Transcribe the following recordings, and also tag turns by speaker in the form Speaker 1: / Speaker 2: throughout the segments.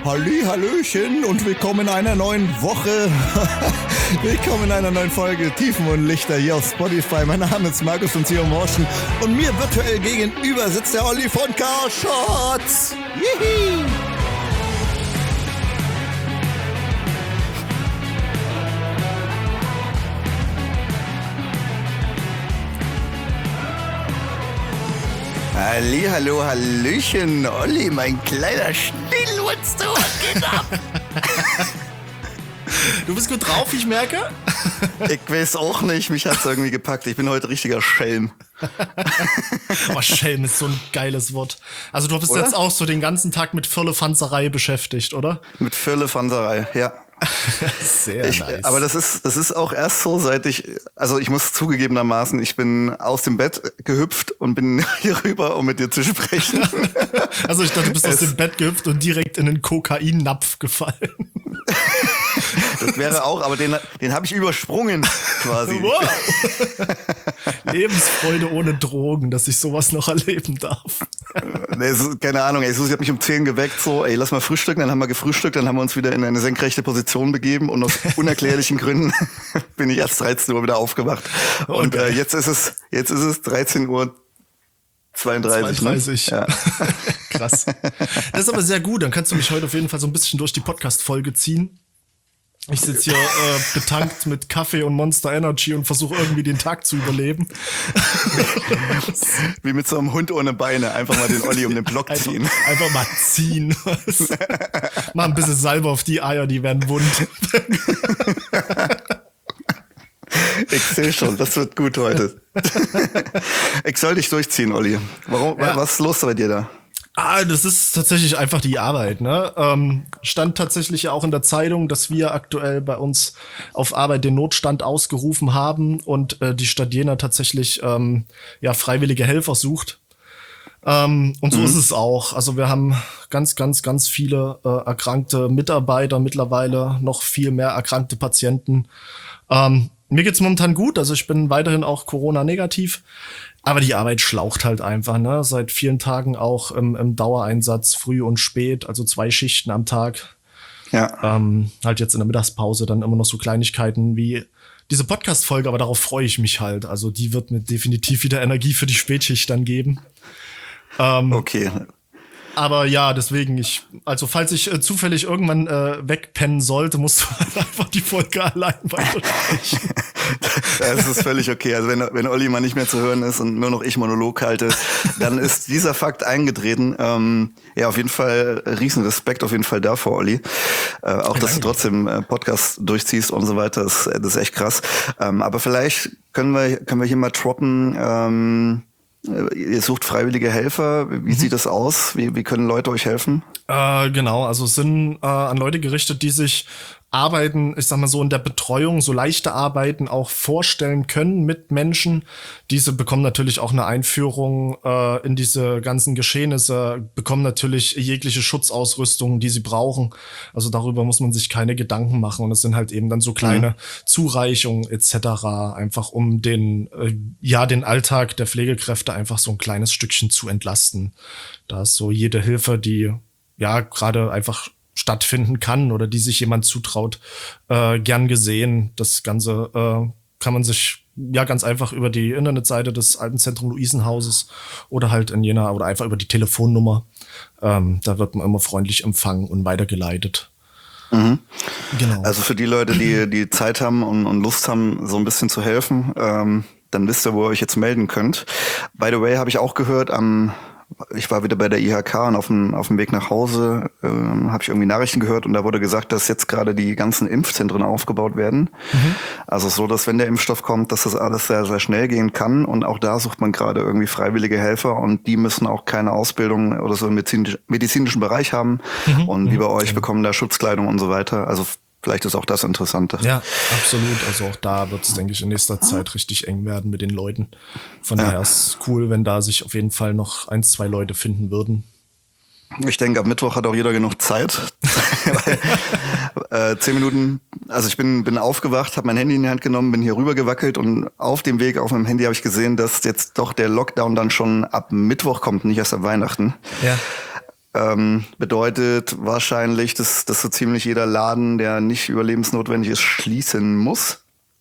Speaker 1: Hallöchen und willkommen in einer neuen Woche. Willkommen in einer neuen Folge Tiefen und Lichter hier auf Spotify. Mein Name ist Markus von Theo Morschen und mir virtuell gegenüber sitzt der Olli von Chaos Shots. Yihi! Hallo, hallöchen, Olli, mein kleiner Schnillwurz, du, was geht ab?
Speaker 2: Du bist gut drauf, ich merke.
Speaker 1: Ich weiß auch nicht, mich hat's irgendwie gepackt. Ich bin heute richtiger Schelm.
Speaker 2: Oh, Schelm ist so ein geiles Wort. Also du bist oder? Jetzt auch so den ganzen Tag mit Firlefanzerei beschäftigt, oder?
Speaker 1: Mit Firlefanzerei, ja.
Speaker 2: Sehr nice.
Speaker 1: Aber das ist auch erst so, ich muss zugegebenermaßen, ich bin aus dem Bett gehüpft und bin hier rüber, um mit dir zu sprechen.
Speaker 2: Also ich dachte, du bist aus dem Bett gehüpft und direkt in den Kokainnapf gefallen.
Speaker 1: Das wäre auch, aber den habe ich übersprungen quasi.
Speaker 2: Wow. Lebensfreude ohne Drogen, dass ich sowas noch erleben darf.
Speaker 1: Keine Ahnung, Susi hat mich um 10 geweckt, so, lass mal frühstücken, dann haben wir gefrühstückt, dann haben wir uns wieder in eine senkrechte Position begeben und aus unerklärlichen Gründen bin ich erst 13 Uhr wieder aufgewacht. Und jetzt ist es 13 Uhr 32.
Speaker 2: Ne? Ja. Krass. Das ist aber sehr gut, dann kannst du mich heute auf jeden Fall so ein bisschen durch die Podcast-Folge ziehen. Ich sitze hier betankt mit Kaffee und Monster Energy und versuche irgendwie den Tag zu überleben.
Speaker 1: Wie mit so einem Hund ohne Beine. Einfach mal den Olli um den Block ziehen.
Speaker 2: Einfach mal ziehen. Mach ein bisschen Salbe auf die Eier, die werden wund.
Speaker 1: Ich sehe schon, das wird gut heute. Ich soll dich durchziehen, Olli. Warum? Ja. Was ist los bei dir da?
Speaker 2: Das ist tatsächlich einfach die Arbeit, ne? Stand tatsächlich auch in der Zeitung, dass wir aktuell bei uns auf Arbeit den Notstand ausgerufen haben und die Stadt Jena tatsächlich freiwillige Helfer sucht. Und so ist es auch. Also wir haben ganz viele erkrankte Mitarbeiter mittlerweile, noch viel mehr erkrankte Patienten. Mir geht's momentan gut, also ich bin weiterhin auch Corona-negativ. Aber die Arbeit schlaucht halt einfach, ne? Seit vielen Tagen auch im Dauereinsatz, früh und spät, also 2 Schichten am Tag.
Speaker 1: Ja.
Speaker 2: Halt jetzt in der Mittagspause dann immer noch so Kleinigkeiten wie diese Podcast-Folge, aber darauf freue ich mich halt. Also die wird mir definitiv wieder Energie für die Spätschicht dann geben.
Speaker 1: Okay.
Speaker 2: Aber ja, deswegen, falls ich zufällig irgendwann wegpennen sollte, musst du halt einfach die Folge allein weitersprechen.
Speaker 1: Das ist völlig okay. Also wenn Olli mal nicht mehr zu hören ist und nur noch ich Monolog halte, dann ist dieser Fakt eingetreten. Auf jeden Fall riesen Respekt auf jeden Fall davor, Olli. Auch, dass du trotzdem Podcast durchziehst und so weiter, das ist echt krass. Aber vielleicht können wir hier mal droppen, ihr sucht freiwillige Helfer. Wie sieht das aus? Wie können Leute euch helfen?
Speaker 2: Genau, also es sind an Leute gerichtet, die sich Arbeiten, ich sag mal so in der Betreuung, so leichte Arbeiten auch vorstellen können mit Menschen. Diese bekommen natürlich auch eine Einführung in diese ganzen Geschehnisse, bekommen natürlich jegliche Schutzausrüstung, die sie brauchen. Also darüber muss man sich keine Gedanken machen. Und es sind halt eben dann so kleine Zureichungen etc., einfach um den Alltag der Pflegekräfte einfach so ein kleines Stückchen zu entlasten. Da ist so jede Hilfe, die gerade einfach stattfinden kann oder die sich jemand zutraut, gern gesehen. Das Ganze kann man sich ganz einfach über die Internetseite des Altenzentrum Luisenhauses oder halt in Jena oder einfach über die Telefonnummer. Da wird man immer freundlich empfangen und weitergeleitet.
Speaker 1: Mhm.
Speaker 2: Genau.
Speaker 1: Also für die Leute, die Zeit haben und Lust haben, so ein bisschen zu helfen, dann wisst ihr, wo ihr euch jetzt melden könnt. By the way, habe ich auch gehört, ich war wieder bei der IHK und auf dem Weg nach Hause habe ich irgendwie Nachrichten gehört und da wurde gesagt, dass jetzt gerade die ganzen Impfzentren aufgebaut werden. Also so, dass wenn der Impfstoff kommt, dass das alles sehr, sehr schnell gehen kann und auch da sucht man gerade irgendwie freiwillige Helfer und die müssen auch keine Ausbildung oder so im medizinischen Bereich haben und wie bei euch bekommen da Schutzkleidung und so weiter. Also vielleicht ist auch das Interessante.
Speaker 2: Ja, absolut. Also auch da wird es, denke ich, in nächster Zeit richtig eng werden mit den Leuten. Von daher ist es cool, wenn da sich auf jeden Fall noch 1, 2 Leute finden würden.
Speaker 1: Ich denke, am Mittwoch hat auch jeder genug Zeit. 10 Minuten, also ich bin aufgewacht, habe mein Handy in die Hand genommen, bin hier rüber gewackelt und auf dem Weg auf meinem Handy habe ich gesehen, dass jetzt doch der Lockdown dann schon ab Mittwoch kommt, nicht erst ab Weihnachten.
Speaker 2: Ja.
Speaker 1: Bedeutet wahrscheinlich, dass so ziemlich jeder Laden, der nicht überlebensnotwendig ist, schließen muss.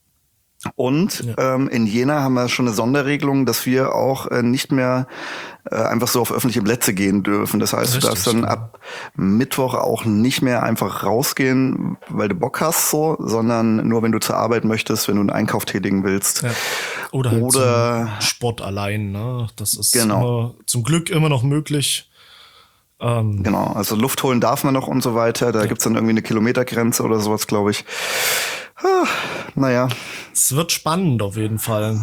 Speaker 1: Und in Jena haben wir schon eine Sonderregelung, dass wir auch nicht mehr einfach so auf öffentliche Plätze gehen dürfen. Das heißt, du darfst dann ab Mittwoch auch nicht mehr einfach rausgehen, weil du Bock hast, so, sondern nur, wenn du zur Arbeit möchtest, wenn du einen Einkauf tätigen willst.
Speaker 2: Ja. Oder halt zum Sport allein. Ne? Das ist zum Glück immer noch möglich.
Speaker 1: Genau, also Luft holen darf man noch und so weiter. Da gibt's dann irgendwie eine Kilometergrenze oder sowas, glaube ich. Naja.
Speaker 2: Es wird spannend auf jeden Fall.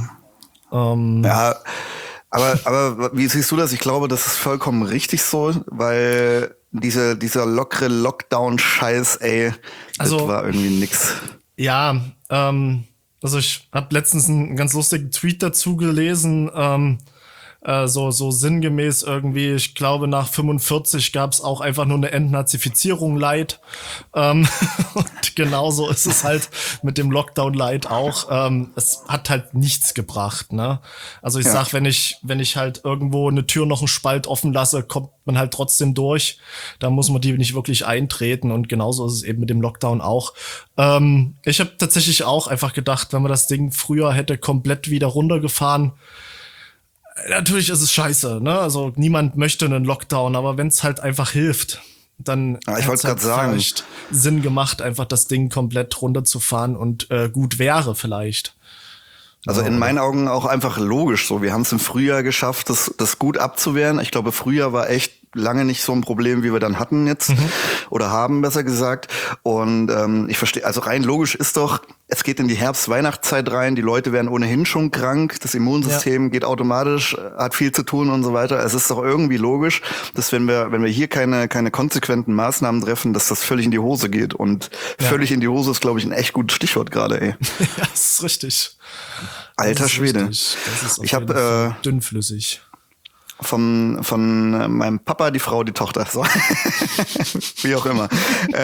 Speaker 1: Ja, aber wie siehst du das? Ich glaube, das ist vollkommen richtig so, weil dieser lockere Lockdown-Scheiß, ey, das war irgendwie nix.
Speaker 2: Ja, also ich habe letztens einen ganz lustigen Tweet dazu gelesen, so sinngemäß irgendwie, ich glaube nach 45 gab es auch einfach nur eine Entnazifizierung Light. Und genauso ist es halt mit dem Lockdown Light auch. Es hat halt nichts gebracht, ne? Also ich sag, wenn ich halt irgendwo eine Tür noch einen Spalt offen lasse, kommt man halt trotzdem durch. Da muss man die nicht wirklich eintreten und genauso ist es eben mit dem Lockdown auch. Ich habe tatsächlich auch einfach gedacht, wenn man das Ding früher hätte komplett wieder runtergefahren, natürlich ist es scheiße, ne? Also niemand möchte einen Lockdown, aber wenn es halt einfach hilft, dann
Speaker 1: ich wollte gerade sagen,
Speaker 2: vielleicht Sinn gemacht, einfach das Ding komplett runterzufahren und gut wäre vielleicht.
Speaker 1: Also in meinen Augen auch einfach logisch so. Wir haben es im Frühjahr geschafft, das gut abzuwehren. Ich glaube, Frühjahr war echt lange nicht so ein Problem, wie wir dann hatten jetzt oder haben, besser gesagt. Und ich verstehe, also rein logisch ist doch, es geht in die Herbst-Weihnachtszeit rein, die Leute werden ohnehin schon krank, das Immunsystem geht automatisch, hat viel zu tun und so weiter. Es ist doch irgendwie logisch, dass wenn wir hier keine konsequenten Maßnahmen treffen, dass das völlig in die Hose geht. Und völlig in die Hose ist, glaube ich, ein echt gutes Stichwort gerade, ey.
Speaker 2: Ja, das ist richtig.
Speaker 1: Alter Schwede.
Speaker 2: Das ist auf
Speaker 1: ich
Speaker 2: jeden
Speaker 1: habe
Speaker 2: Fall dünnflüssig.
Speaker 1: Von meinem Papa die Frau, die Tochter, so. Wie auch immer.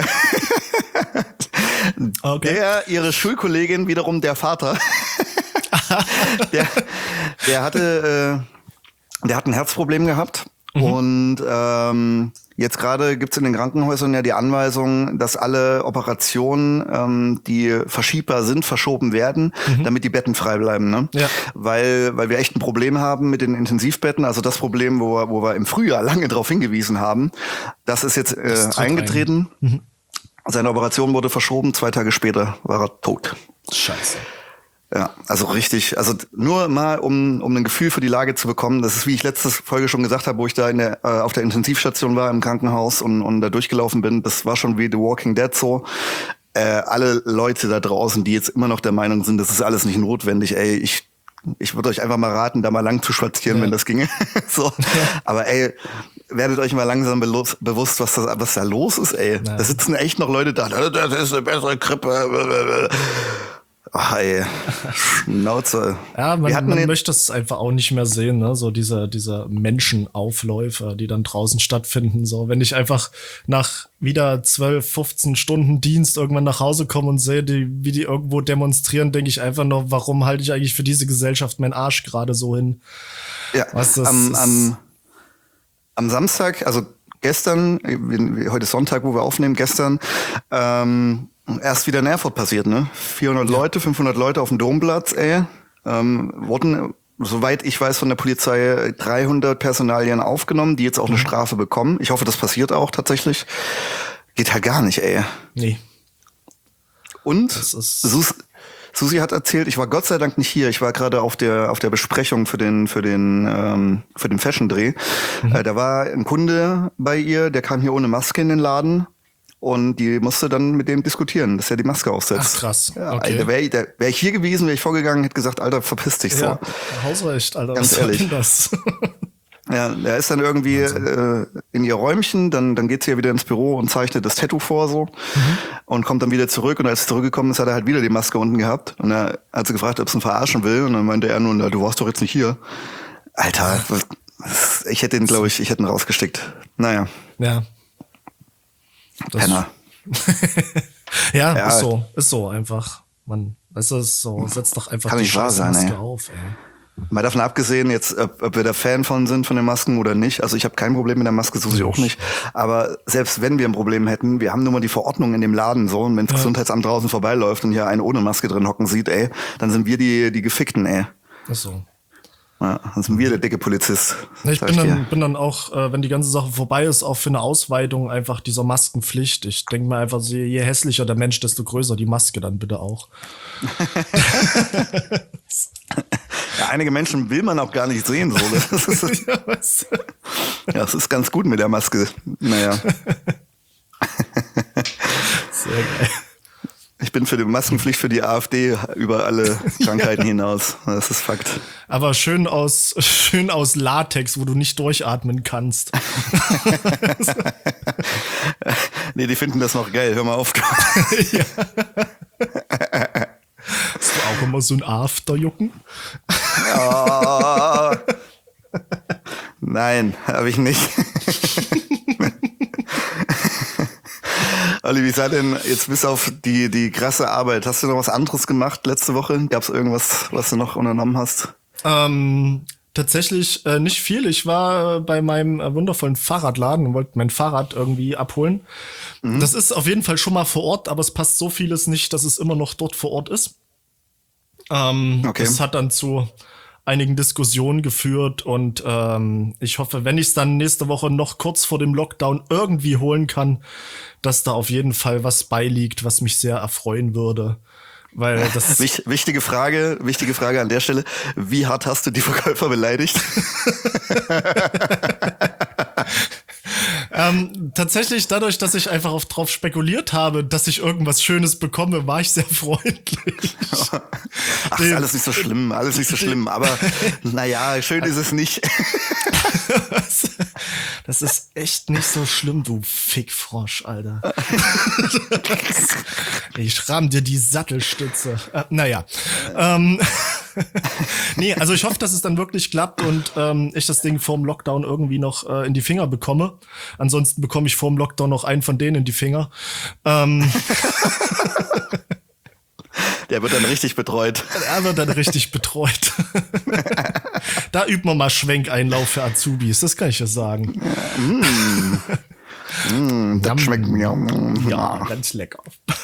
Speaker 2: Okay.
Speaker 1: Ihre Schulkollegin wiederum der Vater. der hat ein Herzproblem gehabt. Und jetzt gerade gibt's in den Krankenhäusern ja die Anweisung, dass alle Operationen, die verschiebbar sind, verschoben werden, damit die Betten frei bleiben. Ne? Ja. Weil wir echt ein Problem haben mit den Intensivbetten. Also das Problem, wo wir im Frühjahr lange darauf hingewiesen haben, das ist jetzt eingetreten. Seine Operation wurde verschoben, 2 Tage später war er tot.
Speaker 2: Scheiße.
Speaker 1: Ja, also richtig, also nur mal, um ein Gefühl für die Lage zu bekommen, das ist, wie ich letzte Folge schon gesagt habe, wo ich da auf der Intensivstation war im Krankenhaus und da durchgelaufen bin, das war schon wie The Walking Dead so. Alle Leute da draußen, die jetzt immer noch der Meinung sind, das ist alles nicht notwendig, ey, ich würde euch einfach mal raten, da mal lang zu spazieren, wenn das ginge. So. Aber ey, werdet euch mal langsam bewusst, was da los ist, ey. Da sitzen echt noch Leute da, das ist eine bessere Krippe. Ach, ey, Schnauze.
Speaker 2: Ja, man möchte es einfach auch nicht mehr sehen, ne? So diese Menschenaufläufe, die dann draußen stattfinden. So, wenn ich einfach nach wieder 12, 15 Stunden Dienst irgendwann nach Hause komme und sehe, wie die irgendwo demonstrieren, denke ich einfach nur, warum halte ich eigentlich für diese Gesellschaft meinen Arsch gerade so hin?
Speaker 1: Ja, am Samstag, also gestern, heute ist Sonntag, wo wir aufnehmen, gestern, erst wieder in Erfurt passiert, ne? 400 Leute, 500 Leute auf dem Domplatz, ey. Wurden, soweit ich weiß, von der Polizei 300 Personalien aufgenommen, die jetzt auch eine Strafe bekommen. Ich hoffe, das passiert auch tatsächlich. Geht halt gar nicht, ey.
Speaker 2: Nee.
Speaker 1: Und Susi hat erzählt, ich war Gott sei Dank nicht hier. Ich war gerade auf der Besprechung für den Fashion-Dreh. Da war ein Kunde bei ihr, der kam hier ohne Maske in den Laden. Und die musste dann mit dem diskutieren, dass er die Maske aufsetzt.
Speaker 2: Ach, krass.
Speaker 1: Ja,
Speaker 2: okay.
Speaker 1: Wär ich hier gewesen, wäre ich vorgegangen, hätte gesagt, Alter, verpiss dich so.
Speaker 2: Ja, Hausrecht, Alter.
Speaker 1: Ganz
Speaker 2: was
Speaker 1: ehrlich.
Speaker 2: soll denn das?
Speaker 1: Ja, er ist dann irgendwie in ihr Räumchen, dann geht sie ja wieder ins Büro und zeichnet das Tattoo vor so und kommt dann wieder zurück. Und als sie zurückgekommen ist, hat er halt wieder die Maske unten gehabt. Und er hat sie gefragt, ob sie ihn verarschen will. Und dann meinte er nur, du warst doch jetzt nicht hier. Alter, ich hätte ihn rausgestickt. Naja.
Speaker 2: Ja.
Speaker 1: Penner.
Speaker 2: Ja, ist so einfach. Man, weißt du, ist so, setzt doch einfach
Speaker 1: kann
Speaker 2: die
Speaker 1: nicht wahr sein,
Speaker 2: Maske
Speaker 1: ey.
Speaker 2: auf, ey.
Speaker 1: Mal davon abgesehen, jetzt, ob wir da Fan von sind, von den Masken oder nicht. Also ich habe kein Problem mit der Maske, so sie auch nicht. Aber selbst wenn wir ein Problem hätten, wir haben nun mal die Verordnung in dem Laden so. Und wenn das Gesundheitsamt draußen vorbeiläuft und hier einen ohne Maske drin hocken sieht, ey, dann sind wir die Gefickten, ey.
Speaker 2: Ach so.
Speaker 1: Ja, dann sind wir der dicke Polizist.
Speaker 2: Ich bin dann auch, wenn die ganze Sache vorbei ist, auch für eine Ausweitung einfach dieser Maskenpflicht. Ich denke mir einfach, je hässlicher der Mensch, desto größer die Maske dann bitte auch.
Speaker 1: Ja, einige Menschen will man auch gar nicht sehen, so. Das ist ganz gut mit der Maske. Naja.
Speaker 2: Sehr geil.
Speaker 1: Ich bin für die Maskenpflicht für die AfD über alle Krankheiten hinaus. Das ist Fakt.
Speaker 2: Aber schön aus Latex, wo du nicht durchatmen kannst.
Speaker 1: Nee, die finden das noch geil. Hör mal auf.
Speaker 2: Ja. Hast du auch immer so ein Afterjucken?
Speaker 1: Oh. Nein, habe ich nicht. Olli, wie sah denn jetzt bis auf die krasse Arbeit? Hast du noch was anderes gemacht letzte Woche? Gab es irgendwas, was du noch unternommen hast?
Speaker 2: Tatsächlich nicht viel. Ich war bei meinem wundervollen Fahrradladen und wollte mein Fahrrad irgendwie abholen. Mhm. Das ist auf jeden Fall schon mal vor Ort, aber es passt so vieles nicht, dass es immer noch dort vor Ort ist. Okay. Das hat dann zu einigen Diskussionen geführt und ich hoffe, wenn ich es dann nächste Woche noch kurz vor dem Lockdown irgendwie holen kann, dass da auf jeden Fall was beiliegt, was mich sehr erfreuen würde. Weil das
Speaker 1: wichtige Frage an der Stelle. Wie hart hast du die Verkäufer beleidigt?
Speaker 2: Tatsächlich dadurch, dass ich einfach drauf spekuliert habe, dass ich irgendwas Schönes bekomme, war ich sehr freundlich.
Speaker 1: Ach, ist alles nicht so schlimm, aber naja, schön ist es nicht.
Speaker 2: Das ist echt nicht so schlimm, du Fickfrosch, Alter. Ich ramm dir die Sattelstütze. Naja. Nee, also ich hoffe, dass es dann wirklich klappt und ich das Ding vorm Lockdown irgendwie noch in die Finger bekomme. Ansonsten bekomme ich vorm Lockdown noch einen von denen in die Finger.
Speaker 1: Der wird dann richtig betreut.
Speaker 2: Er wird dann richtig betreut. Da übt man mal Schwenkeinlauf für Azubis, das kann ich ja sagen.
Speaker 1: Das schmeckt mir.
Speaker 2: Ja, ganz lecker.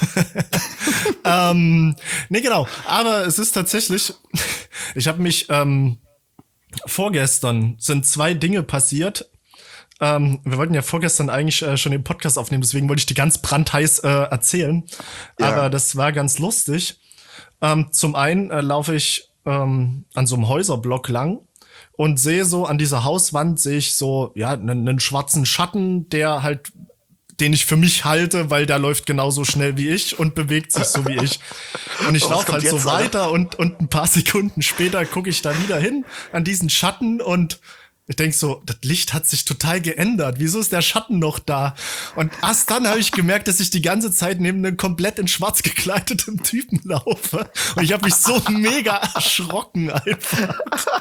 Speaker 2: Nee, genau. Aber es ist tatsächlich, ich habe mich vorgestern sind 2 Dinge passiert. Wir wollten ja vorgestern eigentlich schon den Podcast aufnehmen, deswegen wollte ich die ganz brandheiß erzählen. Ja. Aber das war ganz lustig. Zum einen laufe ich an so einem Häuserblock lang und sehe so an dieser Hauswand sehe ich so ja einen schwarzen Schatten, den ich für mich halte, weil der läuft genauso schnell wie ich und bewegt sich so wie ich. Und ich laufe halt so weiter und ein paar Sekunden später gucke ich da wieder hin an diesen Schatten und ich denk so, das Licht hat sich total geändert. Wieso ist der Schatten noch da? Und erst dann habe ich gemerkt, dass ich die ganze Zeit neben einem komplett in schwarz gekleideten Typen laufe. Und ich habe mich so mega erschrocken einfach.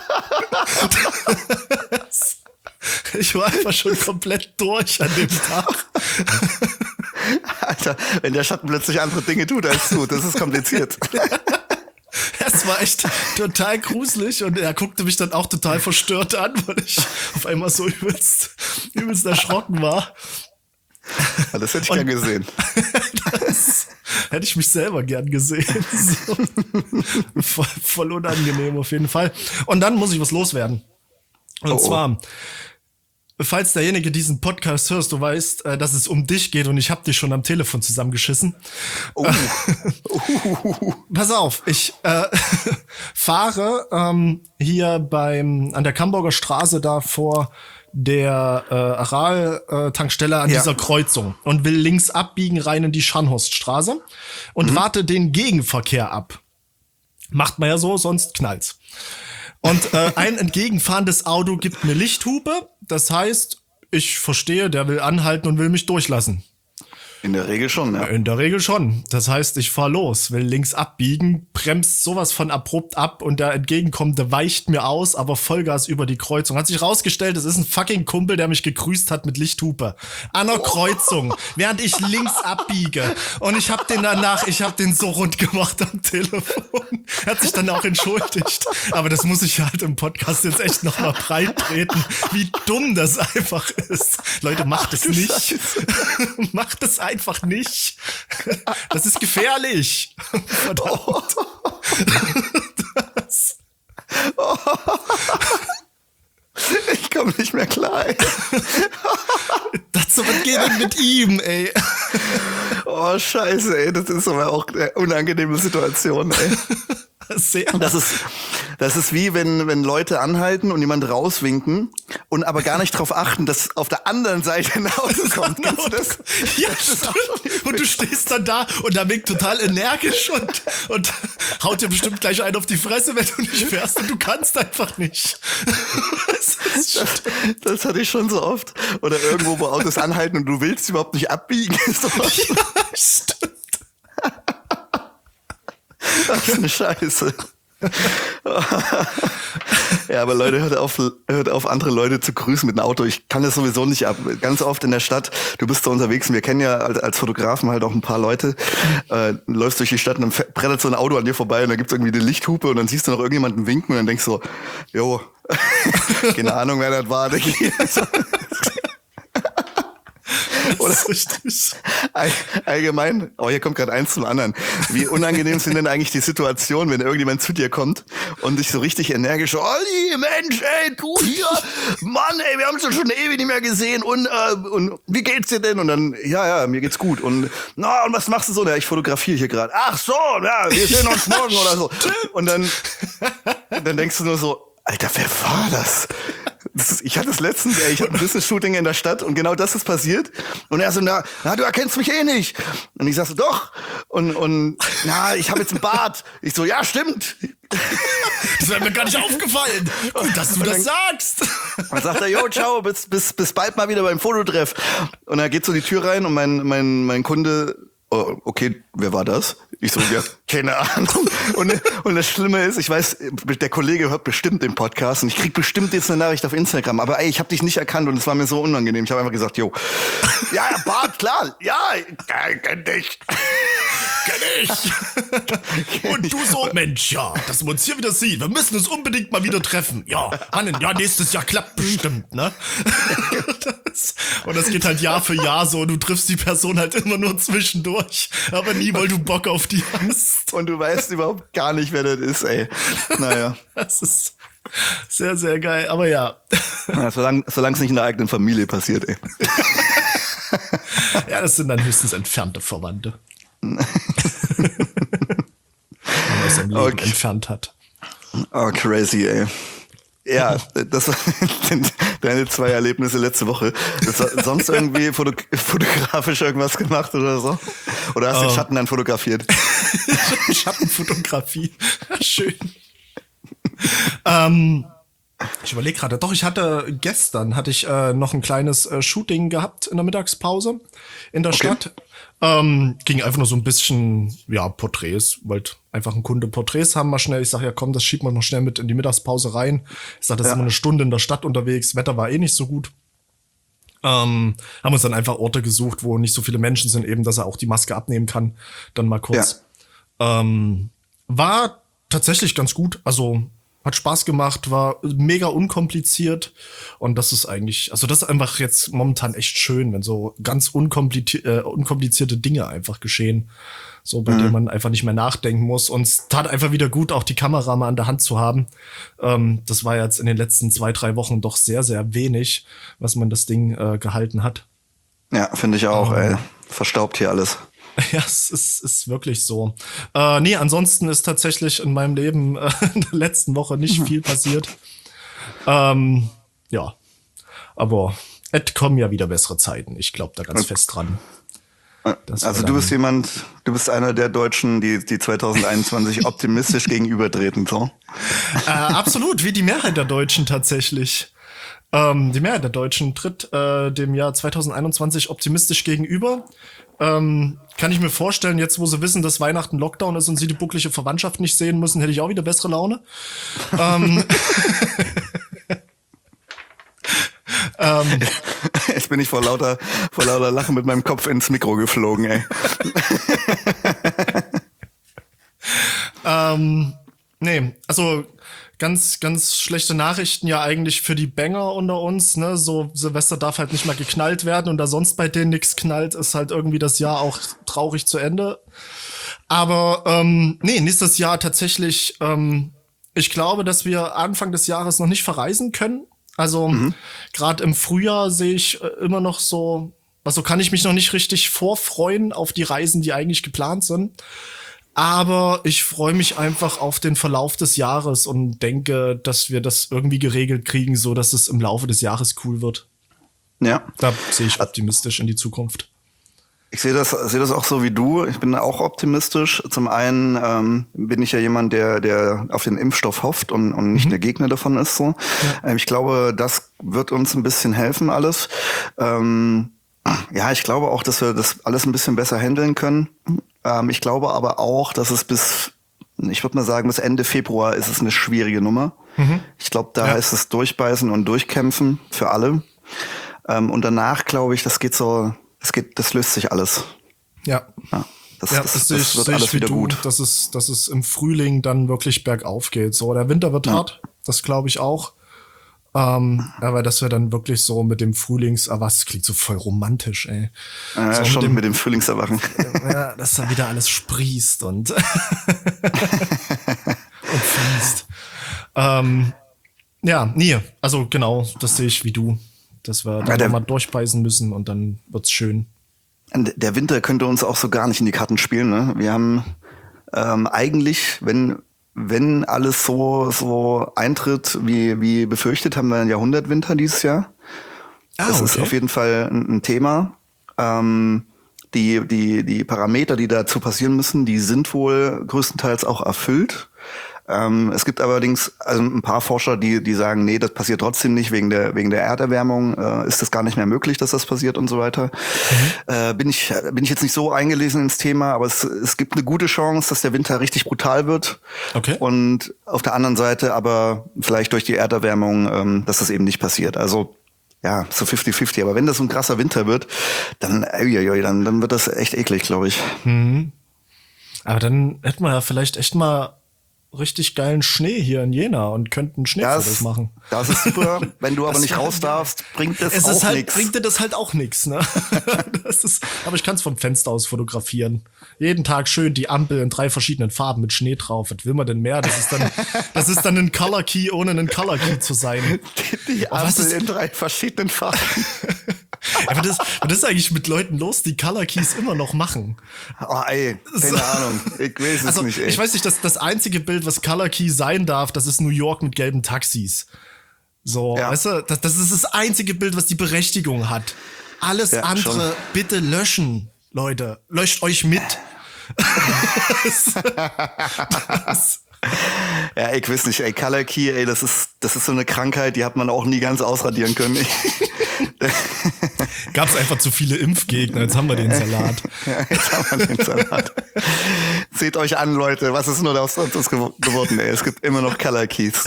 Speaker 2: Ich war einfach schon komplett durch an dem Tag.
Speaker 1: Alter, wenn der Schatten plötzlich andere Dinge tut als du, das ist kompliziert.
Speaker 2: Es war echt total gruselig und er guckte mich dann auch total verstört an, weil ich auf einmal so übelst erschrocken war.
Speaker 1: Das hätte ich gern gesehen.
Speaker 2: Das hätte ich mich selber gern gesehen. So. Voll unangenehm auf jeden Fall. Und dann muss ich was loswerden. Und zwar, falls derjenige diesen Podcast hörst, du weißt, dass es um dich geht und ich hab dich schon am Telefon zusammengeschissen. Pass auf, ich fahre hier an der Camburger Straße da vor der Aral-Tankstelle an dieser Kreuzung und will links abbiegen rein in die Scharnhorststraße und warte den Gegenverkehr ab. Macht man ja so, sonst knallt's. Und ein entgegenfahrendes Auto gibt mir Lichthupe. Das heißt, ich verstehe, der will anhalten und will mich durchlassen.
Speaker 1: In der Regel schon, ja.
Speaker 2: In der Regel schon. Das heißt, ich fahr los, will links abbiegen, bremst sowas von abrupt ab und der Entgegenkommende weicht mir aus, aber Vollgas über die Kreuzung. Hat sich rausgestellt, es ist ein fucking Kumpel, der mich gegrüßt hat mit Lichthupe. An der Kreuzung, während ich links abbiege. Und ich hab den so rund gemacht am Telefon. Er hat sich dann auch entschuldigt. Aber das muss ich halt im Podcast jetzt echt noch mal breit treten, wie dumm das einfach ist. Leute, macht es nicht. Macht es einfach nicht. Das ist gefährlich. Verdammt. Das.
Speaker 1: Ich komme nicht mehr klar, ey.
Speaker 2: Dazu, was geht denn mit ihm, ey?
Speaker 1: Oh, scheiße, ey. Das ist aber auch eine unangenehme Situation, ey.
Speaker 2: Sehr.
Speaker 1: Das ist wie wenn Leute anhalten und jemand rauswinken und aber gar nicht drauf achten, dass auf der anderen Seite ein Auto kommt. Kennst du das?
Speaker 2: Ja, und du stehst dann da und der winkt total energisch und haut dir bestimmt gleich einen auf die Fresse, wenn du nicht fährst und du kannst einfach nicht.
Speaker 1: Das hatte ich schon so oft. Oder irgendwo, wo Autos anhalten und du willst überhaupt nicht abbiegen.
Speaker 2: Ja, stimmt.
Speaker 1: Das ist eine Scheiße. Ja, aber Leute, hört auf, andere Leute zu grüßen mit einem Auto. Ich kann das sowieso nicht ab. Ganz oft in der Stadt, du bist da unterwegs und wir kennen ja als Fotografen halt auch ein paar Leute, läufst durch die Stadt und dann brettert so ein Auto an dir vorbei und dann gibt's irgendwie eine Lichthupe und dann siehst du noch irgendjemanden winken und dann denkst du so, jo, keine Ahnung, wer das war. Oder
Speaker 2: richtig.
Speaker 1: Allgemein, hier kommt gerade eins zum anderen. Wie unangenehm sind denn eigentlich die Situationen, wenn irgendjemand zu dir kommt und dich so richtig energisch, Olli, Mensch, ey, du hier, Mann, ey, wir haben uns schon ewig nicht mehr gesehen und wie geht's dir denn? Und dann, ja, mir geht's gut. Und und was machst du so? Ja, ich fotografiere hier gerade. Ach so, ja, wir sehen uns morgen oder so. Und dann denkst du nur so, Alter, wer war das? Ich hatte es letztens, ich hatte ein Business-Shooting in der Stadt und genau das ist passiert. Und er so, na, du erkennst mich eh nicht. Und ich sag so, doch. Und ich habe jetzt einen Bart. Ich so, ja, stimmt.
Speaker 2: Das wäre mir gar nicht aufgefallen. Gut, dass du das sagst.
Speaker 1: Dann sagt er, jo, ciao, bis bald mal wieder beim Fototreff. Und er geht so die Tür rein und mein Kunde, oh, okay, wer war das? Ich so, ja, keine Ahnung. Und das Schlimme ist, ich weiß, der Kollege hört bestimmt den Podcast und ich krieg bestimmt jetzt eine Nachricht auf Instagram, aber ey, ich habe dich nicht erkannt und es war mir so unangenehm. Ich habe einfach gesagt, jo, ja, Bart, klar, ja, kenn dich.
Speaker 2: Kenn ich. Und du so, Mensch, ja, dass wir uns hier wieder sehen. Wir müssen uns unbedingt mal wieder treffen. Ja, Annen, ja, nächstes Jahr klappt bestimmt, ne? Und das geht halt Jahr für Jahr so. Du triffst die Person halt immer nur zwischendurch, aber nie, weil du Bock auf die hast.
Speaker 1: Und du weißt überhaupt gar nicht, wer das ist, ey. Naja.
Speaker 2: Das ist sehr, sehr geil, aber ja.
Speaker 1: Solange es nicht in der eigenen Familie passiert, ey.
Speaker 2: Ja, das sind dann höchstens entfernte Verwandte. Man aus seinem Leben entfernt hat.
Speaker 1: Oh, crazy, ey. Ja, das waren deine 2 Erlebnisse letzte Woche. Sonst irgendwie fotografisch irgendwas gemacht oder so? Oder hast du den Schatten dann fotografiert?
Speaker 2: Schattenfotografie. Schön. Ich überlege gerade, doch, gestern hatte ich noch ein kleines Shooting gehabt in der Mittagspause in der Stadt. Ging einfach nur so ein bisschen, ja, Porträts, wollte einfach ein Kunde Porträts haben, mal schnell. Ich sag, ja komm, das schiebt man noch schnell mit in die Mittagspause rein. Ich sag, das ist immer eine Stunde in der Stadt unterwegs, Wetter war eh nicht so gut. Haben uns dann einfach Orte gesucht, wo nicht so viele Menschen sind, eben, dass er auch die Maske abnehmen kann, dann mal kurz. Ja. War tatsächlich ganz gut, also hat Spaß gemacht, war mega unkompliziert und das ist eigentlich, also das ist einfach jetzt momentan echt schön, wenn so ganz unkomplizierte Dinge einfach geschehen, so bei denen man einfach nicht mehr nachdenken muss und es tat einfach wieder gut, auch die Kamera mal an der Hand zu haben. Das war jetzt in den letzten 2-3 Wochen doch sehr, sehr wenig, was man das Ding gehalten hat.
Speaker 1: Ja, finde ich auch, ey. Verstaubt hier alles.
Speaker 2: Ja, es ist wirklich so. Nee, ansonsten ist tatsächlich in meinem Leben in der letzten Woche nicht viel passiert. Ja, aber es kommen ja wieder bessere Zeiten. Ich glaube da ganz fest dran.
Speaker 1: Also du bist einer der Deutschen, die 2021 optimistisch gegenübertreten, so?
Speaker 2: Absolut, wie die Mehrheit der Deutschen tatsächlich. Die Mehrheit der Deutschen tritt dem Jahr 2021 optimistisch gegenüber. Kann ich mir vorstellen, jetzt wo sie wissen, dass Weihnachten Lockdown ist und sie die bucklige Verwandtschaft nicht sehen müssen, hätte ich auch wieder bessere Laune.
Speaker 1: Jetzt bin ich vor lauter Lachen mit meinem Kopf ins Mikro geflogen, ey.
Speaker 2: Nee, also ganz, ganz schlechte Nachrichten ja eigentlich für die Banger unter uns, ne? So, Silvester darf halt nicht mal geknallt werden und da sonst bei denen nichts knallt, ist halt irgendwie das Jahr auch traurig zu Ende. Aber nächstes Jahr tatsächlich, ich glaube, dass wir Anfang des Jahres noch nicht verreisen können. Also gerade im Frühjahr sehe ich immer noch so, also kann ich mich noch nicht richtig vorfreuen auf die Reisen, die eigentlich geplant sind. Aber ich freue mich einfach auf den Verlauf des Jahres und denke, dass wir das irgendwie geregelt kriegen, so dass es im Laufe des Jahres cool wird.
Speaker 1: Ja.
Speaker 2: Da sehe ich optimistisch in die Zukunft.
Speaker 1: Ich sehe das auch so wie du. Ich bin auch optimistisch. Zum einen bin ich ja jemand, der auf den Impfstoff hofft und nicht der Gegner davon ist. So. Ja. Ich glaube, das wird uns ein bisschen helfen alles. Ja, ich glaube auch, dass wir das alles ein bisschen besser handeln können. Ich glaube aber auch, dass es ich würde mal sagen, bis Ende Februar ist es eine schwierige Nummer. Ich glaube, da ist es durchbeißen und durchkämpfen für alle. Und danach glaube ich, das löst sich alles.
Speaker 2: Ja.
Speaker 1: Das wird alles wieder gut.
Speaker 2: Dass es im Frühling dann wirklich bergauf geht. So, der Winter wird hart, das glaube ich auch. Aber dass wir dann wirklich so mit dem was klingt so voll romantisch, ey.
Speaker 1: So schon mit dem Frühlingserwachen.
Speaker 2: Ja, dass da wieder alles sprießt und fließt. Also genau, das sehe ich wie du. Dass wir da mal durchbeißen müssen und dann wird's schön.
Speaker 1: Der Winter könnte uns auch so gar nicht in die Karten spielen, ne? Wir haben eigentlich, wenn alles so eintritt, wie befürchtet, haben wir einen Jahrhundertwinter dieses Jahr. Das ist auf jeden Fall ein Thema. Die Parameter, die dazu passieren müssen, die sind wohl größtenteils auch erfüllt. Es gibt allerdings ein paar Forscher, die sagen, nee, das passiert trotzdem nicht, wegen der Erderwärmung ist das gar nicht mehr möglich, dass das passiert und so weiter. Bin ich jetzt nicht so eingelesen ins Thema, aber es gibt eine gute Chance, dass der Winter richtig brutal wird. Okay. Und auf der anderen Seite aber vielleicht durch die Erderwärmung, dass das eben nicht passiert. Also ja, so 50-50. Aber wenn das so ein krasser Winter wird, dann wird das echt eklig, glaube ich.
Speaker 2: Aber dann hätten wir ja vielleicht echt mal richtig geilen Schnee hier in Jena und könnten Schneefotos machen.
Speaker 1: Das ist super. Wenn du aber nicht raus darfst, bringt das auch nichts.
Speaker 2: Bringt dir das halt auch nichts, ne? Aber ich kann es vom Fenster aus fotografieren. Jeden Tag schön die Ampel in 3 verschiedenen Farben mit Schnee drauf. Was will man denn mehr? Das ist dann ein Color Key, ohne ein Color Key zu sein.
Speaker 1: Die Ampel in 3 verschiedenen Farben.
Speaker 2: Aber was ist eigentlich mit Leuten los, die Color Keys immer noch machen?
Speaker 1: Oh, ey, keine Ahnung. Ich weiß es nicht, ey.
Speaker 2: Ich weiß nicht, das einzige Bild, was Color Key sein darf, das ist New York mit gelben Taxis. So, weißt du, das ist das einzige Bild, was die Berechtigung hat. Alles andere schon. Bitte löschen, Leute. Löscht euch mit.
Speaker 1: Ja, ich weiß nicht, ey, Color Key, ey, das ist so eine Krankheit, die hat man auch nie ganz ausradieren können.
Speaker 2: Gab's einfach zu viele Impfgegner, jetzt haben wir den Salat.
Speaker 1: Ja, jetzt haben wir den Salat. Seht euch an, Leute, was ist nur aus uns geworden, ey? Es gibt immer noch Color Keys.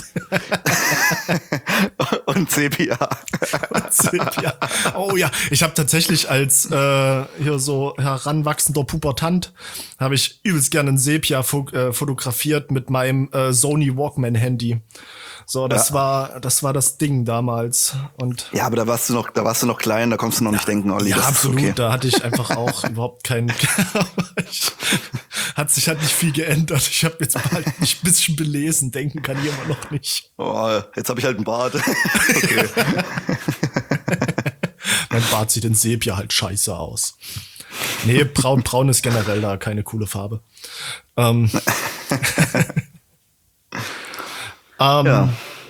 Speaker 1: Und Sepia.
Speaker 2: Oh ja, ich habe tatsächlich als hier so heranwachsender Pubertant, habe ich übelst gerne ein Sepia fotografiert mit meinem Sony Walkman-Handy. So, das war das Ding damals. Und
Speaker 1: ja, aber da warst du noch klein, da konntest du noch nicht denken, Olli.
Speaker 2: Ja,
Speaker 1: das
Speaker 2: absolut.
Speaker 1: Ist okay.
Speaker 2: Da hatte ich einfach auch überhaupt keinen. Hat sich halt nicht viel geändert. Ich habe jetzt mal mich ein bisschen belesen, denken kann ich immer noch nicht.
Speaker 1: Oh, jetzt habe ich halt einen Bart. Okay.
Speaker 2: Mein Bart sieht in Sepia halt scheiße aus. Nee, braun ist generell da keine coole Farbe.
Speaker 1: Ja.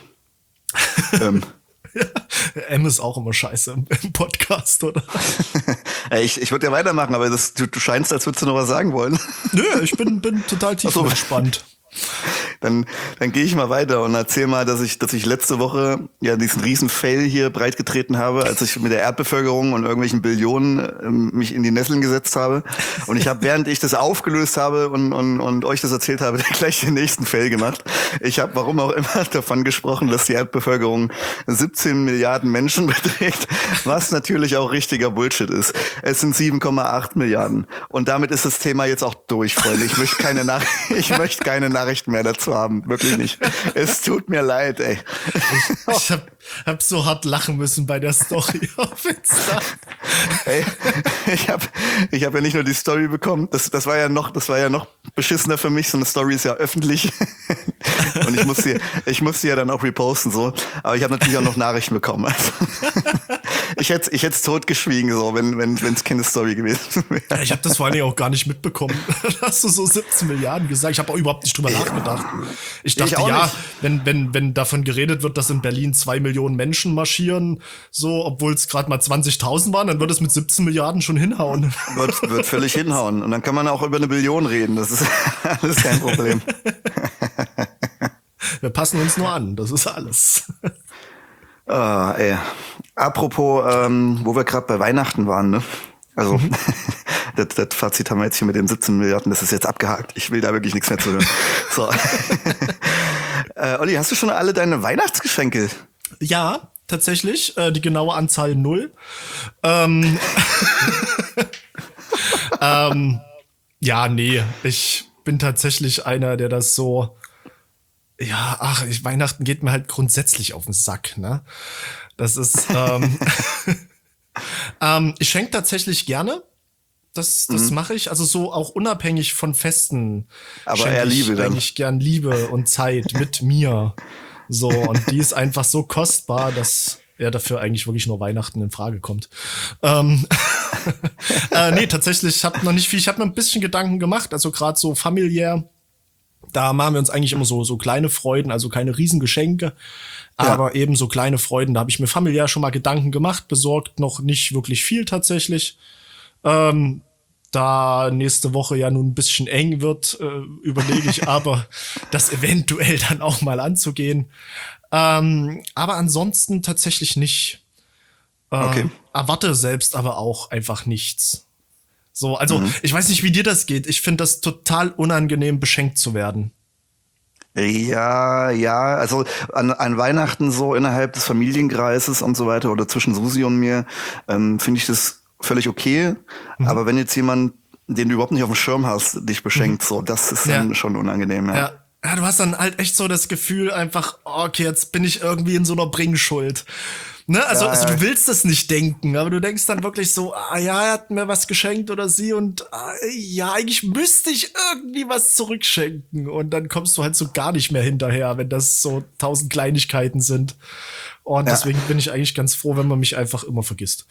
Speaker 2: M ist auch immer scheiße im Podcast, oder?
Speaker 1: Ich würde ja weitermachen, aber du scheinst, als würdest du noch was sagen wollen.
Speaker 2: Nö, ich bin total tief entspannt.
Speaker 1: dann gehe ich mal weiter und erzähl mal, dass ich letzte Woche ja diesen riesen Fail hier breitgetreten habe, als ich mit der Erdbevölkerung und irgendwelchen Billionen mich in die Nesseln gesetzt habe. Und ich habe, während ich das aufgelöst habe und euch das erzählt habe, gleich den nächsten Fail gemacht. Ich habe, warum auch immer, davon gesprochen, dass die Erdbevölkerung 17 Milliarden Menschen beträgt, was natürlich auch richtiger Bullshit ist. Es sind 7,8 Milliarden. Und damit ist das Thema jetzt auch durch, Freunde. Ich möchte keine Nachrichten mehr dazu haben. Wirklich nicht. Es tut mir leid, ey.
Speaker 2: Ich hab so hart lachen müssen bei der Story auf Insta.
Speaker 1: Ey, ich hab ja nicht nur die Story bekommen, das war ja noch beschissener für mich, so eine Story ist ja öffentlich. Und ich muss sie ja dann auch reposten, so. Aber ich habe natürlich auch noch Nachrichten bekommen. Also, ich hätte totgeschwiegen, so, wenn es keine Story gewesen wäre.
Speaker 2: Ja, ich habe das vor allen Dingen auch gar nicht mitbekommen. Hast du so 17 Milliarden gesagt? Ich habe auch überhaupt nicht drüber nachgedacht. Ich dachte, ja, wenn davon geredet wird, dass in Berlin 2 Millionen Menschen marschieren, so, obwohl es gerade mal 20.000 waren, dann wird es mit 17 Milliarden schon hinhauen.
Speaker 1: Wird völlig hinhauen. Und dann kann man auch über 1 Billion reden. Das ist alles kein Problem.
Speaker 2: Wir passen uns nur an, das ist alles.
Speaker 1: Ey. Apropos, wo wir gerade bei Weihnachten waren, ne? Also, das Fazit haben wir jetzt hier mit den 17 Milliarden, das ist jetzt abgehakt. Ich will da wirklich nichts mehr zu hören. So. Olli, hast du schon alle deine Weihnachtsgeschenke?
Speaker 2: Ja, tatsächlich. Die genaue Anzahl 0. Ja, nee. Ich bin tatsächlich einer, der das so... Ja, Weihnachten geht mir halt grundsätzlich auf den Sack, ne? Das ist... ich schenke tatsächlich gerne. Das mache ich. Also so auch unabhängig von Festen.
Speaker 1: Aber eher Liebe dann.
Speaker 2: Eigentlich gern Liebe und Zeit mit mir. So, und die ist einfach so kostbar, dass ja dafür eigentlich wirklich nur Weihnachten in Frage kommt. Nee, tatsächlich, ich habe noch nicht viel. Ich habe mir ein bisschen Gedanken gemacht, also gerade so familiär. Da machen wir uns eigentlich immer so kleine Freuden, also keine Riesengeschenke, aber eben so kleine Freuden. Da habe ich mir familiär schon mal Gedanken gemacht, besorgt noch nicht wirklich viel tatsächlich. Da nächste Woche ja nun ein bisschen eng wird, überlege ich aber, das eventuell dann auch mal anzugehen. Aber ansonsten tatsächlich nicht.
Speaker 1: Okay.
Speaker 2: Erwarte selbst aber auch einfach nichts. So, also ich weiß nicht, wie dir das geht. Ich finde das total unangenehm, beschenkt zu werden.
Speaker 1: Ja, also an Weihnachten so innerhalb des Familienkreises und so weiter oder zwischen Susi und mir finde ich das völlig okay. Aber wenn jetzt jemand, den du überhaupt nicht auf dem Schirm hast, dich beschenkt, so, das ist dann schon unangenehm. Ja,
Speaker 2: du hast dann halt echt so das Gefühl einfach, okay, jetzt bin ich irgendwie in so einer Bringschuld. Ne? Also du willst das nicht denken, aber du denkst dann wirklich so, er hat mir was geschenkt oder sie und ja, eigentlich müsste ich irgendwie was zurückschenken und dann kommst du halt so gar nicht mehr hinterher, wenn das so 1000 Kleinigkeiten sind. Und deswegen bin ich eigentlich ganz froh, wenn man mich einfach immer vergisst.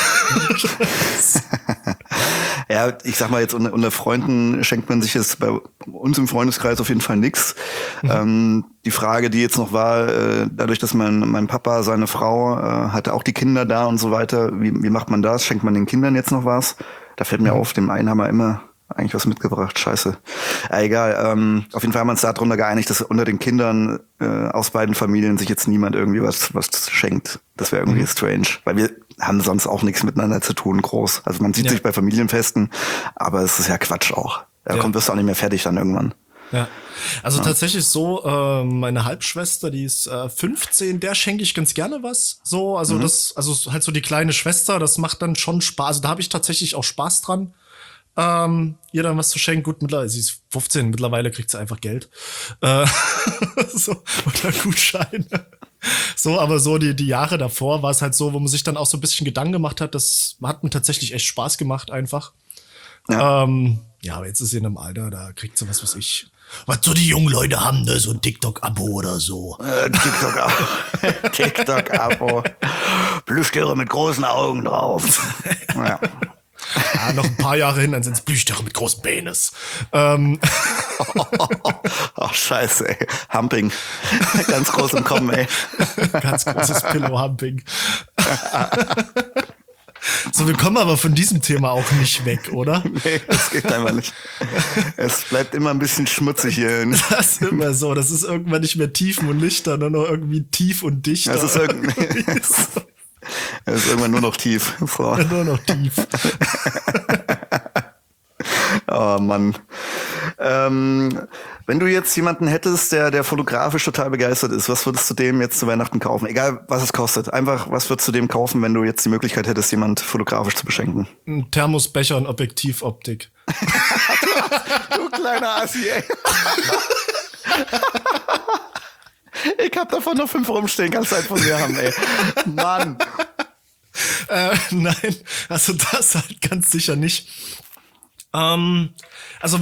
Speaker 1: Ja, ich sag mal jetzt unter Freunden schenkt man sich jetzt bei uns im Freundeskreis auf jeden Fall nix. Die Frage, die jetzt noch war, dadurch, dass mein Papa, seine Frau, hatte auch die Kinder da und so weiter, wie macht man das? Schenkt man den Kindern jetzt noch was? Da fällt mir auf, dem einen haben wir immer eigentlich was mitgebracht, scheiße. Egal, auf jeden Fall haben wir uns darunter geeinigt, dass unter den Kindern aus beiden Familien sich jetzt niemand irgendwie was schenkt. Das wäre irgendwie strange, weil wir haben sonst auch nichts miteinander zu tun, groß. Also man sieht sich bei Familienfesten, aber es ist ja Quatsch auch. Wirst du auch nicht mehr fertig dann irgendwann.
Speaker 2: Ja, also tatsächlich so, meine Halbschwester, die ist 15, der schenke ich ganz gerne was. So, also also halt so die kleine Schwester, das macht dann schon Spaß. Also da habe ich tatsächlich auch Spaß dran. Ihr dann was zu schenken. Gut, mittlerweile, sie ist 15, mittlerweile kriegt sie einfach Geld. So, oder Gutscheine. So, aber so die Jahre davor war es halt so, wo man sich dann auch so ein bisschen Gedanken gemacht hat, das hat mir tatsächlich echt Spaß gemacht einfach. Ja, aber jetzt ist sie in einem Alter, da kriegt sie was ich. Was so die jungen Leute haben, ne? So ein TikTok-Abo oder so.
Speaker 1: TikTok-Abo. TikTok-Abo. Plüschtiere mit großen Augen drauf. Ja.
Speaker 2: Ja, noch ein paar Jahre hin, dann sind es Plüschtiere mit großem Penis.
Speaker 1: Oh, scheiße, ey. Humping. Ganz groß im Kommen, ey.
Speaker 2: Ganz großes Pillow-Humping. So, wir kommen aber von diesem Thema auch nicht weg, oder?
Speaker 1: Nee, das geht einfach nicht. Es bleibt immer ein bisschen schmutzig hier.
Speaker 2: Das ist immer so. Das ist irgendwann nicht mehr Tiefen und Lichter, nur noch irgendwie tief und dichter.
Speaker 1: Es ist irgendwann nur noch tief. So.
Speaker 2: Nur noch tief.
Speaker 1: Oh Mann. Wenn du jetzt jemanden hättest, der fotografisch total begeistert ist, was würdest du dem jetzt zu Weihnachten kaufen? Egal, was es kostet. Einfach, was würdest du dem kaufen, wenn du jetzt die Möglichkeit hättest, jemand fotografisch zu beschenken?
Speaker 2: Ein Thermosbecher und Objektivoptik.
Speaker 1: Du kleiner Assi, ey. Ich hab davon noch 5 rumstehen, kannst du halt von mir haben, ey. Mann.
Speaker 2: Nein, also das halt ganz sicher nicht. Also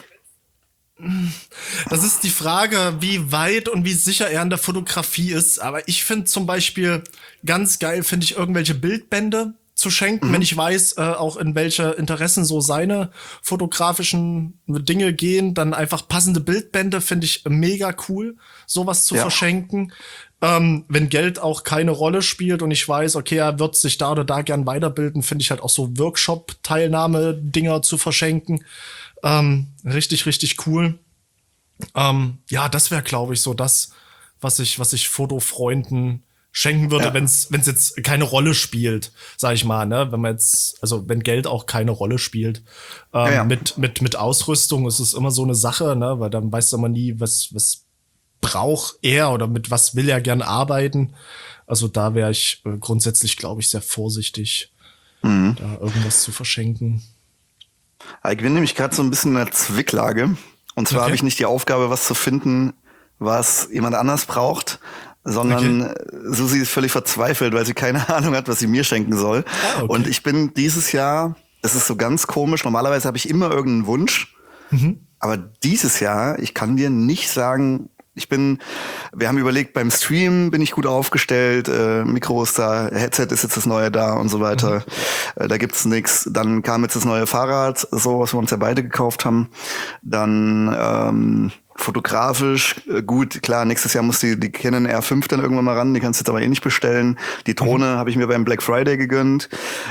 Speaker 2: das ist die Frage, wie weit und wie sicher er in der Fotografie ist. Aber ich finde zum Beispiel ganz geil, finde ich irgendwelche Bildbände zu schenken, wenn ich weiß, auch in welche Interessen so seine fotografischen Dinge gehen, dann einfach passende Bildbände finde ich mega cool, sowas zu verschenken. Wenn Geld auch keine Rolle spielt und ich weiß, okay, er wird sich da oder da gern weiterbilden, finde ich halt auch so Workshop-Teilnahme-Dinger zu verschenken. Richtig, richtig cool. Ja, das wäre, glaube ich, so das, was ich Fotofreunden schenken würde, wenn es jetzt keine Rolle spielt, sag ich mal, ne? Wenn Geld auch keine Rolle spielt. Mit Ausrüstung ist es immer so eine Sache, ne? Weil dann weiß man nie, was braucht er oder mit was will er gern arbeiten. Also da wäre ich grundsätzlich, glaube ich, sehr vorsichtig, da irgendwas zu verschenken.
Speaker 1: Ich bin nämlich gerade so ein bisschen in einer Zwicklage. Und zwar habe ich nicht die Aufgabe, was zu finden, was jemand anders braucht, sondern Susi ist völlig verzweifelt, weil sie keine Ahnung hat, was sie mir schenken soll. Und ich bin dieses Jahr, es ist so ganz komisch, normalerweise habe ich immer irgendeinen Wunsch, aber dieses Jahr, ich kann dir nicht sagen, wir haben überlegt, beim Stream bin ich gut aufgestellt, Mikro ist da, Headset ist jetzt das neue da und so weiter. Da gibt's nix. Dann kam jetzt das neue Fahrrad, so was wir uns ja beide gekauft haben. Dann fotografisch, gut, klar, nächstes Jahr muss die Canon R5 dann irgendwann mal ran, die kannst du jetzt aber eh nicht bestellen. Die Drohne habe ich mir beim Black Friday gegönnt.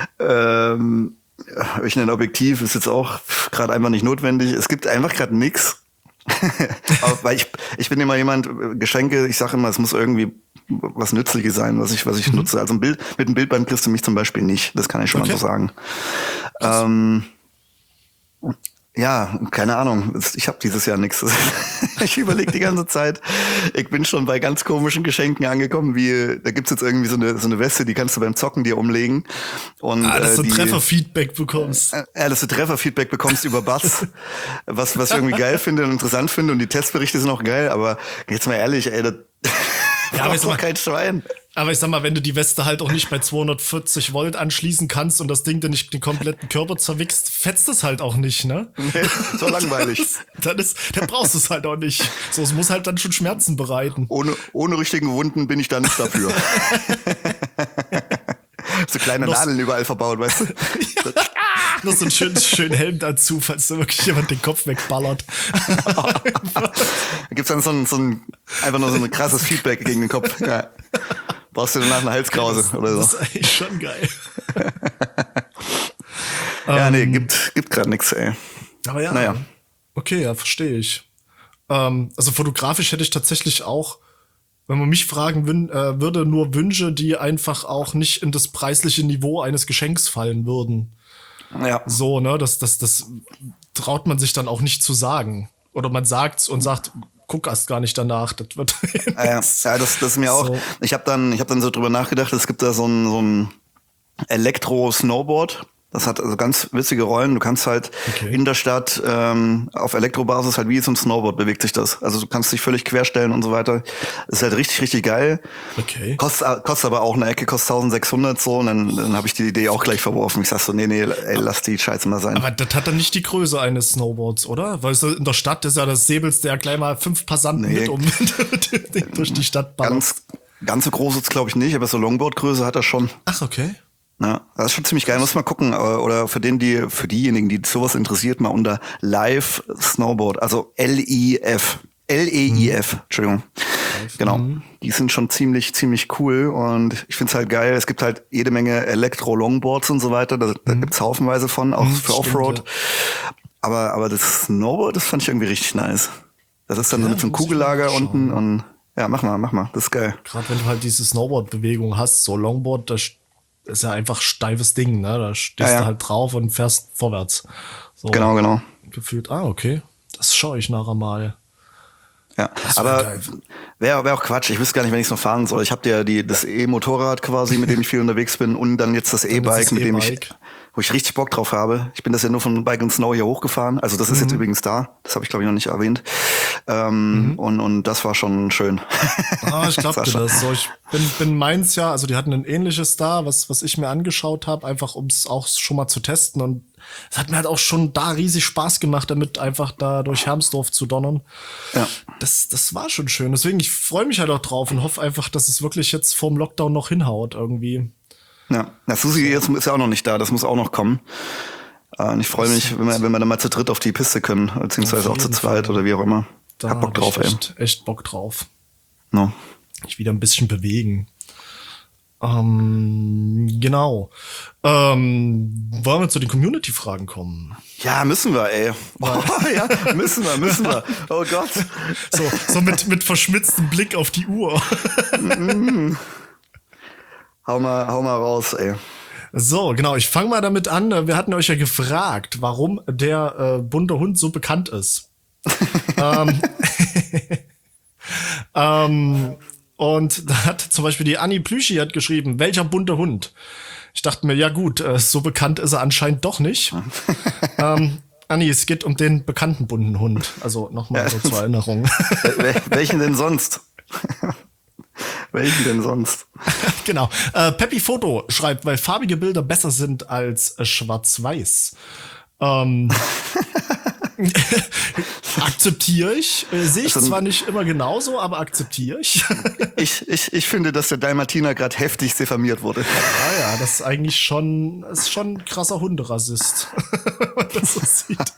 Speaker 1: Ich ein Objektiv ist jetzt auch gerade einfach nicht notwendig. Es gibt einfach gerade nix. Weil ich bin immer jemand, Geschenke, ich sage immer, es muss irgendwie was Nützliches sein, was ich nutze. Also mit einem Bildband kriegst du mich zum Beispiel nicht. Das kann ich schon mal so sagen. Ja, keine Ahnung. Ich habe dieses Jahr nichts. Ich überlege die ganze Zeit. Ich bin schon bei ganz komischen Geschenken angekommen, wie da gibt's jetzt irgendwie so eine Weste, die kannst du beim Zocken dir umlegen. Und,
Speaker 2: dass du Trefferfeedback bekommst.
Speaker 1: Dass du Trefferfeedback bekommst über Bass, was ich irgendwie geil finde und interessant finde. Und die Testberichte sind auch geil, aber jetzt mal ehrlich, ey, das braucht doch kein Schwein.
Speaker 2: Aber ich sag mal, wenn du die Weste halt auch nicht bei 240 Volt anschließen kannst und das Ding dann nicht den kompletten Körper zerwickst, fetzt es halt auch nicht, ne?
Speaker 1: Nee, so langweilig.
Speaker 2: Dann brauchst du es halt auch nicht. So, es muss halt dann schon Schmerzen bereiten.
Speaker 1: Ohne richtigen Wunden bin ich da nicht dafür. So kleine Nadeln überall verbaut, weißt du?
Speaker 2: Noch so einen schönen Helm dazu, falls da wirklich jemand den Kopf wegballert.
Speaker 1: Da gibt's dann einfach nur so ein krasses Feedback gegen den Kopf. Ja. Brauchst du danach eine Halskrause oder so.
Speaker 2: Das ist eigentlich schon geil.
Speaker 1: Ja, nee, gibt gerade nichts, ey.
Speaker 2: Aber ja, naja. Okay, ja, verstehe ich. Also fotografisch hätte ich tatsächlich auch, wenn man mich fragen würde, nur Wünsche, die einfach auch nicht in das preisliche Niveau eines Geschenks fallen würden.
Speaker 1: Ja.
Speaker 2: So, ne, das traut man sich dann auch nicht zu sagen. Oder man sagt's und sagt, guck erst gar nicht danach. Das wird
Speaker 1: das ist mir auch. So. Ich habe dann so drüber nachgedacht, es gibt da so ein Elektro-Snowboard. Das hat also ganz witzige Rollen. Du kannst halt in der Stadt auf Elektrobasis halt wie zum Snowboard bewegt sich das. Also du kannst dich völlig querstellen und so weiter. Das ist halt richtig, richtig geil.
Speaker 2: Okay.
Speaker 1: Kostet aber auch eine Ecke, kostet 1600 so. Und dann habe ich die Idee auch gleich verworfen. Ich sag so, nee, ey, lass die Scheiße mal sein.
Speaker 2: Aber das hat dann nicht die Größe eines Snowboards, oder? Weil so in der Stadt ist ja das säbelst ja gleich mal 5 Passanten mit durch die Stadt ballert.
Speaker 1: Ganz so groß ist es, glaube ich, nicht, aber so Longboard-Größe hat er schon.
Speaker 2: Ach, okay.
Speaker 1: Ja, das ist schon ziemlich geil. Muss mal gucken. Oder für diejenigen, die sowas interessiert, mal unter Live Snowboard, also L-E-I-F, Entschuldigung. Genau. Die sind schon ziemlich cool und ich find's halt geil. Es gibt halt jede Menge Elektro-Longboards und so weiter. Da gibt's haufenweise von, auch für Offroad. Ja. Aber das Snowboard, das fand ich irgendwie richtig nice. Das ist dann mit so einem Kugellager unten und ja, mach mal. Das ist geil.
Speaker 2: Gerade wenn du halt diese Snowboard-Bewegung hast, so Longboard, das ist ja einfach steifes Ding, ne? Da stehst du halt drauf und fährst vorwärts. So
Speaker 1: genau.
Speaker 2: Gefühlt, okay. Das schaue ich nachher mal.
Speaker 1: Ja, aber wäre auch Quatsch. Ich wüsste gar nicht, wenn ich es noch fahren soll. Ich habe ja das E-Motorrad quasi, mit dem ich viel unterwegs bin, und dann jetzt das E-Bike, wo ich richtig Bock drauf habe. Ich bin das ja nur von Bike and Snow hier hochgefahren. Also das ist jetzt übrigens da. Das habe ich, glaube ich, noch nicht erwähnt. Und das war schon schön.
Speaker 2: Ich glaube dir das. So, ich bin meins ja, also die hatten ein ähnliches da, was ich mir angeschaut habe, einfach um es auch schon mal zu testen. Und es hat mir halt auch schon da riesig Spaß gemacht, damit einfach da durch Hermsdorf zu donnern. Ja. Das war schon schön. Deswegen, ich freue mich halt auch drauf und hoffe einfach, dass es wirklich jetzt vorm Lockdown noch hinhaut irgendwie.
Speaker 1: Ja, Susi ist ja auch noch nicht da. Das muss auch noch kommen. Und ich freue mich, wenn wir dann mal zu dritt auf die Piste können, beziehungsweise auch zu zweit oder wie auch immer.
Speaker 2: Da hab Bock drauf, echt Bock drauf.
Speaker 1: No.
Speaker 2: Ich wieder ein bisschen bewegen. Genau. Wollen wir zu den Community-Fragen kommen?
Speaker 1: Ja, müssen wir, ey. Ja, müssen wir. Oh Gott.
Speaker 2: So mit verschmitztem Blick auf die Uhr.
Speaker 1: Hau mal raus, ey.
Speaker 2: So, genau. Ich fange mal damit an. Wir hatten euch ja gefragt, warum der bunte Hund so bekannt ist. Und da hat zum Beispiel die Anni Plüschi hat geschrieben, welcher bunte Hund? Ich dachte mir, ja gut, so bekannt ist er anscheinend doch nicht. Anni, es geht um den bekannten bunten Hund. Also nochmal so zur Erinnerung.
Speaker 1: Welchen denn sonst?
Speaker 2: Genau. Peppi Foto schreibt, weil farbige Bilder besser sind als schwarz-weiß. Akzeptiere ich. Sehe ich zwar nicht immer genauso, aber akzeptiere ich.
Speaker 1: Ich finde, dass der Dalmatiner gerade heftig diffamiert wurde.
Speaker 2: Ja, das ist eigentlich schon ein krasser Hunderassist, wenn man das so sieht.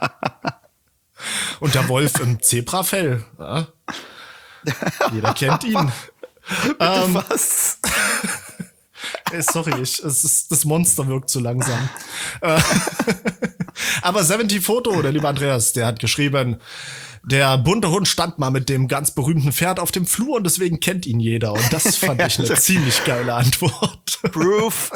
Speaker 2: Und der Wolf im Zebrafell. Ja. Jeder kennt ihn.
Speaker 1: Was?
Speaker 2: Sorry, das Monster wirkt zu langsam. Aber 70 Foto, der liebe Andreas, der hat geschrieben, der bunte Hund stand mal mit dem ganz berühmten Pferd auf dem Flur und deswegen kennt ihn jeder. Und das fand ich eine ziemlich geile Antwort.
Speaker 1: Proof.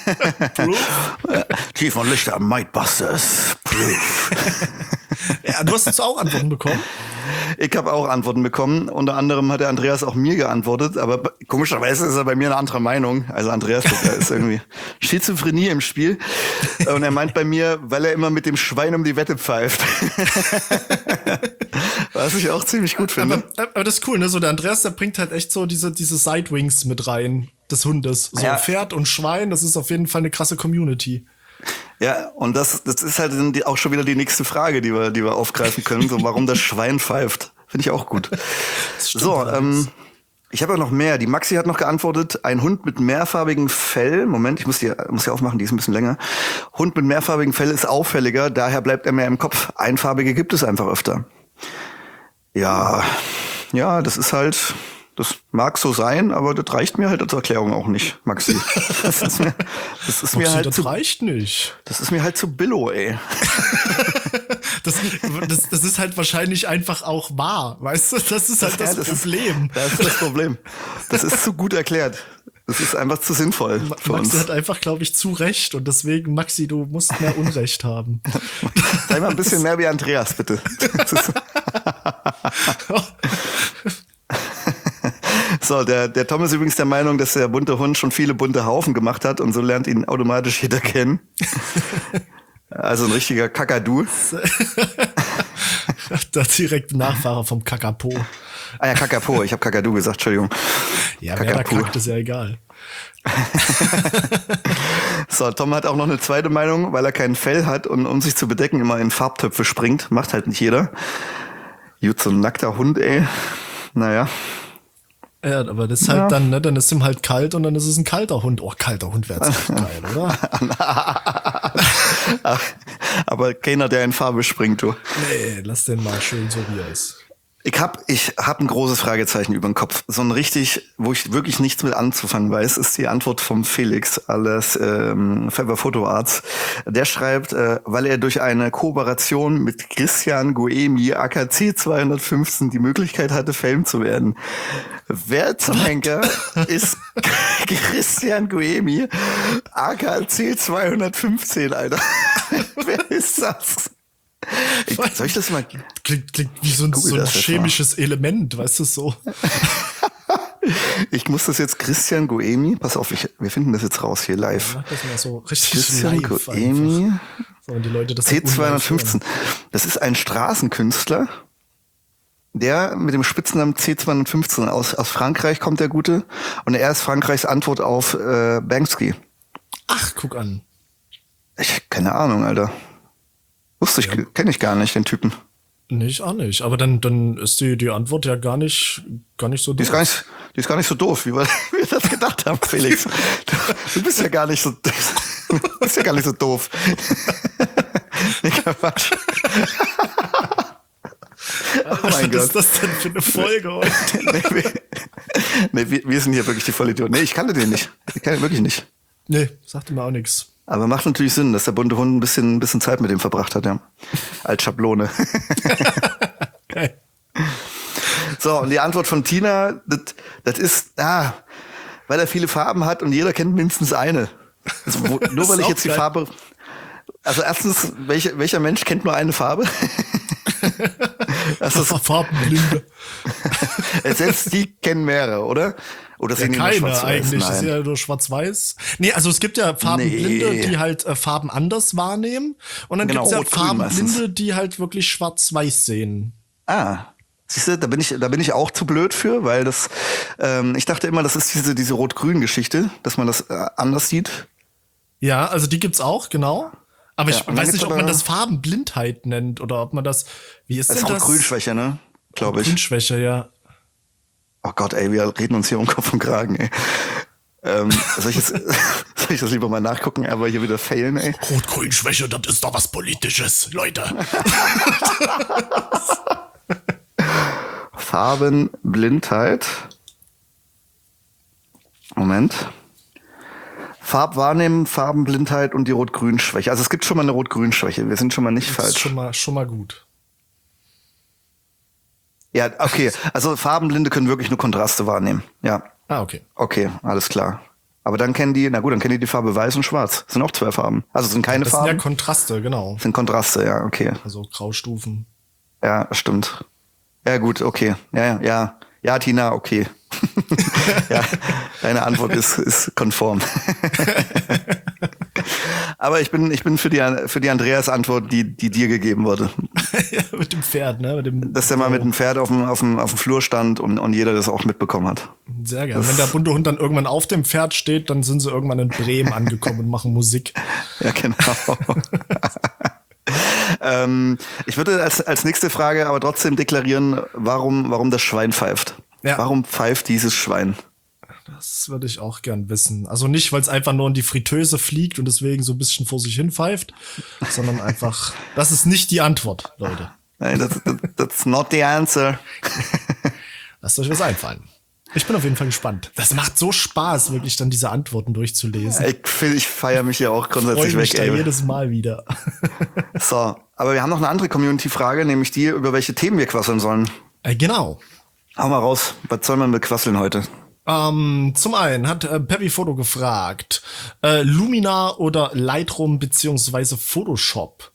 Speaker 1: Tief und Lichter, Mindbusters. Proof.
Speaker 2: Ja, du hast jetzt auch Antworten bekommen.
Speaker 1: Ich habe auch Antworten bekommen. Unter anderem hat der Andreas auch mir geantwortet, aber komischerweise ist er bei mir eine andere Meinung. Also Andreas, der ist irgendwie Schizophrenie im Spiel. Und er meint bei mir, weil er immer mit dem Schwein um die Wette pfeift. Was ich auch ziemlich gut finde.
Speaker 2: Aber das ist cool, ne? So der Andreas, der bringt halt echt so diese Sidewings mit rein des Hundes. So Pferd und Schwein, das ist auf jeden Fall eine krasse Community.
Speaker 1: Ja, und das ist halt auch schon wieder die nächste Frage, die wir aufgreifen können, so warum das Schwein pfeift. Finde ich auch gut. So, ich habe ja noch mehr. Die Maxi hat noch geantwortet, ein Hund mit mehrfarbigem Fell. Moment, ich muss die aufmachen, die ist ein bisschen länger. Hund mit mehrfarbigem Fell ist auffälliger, daher bleibt er mehr im Kopf. Einfarbige gibt es einfach öfter. Ja, das ist halt, das mag so sein, aber das reicht mir halt als Erklärung auch nicht, Maxi. Das ist mir halt
Speaker 2: das reicht nicht.
Speaker 1: Das ist mir halt zu billo, ey.
Speaker 2: Das ist halt wahrscheinlich einfach auch wahr, weißt du? Das ist halt das Problem.
Speaker 1: Das ist das Problem. Das ist zu gut erklärt. Das ist einfach zu sinnvoll für uns.
Speaker 2: Maxi hat einfach, glaube ich, zu Recht und deswegen, Maxi, du musst mehr Unrecht haben.
Speaker 1: Sei mal ein bisschen mehr wie Andreas, bitte. So, der Tom ist übrigens der Meinung, dass der bunte Hund schon viele bunte Haufen gemacht hat und so lernt ihn automatisch jeder kennen. Also ein richtiger Kakadu.
Speaker 2: Der direkte Nachfahre vom Kakapo.
Speaker 1: Ah ja, Kakapo. Ich habe Kakadu gesagt, Entschuldigung.
Speaker 2: Ja, wer da kackt, ist ja egal.
Speaker 1: So, Tom hat auch noch eine zweite Meinung, weil er kein Fell hat und um sich zu bedecken immer in Farbtöpfe springt. Macht halt nicht jeder. Gut, so ein nackter Hund, ey. Naja.
Speaker 2: Ja, aber das ist halt dann, ne, dann ist ihm halt kalt und dann ist es ein kalter Hund. Oh, kalter Hund wäre jetzt geil, oder?
Speaker 1: Aber keiner, der in Farbe springt, du.
Speaker 2: Nee, lass den mal schön so, wie er ist.
Speaker 1: Ich hab ein großes Fragezeichen über den Kopf. So ein richtig, wo ich wirklich nichts mit anzufangen weiß, ist die Antwort vom Felix, alias Fever Photo Arts. Der schreibt, weil er durch eine Kooperation mit Christian Goemi, AKC 215, die Möglichkeit hatte, Fame zu werden. Wer zum Henker ist Christian Goemi, AKC 215, Alter? Wer ist das? Soll ich das mal?
Speaker 2: Klingt wie so ein chemisches Element, weißt du, so.
Speaker 1: Ich muss das jetzt Christian Goemi, pass auf, wir finden das jetzt raus hier live.
Speaker 2: Ja, mach das mal so richtig
Speaker 1: Christian
Speaker 2: live
Speaker 1: Goemi,
Speaker 2: so, und die Leute das
Speaker 1: C215. Das ist ein Straßenkünstler, der mit dem Spitznamen C215 aus Frankreich kommt, der Gute. Und er ist Frankreichs Antwort auf Banksy.
Speaker 2: Ach, guck an.
Speaker 1: Keine Ahnung, Alter. Kenne ich gar nicht, den Typen.
Speaker 2: Nicht, auch nicht. Aber dann ist die Antwort ja gar nicht so doof.
Speaker 1: Die ist gar nicht so doof, wie wir das gedacht haben, Felix. Du bist ja gar nicht so, doof. Nee, Quatsch. Oh mein Gott.
Speaker 2: Was ist das denn für eine Folge heute?
Speaker 1: Wir sind hier wirklich die Vollidioten. Nee, ich kannte den nicht. Ich kannte ihn wirklich nicht.
Speaker 2: Nee, sagte mir auch nichts.
Speaker 1: Aber macht natürlich Sinn, dass der bunte Hund ein bisschen Zeit mit dem verbracht hat, ja. Als Schablone.
Speaker 2: Okay.
Speaker 1: So, und die Antwort von Tina, das ist, weil er viele Farben hat und jeder kennt mindestens eine. Also, nur weil ich jetzt die Farbe. Also erstens, welcher Mensch kennt nur eine Farbe?
Speaker 2: Das ist Farbenblinde.
Speaker 1: Selbst die kennen mehrere, oder? Oder
Speaker 2: ja, keine eigentlich. Das ist ja nur schwarz-weiß. Nee, also es gibt ja Farbenblinde, die halt Farben anders wahrnehmen. Und dann gibt's ja Farbenblinde, die halt wirklich schwarz-weiß sehen.
Speaker 1: Siehst du, da bin ich auch zu blöd für, weil das, ich dachte immer, das ist diese Rot-Grün-Geschichte, dass man das anders sieht.
Speaker 2: Ja, also die gibt's auch, genau. Aber ich weiß nicht, ob man das Farbenblindheit nennt oder ob man das, wie ist denn das?
Speaker 1: Rot-Grün-Schwäche, ne? Glaube ich.
Speaker 2: Grünschwäche, ja.
Speaker 1: Oh Gott, ey, wir reden uns hier um Kopf und Kragen, ey. Soll ich das lieber mal nachgucken, aber hier wieder failen, ey?
Speaker 2: Rot-Grün-Schwäche, das ist doch was Politisches, Leute.
Speaker 1: Farbenblindheit. Moment. Farbwahrnehmen, Farbenblindheit und die Rot-Grün-Schwäche. Also es gibt schon mal eine Rot-Grün-Schwäche. Wir sind schon mal nicht falsch.
Speaker 2: Das ist schon mal gut.
Speaker 1: Ja, okay. Also Farbenblinde können wirklich nur Kontraste wahrnehmen. Ja.
Speaker 2: Okay.
Speaker 1: Okay, alles klar. Aber dann kennen die Farbe Weiß und Schwarz. Das sind auch zwei Farben. Also es sind keine Farben.
Speaker 2: Das sind ja Kontraste, genau.
Speaker 1: Das sind Kontraste, ja, okay.
Speaker 2: Also Graustufen.
Speaker 1: Ja, stimmt. Ja, gut, okay. Ja, Tina, okay. Ja, deine Antwort ist konform. Aber ich bin für die Andreas Antwort, die dir gegeben wurde.
Speaker 2: Ja, mit dem Pferd, ne?
Speaker 1: Dass der mal mit dem Pferd auf dem Flur stand und jeder das auch mitbekommen hat.
Speaker 2: Sehr gerne. Wenn der bunte Hund dann irgendwann auf dem Pferd steht, dann sind sie irgendwann in Bremen angekommen und machen Musik.
Speaker 1: Ja, genau. Ich würde als nächste Frage aber trotzdem deklarieren, warum das Schwein pfeift. Ja. Warum pfeift dieses Schwein?
Speaker 2: Das würde ich auch gern wissen. Also nicht, weil es einfach nur in die Fritteuse fliegt und deswegen so ein bisschen vor sich hin pfeift, sondern einfach, das ist nicht die Antwort, Leute.
Speaker 1: Nein, that's not the answer.
Speaker 2: Lasst euch was einfallen. Ich bin auf jeden Fall gespannt. Das macht so Spaß, wirklich dann diese Antworten durchzulesen.
Speaker 1: Ich feiere mich ja auch grundsätzlich weg.
Speaker 2: Ich freue mich da jedes Mal wieder.
Speaker 1: So, aber wir haben noch eine andere Community-Frage, nämlich die, über welche Themen wir quasseln sollen.
Speaker 2: Genau.
Speaker 1: Hau mal raus. Was soll man bequasseln heute?
Speaker 2: Zum einen hat Peppy Photo gefragt, Luminar oder Lightroom beziehungsweise Photoshop.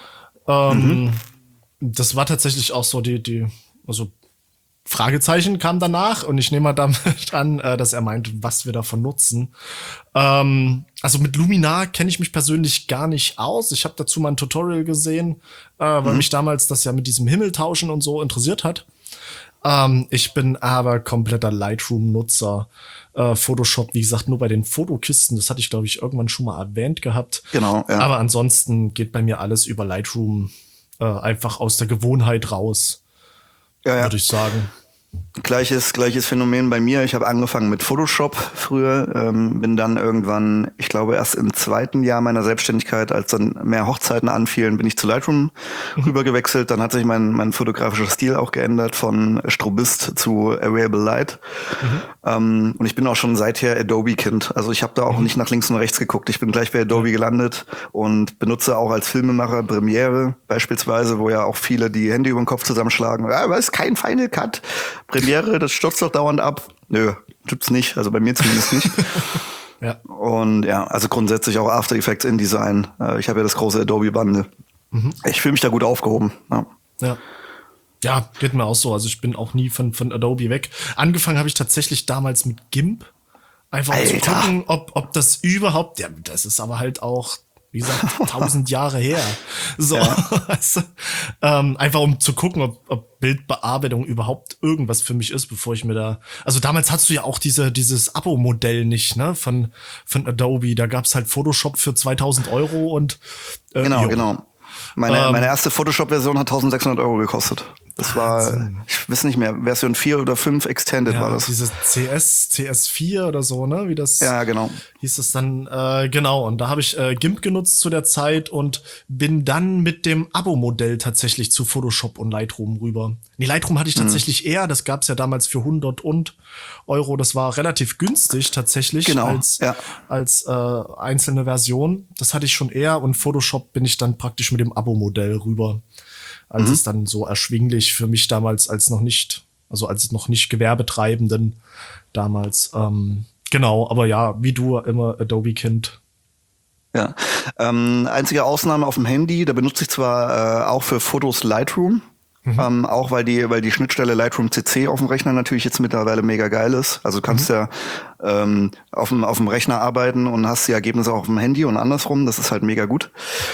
Speaker 2: Das war tatsächlich auch so also Fragezeichen kam danach und ich nehme mal damit an, dass er meint, was wir davon nutzen. Also mit Luminar kenne ich mich persönlich gar nicht aus. Ich habe dazu mal ein Tutorial gesehen, weil mich damals das ja mit diesem Himmeltauschen und so interessiert hat. Ich bin aber kompletter Lightroom-Nutzer. Photoshop, wie gesagt, nur bei den Fotokisten. Das hatte ich, glaube ich, irgendwann schon mal erwähnt gehabt.
Speaker 1: Genau, ja.
Speaker 2: Aber ansonsten geht bei mir alles über Lightroom einfach aus der Gewohnheit raus, würde ich sagen.
Speaker 1: Gleiches Phänomen bei mir. Ich habe angefangen mit Photoshop früher, bin dann irgendwann, ich glaube erst im zweiten Jahr meiner Selbstständigkeit, als dann mehr Hochzeiten anfielen, bin ich zu Lightroom rübergewechselt. Dann hat sich mein fotografischer Stil auch geändert von Strobist zu Available Light. Und ich bin auch schon seither Adobe-Kind. Also ich habe da auch nicht nach links und rechts geguckt. Ich bin gleich bei Adobe gelandet und benutze auch als Filmemacher Premiere beispielsweise, wo ja auch viele die Hände über den Kopf zusammenschlagen. Ja, aber ist kein Final Cut. Premiere, das stürzt doch dauernd ab. Nö, gibt's nicht. Also bei mir zumindest nicht.
Speaker 2: Ja.
Speaker 1: Und ja, also grundsätzlich auch After Effects, InDesign. Ich habe ja das große Adobe-Bundle. Ich fühle mich da gut aufgehoben. Ja.
Speaker 2: Ja. Ja, geht mir auch so. Also ich bin auch nie von Adobe weg. Angefangen habe ich tatsächlich damals mit GIMP. Einfach um zu gucken, ob das überhaupt, ja, das ist aber halt auch, wie gesagt, 1000 Jahre her. So, weißt du? Einfach um zu gucken, ob Bildbearbeitung überhaupt irgendwas für mich ist, bevor ich mir da. Also damals hattest du ja auch dieses Abo-Modell nicht, ne? Von Adobe. Da gab's halt Photoshop für 2000 Euro und
Speaker 1: Genau. Meine erste Photoshop-Version hat 1600 Euro gekostet. Das war, ich weiß nicht mehr, Version 4 oder 5 Extended war das.
Speaker 2: Dieses CS4 oder so, ne? Wie das
Speaker 1: genau.
Speaker 2: hieß es dann, genau. Und da habe ich GIMP genutzt zu der Zeit und bin dann mit dem Abo-Modell tatsächlich zu Photoshop und Lightroom rüber. Nee, Lightroom hatte ich tatsächlich eher, das gab's ja damals für 100 Euro. Das war relativ günstig tatsächlich als einzelne Version. Das hatte ich schon eher und Photoshop bin ich dann praktisch mit dem Abo-Modell rüber. Als es dann so erschwinglich für mich damals als noch nicht Gewerbetreibenden damals. Genau, aber ja, wie du immer Adobe-Kind.
Speaker 1: Ja, einzige Ausnahme auf dem Handy, da benutze ich zwar auch für Fotos Lightroom, auch weil die Schnittstelle Lightroom CC auf dem Rechner natürlich jetzt mittlerweile mega geil ist. Also du kannst ja auf dem Rechner arbeiten und hast die Ergebnisse auch auf dem Handy und andersrum, das ist halt mega gut.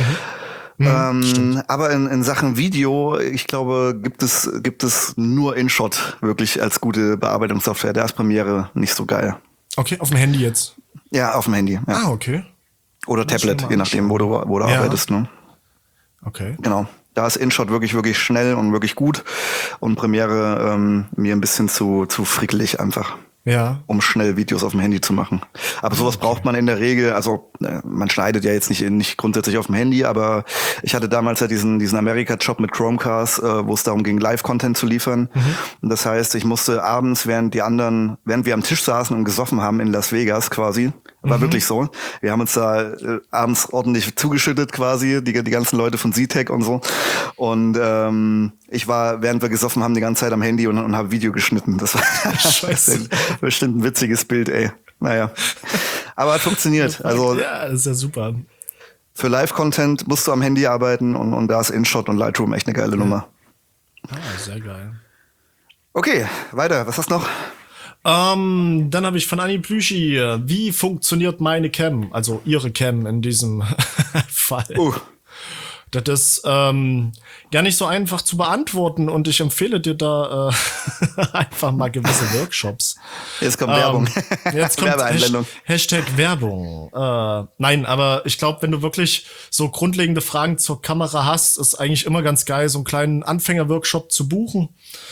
Speaker 1: Aber in Sachen Video, ich glaube, gibt es nur InShot wirklich als gute Bearbeitungssoftware. Da ist Premiere nicht so geil.
Speaker 2: Okay, auf dem Handy jetzt?
Speaker 1: Ja, auf dem Handy. Ja.
Speaker 2: Ah, okay.
Speaker 1: Oder Tablet, je nachdem, wo du arbeitest. Ne?
Speaker 2: Okay.
Speaker 1: Genau. Da ist InShot wirklich, wirklich schnell und wirklich gut. Und Premiere mir ein bisschen zu frickelig einfach.
Speaker 2: Ja.
Speaker 1: Um schnell Videos auf dem Handy zu machen. Aber sowas braucht man in der Regel, also man schneidet ja jetzt nicht grundsätzlich auf dem Handy, aber ich hatte damals ja diesen Amerika-Job mit Chromecast, wo es darum ging, Live-Content zu liefern. Und das heißt, ich musste abends, während wir am Tisch saßen und gesoffen haben in Las Vegas quasi, war wirklich so. Wir haben uns da abends ordentlich zugeschüttet quasi, die ganzen Leute von Z-Tech und so. Und ich war, während wir gesoffen haben, die ganze Zeit am Handy und habe Video geschnitten. Das war bestimmt ein witziges Bild, ey. Naja. Aber hat funktioniert. Also
Speaker 2: ja, das ist ja super.
Speaker 1: Für Live-Content musst du am Handy arbeiten und da ist InShot und Lightroom echt eine geile Nummer.
Speaker 2: Ah, sehr geil.
Speaker 1: Okay, weiter. Was hast du noch?
Speaker 2: Dann habe ich von Anni Plüschi, wie funktioniert meine Cam? Also ihre Cam in diesem Fall. Das ist gar nicht so einfach zu beantworten und ich empfehle dir da einfach mal gewisse Workshops.
Speaker 1: Jetzt kommt Werbung.
Speaker 2: Jetzt kommt
Speaker 1: Werbeeinblendung.
Speaker 2: Hashtag Werbung. Nein, aber ich glaube, wenn du wirklich so grundlegende Fragen zur Kamera hast, ist eigentlich immer ganz geil, so einen kleinen Anfänger-Workshop zu buchen.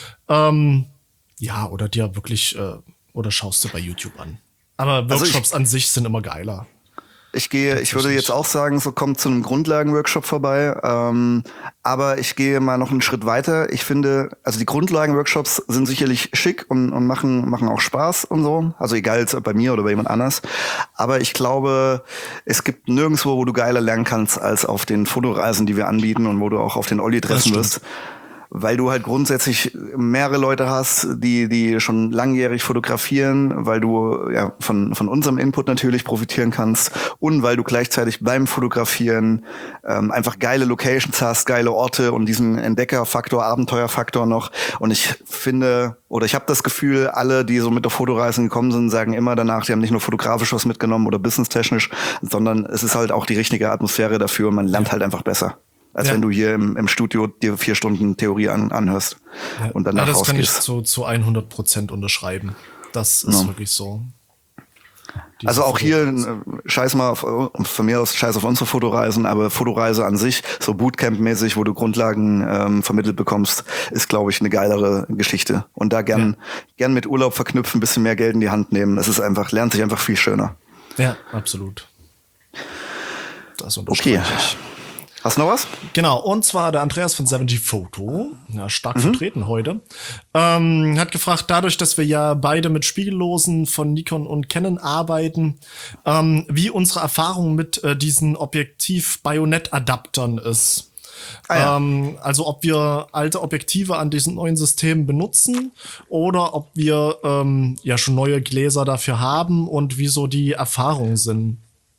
Speaker 2: Ja, oder dir wirklich, oder schaust du bei YouTube an. Aber Workshops an sich sind immer geiler.
Speaker 1: Ich würde jetzt auch sagen, so kommt zu einem Grundlagenworkshop vorbei. Aber ich gehe mal noch einen Schritt weiter. Ich finde, also die Grundlagenworkshops sind sicherlich schick und machen auch Spaß und so. Also egal jetzt ob bei mir oder bei jemand anders. Aber ich glaube, es gibt nirgendwo, wo du geiler lernen kannst, als auf den Fotoreisen, die wir anbieten und wo du auch auf den Olli treffen wirst. Weil du halt grundsätzlich mehrere Leute hast, die schon langjährig fotografieren, weil du ja von unserem Input natürlich profitieren kannst und weil du gleichzeitig beim Fotografieren einfach geile Locations hast, geile Orte und diesen Entdeckerfaktor, Abenteuerfaktor noch. Und ich finde, oder ich habe das Gefühl, alle, die so mit der Fotoreisen gekommen sind, sagen immer danach, die haben nicht nur fotografisch was mitgenommen oder businesstechnisch, sondern es ist halt auch die richtige Atmosphäre dafür und man lernt halt einfach besser. Als wenn du hier im Studio dir 4 Stunden Theorie anhörst und danach
Speaker 2: das
Speaker 1: rausgehst.
Speaker 2: kann ich zu 100% unterschreiben. Das ist wirklich so.
Speaker 1: Also auch hier, scheiß mal von mir aus scheiß auf unsere Fotoreisen, aber Fotoreise an sich, so Bootcamp-mäßig, wo du Grundlagen vermittelt bekommst, ist, glaube ich, eine geilere Geschichte. Und da gern mit Urlaub verknüpfen, ein bisschen mehr Geld in die Hand nehmen. Das ist einfach, lernt sich einfach viel schöner.
Speaker 2: Ja, absolut. Das unterstreiche ich.
Speaker 1: Hast du noch was?
Speaker 2: Genau, und zwar der Andreas von 70 Photo, ja, stark vertreten heute, hat gefragt, dadurch, dass wir ja beide mit Spiegellosen von Nikon und Canon arbeiten, wie unsere Erfahrung mit diesen Objektiv-Bajonett-Adaptern ist. Also ob wir alte Objektive an diesen neuen Systemen benutzen oder ob wir ja schon neue Gläser dafür haben und wie so die Erfahrungen sind.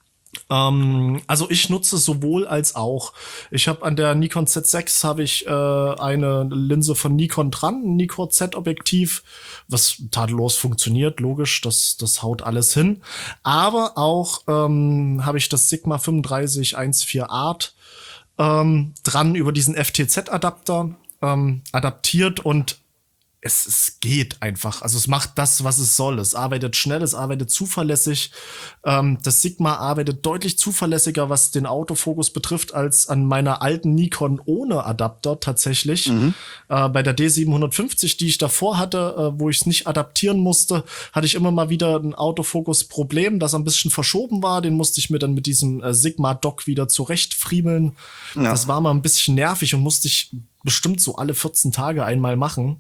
Speaker 2: Also ich nutze sowohl als auch. Ich habe an der Nikon Z6 habe ich eine Linse von Nikon dran, ein Nikon Z-Objektiv, was tadellos funktioniert, logisch, das haut alles hin. Aber auch habe ich das Sigma 3514 Art dran über diesen FTZ-Adapter adaptiert und es geht einfach. Also es macht das, was es soll. Es arbeitet schnell, es arbeitet zuverlässig. Das Sigma arbeitet deutlich zuverlässiger, was den Autofokus betrifft, als an meiner alten Nikon ohne Adapter tatsächlich. Bei der D750, die ich davor hatte, wo ich es nicht adaptieren musste, hatte ich immer mal wieder ein Autofokus-Problem, das ein bisschen verschoben war. Den musste ich mir dann mit diesem Sigma-Dock wieder zurechtfriemeln. Ja. Das war mal ein bisschen nervig und musste ich bestimmt so alle 14 Tage einmal machen.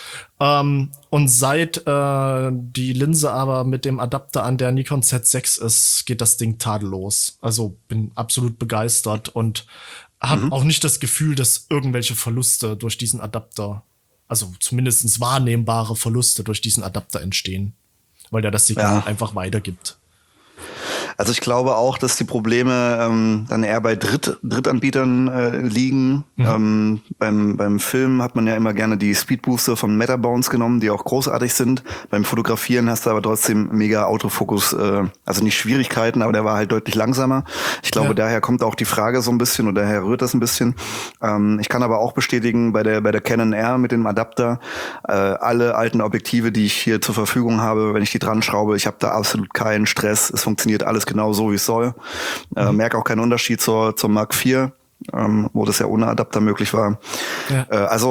Speaker 2: Und seit die Linse aber mit dem Adapter an der Nikon Z6 ist, geht das Ding tadellos. Also bin absolut begeistert und habe auch nicht das Gefühl, dass irgendwelche Verluste durch diesen Adapter, also zumindest wahrnehmbare Verluste durch diesen Adapter entstehen, weil der das Signal einfach weitergibt.
Speaker 1: Also ich glaube auch, dass die Probleme dann eher bei Drittanbietern liegen. Beim Film hat man ja immer gerne die Speedbooster von Metabones genommen, die auch großartig sind. Beim Fotografieren hast du aber trotzdem mega Autofokus, also nicht Schwierigkeiten, aber der war halt deutlich langsamer. Ich glaube, daher kommt auch die Frage so ein bisschen oder daher rührt das ein bisschen. Ich kann aber auch bestätigen, bei der Canon R mit dem Adapter, alle alten Objektive, die ich hier zur Verfügung habe, wenn ich die dran schraube, ich habe da absolut keinen Stress. Es funktioniert alles genau so, wie es soll. Merke auch keinen Unterschied zur Mark IV, wo das ja ohne Adapter möglich war. Ja.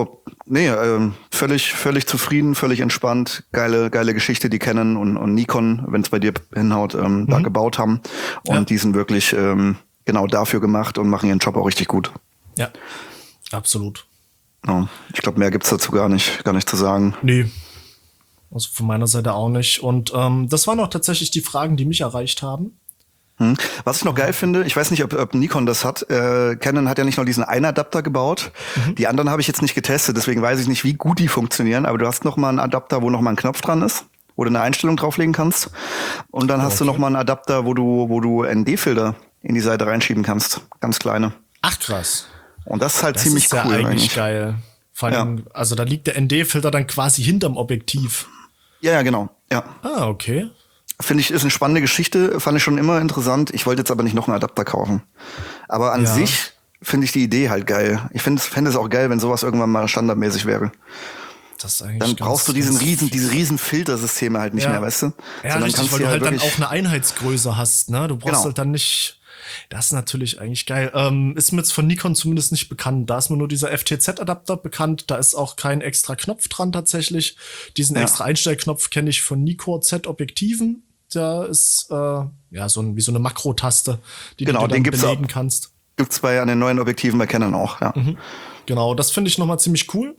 Speaker 1: Völlig zufrieden, völlig entspannt. Geile Geschichte, die Canon und Nikon, wenn es bei dir hinhaut, da gebaut haben. Und die sind wirklich genau dafür gemacht und machen ihren Job auch richtig gut.
Speaker 2: Ja, absolut.
Speaker 1: Ja, ich glaube, mehr gibt's dazu gar nicht zu sagen.
Speaker 2: Nee. Also von meiner Seite auch nicht. Und das waren auch tatsächlich die Fragen, die mich erreicht haben.
Speaker 1: Was ich noch geil finde, ich weiß nicht, ob Nikon das hat. Canon hat ja nicht nur diesen einen Adapter gebaut. Die anderen habe ich jetzt nicht getestet, deswegen weiß ich nicht, wie gut die funktionieren. Aber du hast noch mal einen Adapter, wo noch mal ein Knopf dran ist, wo du eine Einstellung drauflegen kannst. Und dann hast du noch mal einen Adapter, wo du ND-Filter in die Seite reinschieben kannst. Ganz kleine.
Speaker 2: Ach krass.
Speaker 1: Und das ist halt ziemlich cool. Das ist ja eigentlich
Speaker 2: geil. Vor allem, also da liegt der ND-Filter dann quasi hinterm Objektiv.
Speaker 1: Ja, genau. Ja.
Speaker 2: Ah, okay.
Speaker 1: Finde ich, ist eine spannende Geschichte, fand ich schon immer interessant. Ich wollte jetzt aber nicht noch einen Adapter kaufen. Aber an sich finde ich die Idee halt geil. Ich fände es auch geil, wenn sowas irgendwann mal standardmäßig wäre.
Speaker 2: Das ist eigentlich
Speaker 1: dann brauchst du diese riesen Filtersysteme halt nicht mehr, weißt du?
Speaker 2: Ja, richtig, weil du halt dann auch eine Einheitsgröße hast, ne? Du brauchst halt dann nicht. Das ist natürlich eigentlich geil. Ist mir jetzt von Nikon zumindest nicht bekannt. Da ist mir nur dieser FTZ-Adapter bekannt. Da ist auch kein extra Knopf dran tatsächlich. Diesen extra Einstellknopf kenne ich von Nikon Z-Objektiven. Da ist wie so eine Makrotaste, die du dann belegen kannst.
Speaker 1: Gibt's an den neuen Objektiven bei Canon auch, ja.
Speaker 2: Genau, das finde ich nochmal ziemlich cool.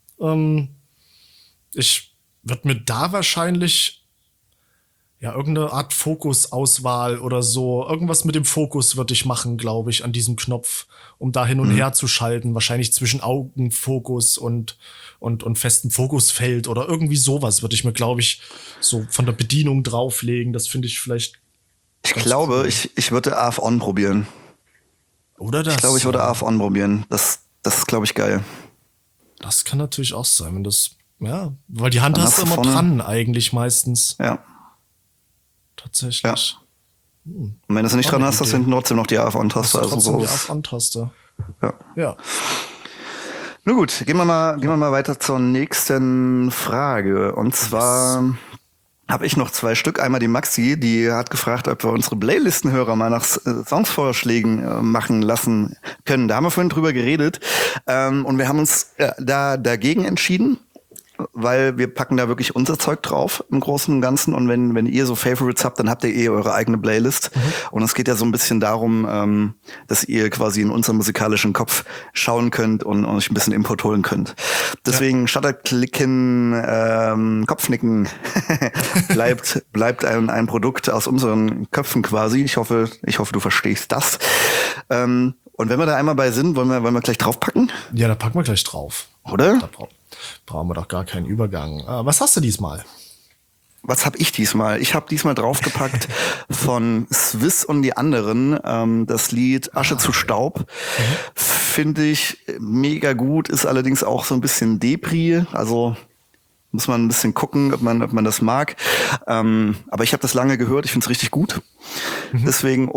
Speaker 2: Ich würde mir da wahrscheinlich irgendeine Art Fokusauswahl oder so. Irgendwas mit dem Fokus würde ich machen, glaube ich, an diesem Knopf, um da hin und her zu schalten. Wahrscheinlich zwischen Augenfokus und festem Fokusfeld oder irgendwie sowas würde ich mir, glaube ich, so von der Bedienung drauflegen. Das finde ich vielleicht.
Speaker 1: Ich glaube, cool. ich würde AF On probieren.
Speaker 2: Oder das?
Speaker 1: Ich glaube, ich würde AF On probieren. Das ist, glaube ich, geil.
Speaker 2: Das kann natürlich auch sein, wenn das, weil die Hand hast du immer dran eigentlich meistens.
Speaker 1: Ja.
Speaker 2: Tatsächlich.
Speaker 1: Ja. Und wenn du es nicht dran hast, hast du hinten trotzdem noch die AF-On-Taste.
Speaker 2: Also trotzdem die AF-On-Taste. Ja.
Speaker 1: Nun gut, gehen wir mal weiter zur nächsten Frage. Und zwar habe ich noch 2 Stück. Einmal die Maxi, die hat gefragt, ob wir unsere Playlistenhörer mal nach Songsvorschlägen machen lassen können. Da haben wir vorhin drüber geredet. Und wir haben uns da dagegen entschieden, weil wir packen da wirklich unser Zeug drauf im Großen und Ganzen. Und wenn ihr so Favorites habt, dann habt ihr eure eigene Playlist. Und es geht ja so ein bisschen darum, dass ihr quasi in unseren musikalischen Kopf schauen könnt und euch ein bisschen Input holen könnt. Deswegen Shutterklicken, Kopfnicken bleibt ein Produkt aus unseren Köpfen quasi. Ich hoffe, du verstehst das. Und wenn wir da einmal bei sind, wollen wir gleich draufpacken?
Speaker 2: Ja, da packen wir gleich drauf.
Speaker 1: Oder?
Speaker 2: Da brauchen wir doch gar keinen Übergang. Was hast du diesmal?
Speaker 1: Was habe ich diesmal? Ich habe diesmal draufgepackt von Swiss und die anderen das Lied Asche zu Staub. Finde ich mega gut, ist allerdings auch so ein bisschen Depri, also muss man ein bisschen gucken, ob man das mag. Aber ich habe das lange gehört, ich finde es richtig gut. Deswegen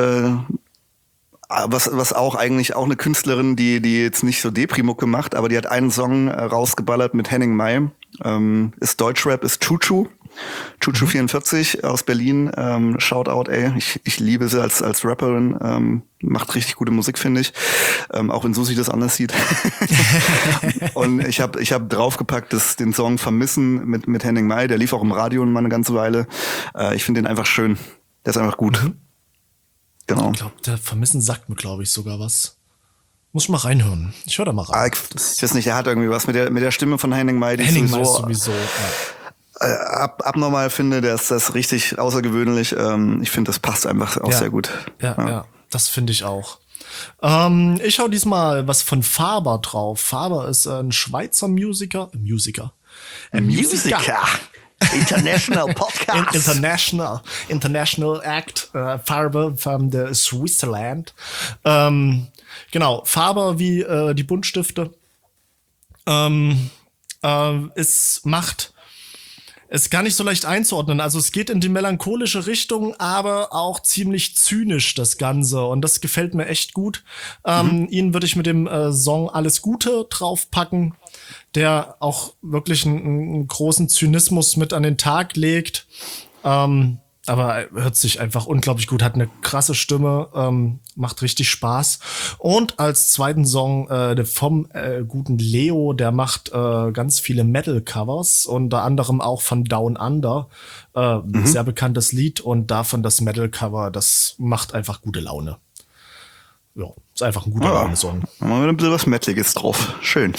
Speaker 1: was auch eigentlich auch eine Künstlerin, die jetzt nicht so Depri-Mucke macht, aber die hat einen Song rausgeballert mit Henning Mai. Ist Deutschrap, ist Chuchu. Chuchu 44 aus Berlin. Shoutout, ey. Ich liebe sie als Rapperin. Macht richtig gute Musik, finde ich. Auch wenn Susi das anders sieht. Und ich hab draufgepackt, den Song Vermissen mit Henning Mai. Der lief auch im Radio mal eine ganze Weile. Ich finde den einfach schön. Der ist einfach gut. Genau.
Speaker 2: Ich glaube, der Vermissen sagt mir, glaube ich, sogar was. Muss ich mal reinhören. Ich höre da mal rein.
Speaker 1: Ich weiß nicht, er hat irgendwie was mit der Stimme von Henning Mai, die
Speaker 2: Henning
Speaker 1: ich
Speaker 2: Mai sowieso.
Speaker 1: abnormal finde. Das ist richtig außergewöhnlich. Ich finde, das passt einfach auch sehr gut.
Speaker 2: Ja, das finde ich auch. Ich hau diesmal was von Faber drauf. Faber ist ein Schweizer Musiker.
Speaker 1: International Podcast.
Speaker 2: International Act, Faber from the Switzerland. Genau, Faber wie die Buntstifte. Ist gar nicht so leicht einzuordnen. Also es geht in die melancholische Richtung, aber auch ziemlich zynisch das Ganze. Und das gefällt mir echt gut. Ihn würde ich mit dem Song Alles Gute draufpacken, der auch wirklich einen großen Zynismus mit an den Tag legt. Aber hört sich einfach unglaublich gut, hat eine krasse Stimme, macht richtig Spaß. Und als zweiten Song vom guten Leo, der macht ganz viele Metal-Covers, unter anderem auch von Down Under, sehr bekanntes Lied. Und davon das Metal-Cover, das macht einfach gute Laune. Ja, ist einfach ein guter Laune-Song.
Speaker 1: Machen wir ein bisschen was Metaliges drauf. Schön.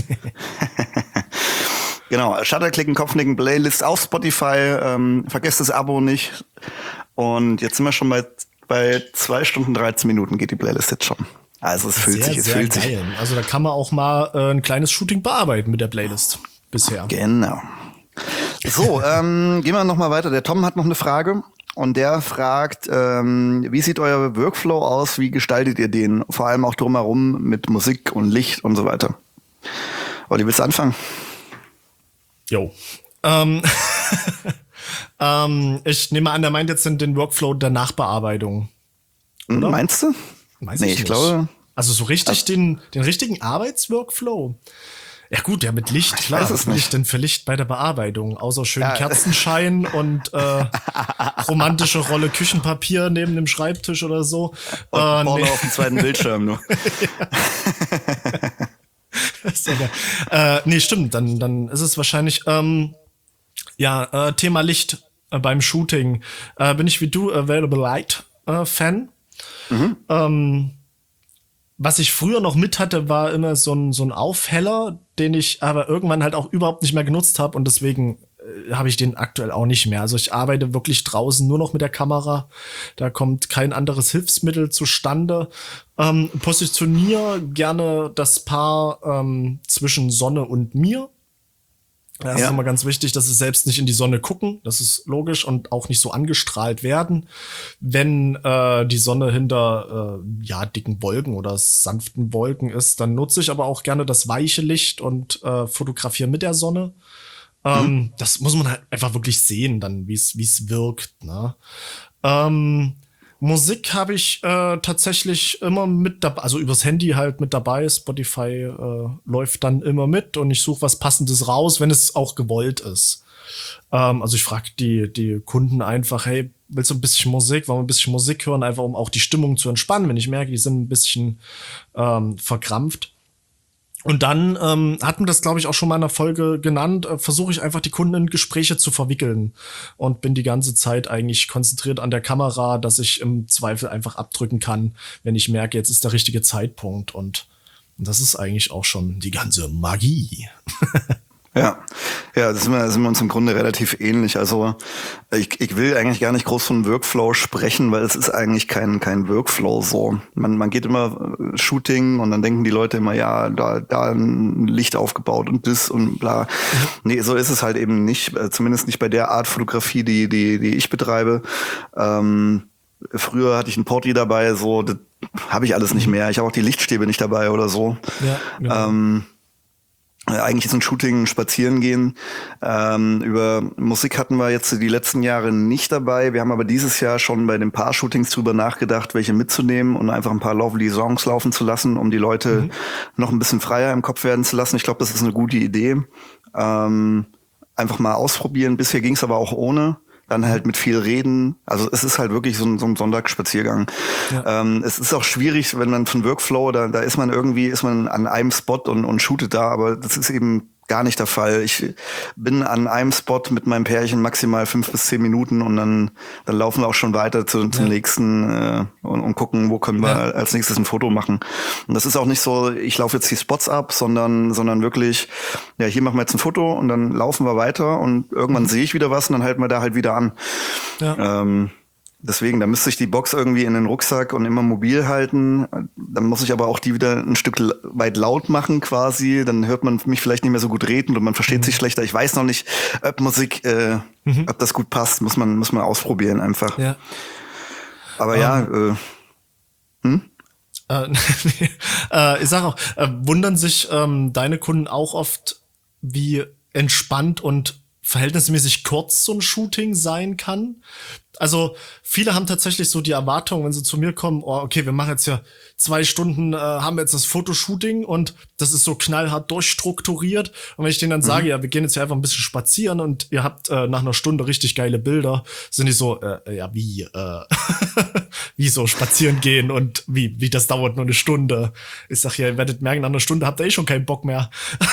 Speaker 1: Genau, Shutterklicken, Kopfnicken, Playlist auf Spotify. Vergesst das Abo nicht. Und jetzt sind wir schon bei 2 Stunden 13 Minuten geht die Playlist jetzt schon. Also es fühlt sich.
Speaker 2: Also da kann man auch mal ein kleines Shooting bearbeiten mit der Playlist bisher.
Speaker 1: Genau. So, gehen wir noch mal weiter. Der Tom hat noch eine Frage. Und der fragt, wie sieht euer Workflow aus? Wie gestaltet ihr den? Vor allem auch drumherum mit Musik und Licht und so weiter. Olli, willst du anfangen?
Speaker 2: Jo. Ich nehme an, der meint jetzt den Workflow der Nachbearbeitung. Oder?
Speaker 1: Meinst du?
Speaker 2: Weiß ich glaube. Also so richtig den richtigen Arbeitsworkflow. Ja gut, ja mit Licht, klar. Was will ich denn für Licht bei der Bearbeitung? Außer schönen Kerzenschein und romantische Rolle Küchenpapier neben dem Schreibtisch oder so.
Speaker 1: Und Porno auf dem zweiten Bildschirm nur.
Speaker 2: Nee, stimmt. Dann ist es wahrscheinlich Thema Licht beim Shooting. Bin ich wie du Available Light Fan. Was ich früher noch mit hatte, war immer so ein Aufheller, den ich aber irgendwann halt auch überhaupt nicht mehr genutzt habe und deswegen habe ich den aktuell auch nicht mehr. Also ich arbeite wirklich draußen nur noch mit der Kamera. Da kommt kein anderes Hilfsmittel zustande. Positioniere gerne das Paar zwischen Sonne und mir. Das ist immer ganz wichtig, dass sie selbst nicht in die Sonne gucken. Das ist logisch und auch nicht so angestrahlt werden. Wenn die Sonne hinter dicken Wolken oder sanften Wolken ist, dann nutze ich aber auch gerne das weiche Licht und fotografiere mit der Sonne. Das muss man halt einfach wirklich sehen, dann wie es wirkt. Ne? Musik habe ich tatsächlich immer mit dabei, also übers Handy halt mit dabei. Spotify läuft dann immer mit und ich suche was Passendes raus, wenn es auch gewollt ist. Also ich frage die Kunden einfach, hey, willst du ein bisschen Musik? Wollen wir ein bisschen Musik hören? Einfach um auch die Stimmung zu entspannen, wenn ich merke, die sind ein bisschen verkrampft. Und dann hat man das, glaube ich, auch schon mal in einer Folge genannt, versuche ich einfach die Kunden in Gespräche zu verwickeln und bin die ganze Zeit eigentlich konzentriert an der Kamera, dass ich im Zweifel einfach abdrücken kann, wenn ich merke, jetzt ist der richtige Zeitpunkt. Und das ist eigentlich auch schon die ganze Magie.
Speaker 1: Ja, das sind wir uns im Grunde relativ ähnlich. Also ich will eigentlich gar nicht groß von Workflow sprechen, weil es ist eigentlich kein Workflow so. Man geht immer Shooting und dann denken die Leute immer, ja, da ein Licht aufgebaut und das und bla. Nee, so ist es halt eben nicht, zumindest nicht bei der Art Fotografie, die ich betreibe. Früher hatte ich einen Porträt dabei, so, das habe ich alles nicht mehr. Ich habe auch die Lichtstäbe nicht dabei oder so.
Speaker 2: Ja, genau.
Speaker 1: Eigentlich ist ein Shooting spazieren gehen. Über Musik hatten wir jetzt die letzten Jahre nicht dabei. Wir haben aber dieses Jahr schon bei den Paar-Shootings drüber nachgedacht, welche mitzunehmen und einfach ein paar lovely Songs laufen zu lassen, um die Leute noch ein bisschen freier im Kopf werden zu lassen. Ich glaube, das ist eine gute Idee. Einfach mal ausprobieren. Bisher ging es aber auch ohne. Dann halt mit viel reden. Also es ist halt wirklich so ein Sonntagsspaziergang. Ja. Es ist auch schwierig, wenn man von Workflow, da ist man an einem Spot und shootet da, aber das ist eben gar nicht der Fall. Ich bin an einem Spot mit meinem Pärchen maximal 5 bis 10 Minuten und dann laufen wir auch schon weiter zum nächsten und gucken, wo können wir als nächstes ein Foto machen. Und das ist auch nicht so, ich laufe jetzt die Spots ab, sondern wirklich, ja, hier machen wir jetzt ein Foto und dann laufen wir weiter und irgendwann sehe ich wieder was und dann halten wir da halt wieder an. Ja. Deswegen, da müsste ich die Box irgendwie in den Rucksack und immer mobil halten. Dann muss ich aber auch die wieder ein Stück weit laut machen quasi. Dann hört man mich vielleicht nicht mehr so gut reden und man versteht sich schlechter. Ich weiß noch nicht, ob Musik, ob das gut passt. Muss man ausprobieren einfach. Ja. Aber
Speaker 2: ich sag auch, wundern sich deine Kunden auch oft, wie entspannt und verhältnismäßig kurz so ein Shooting sein kann? Also viele haben tatsächlich so die Erwartung, wenn sie zu mir kommen, oh, okay, wir machen jetzt ja 2 Stunden, haben wir jetzt das Fotoshooting und das ist so knallhart durchstrukturiert. Und wenn ich denen dann sage, ja, wir gehen jetzt ja einfach ein bisschen spazieren und ihr habt nach einer Stunde richtig geile Bilder, sind die so, wie so spazieren gehen und wie das dauert nur eine Stunde. Ich sag ja, ihr werdet merken, nach einer Stunde habt ihr schon keinen Bock mehr.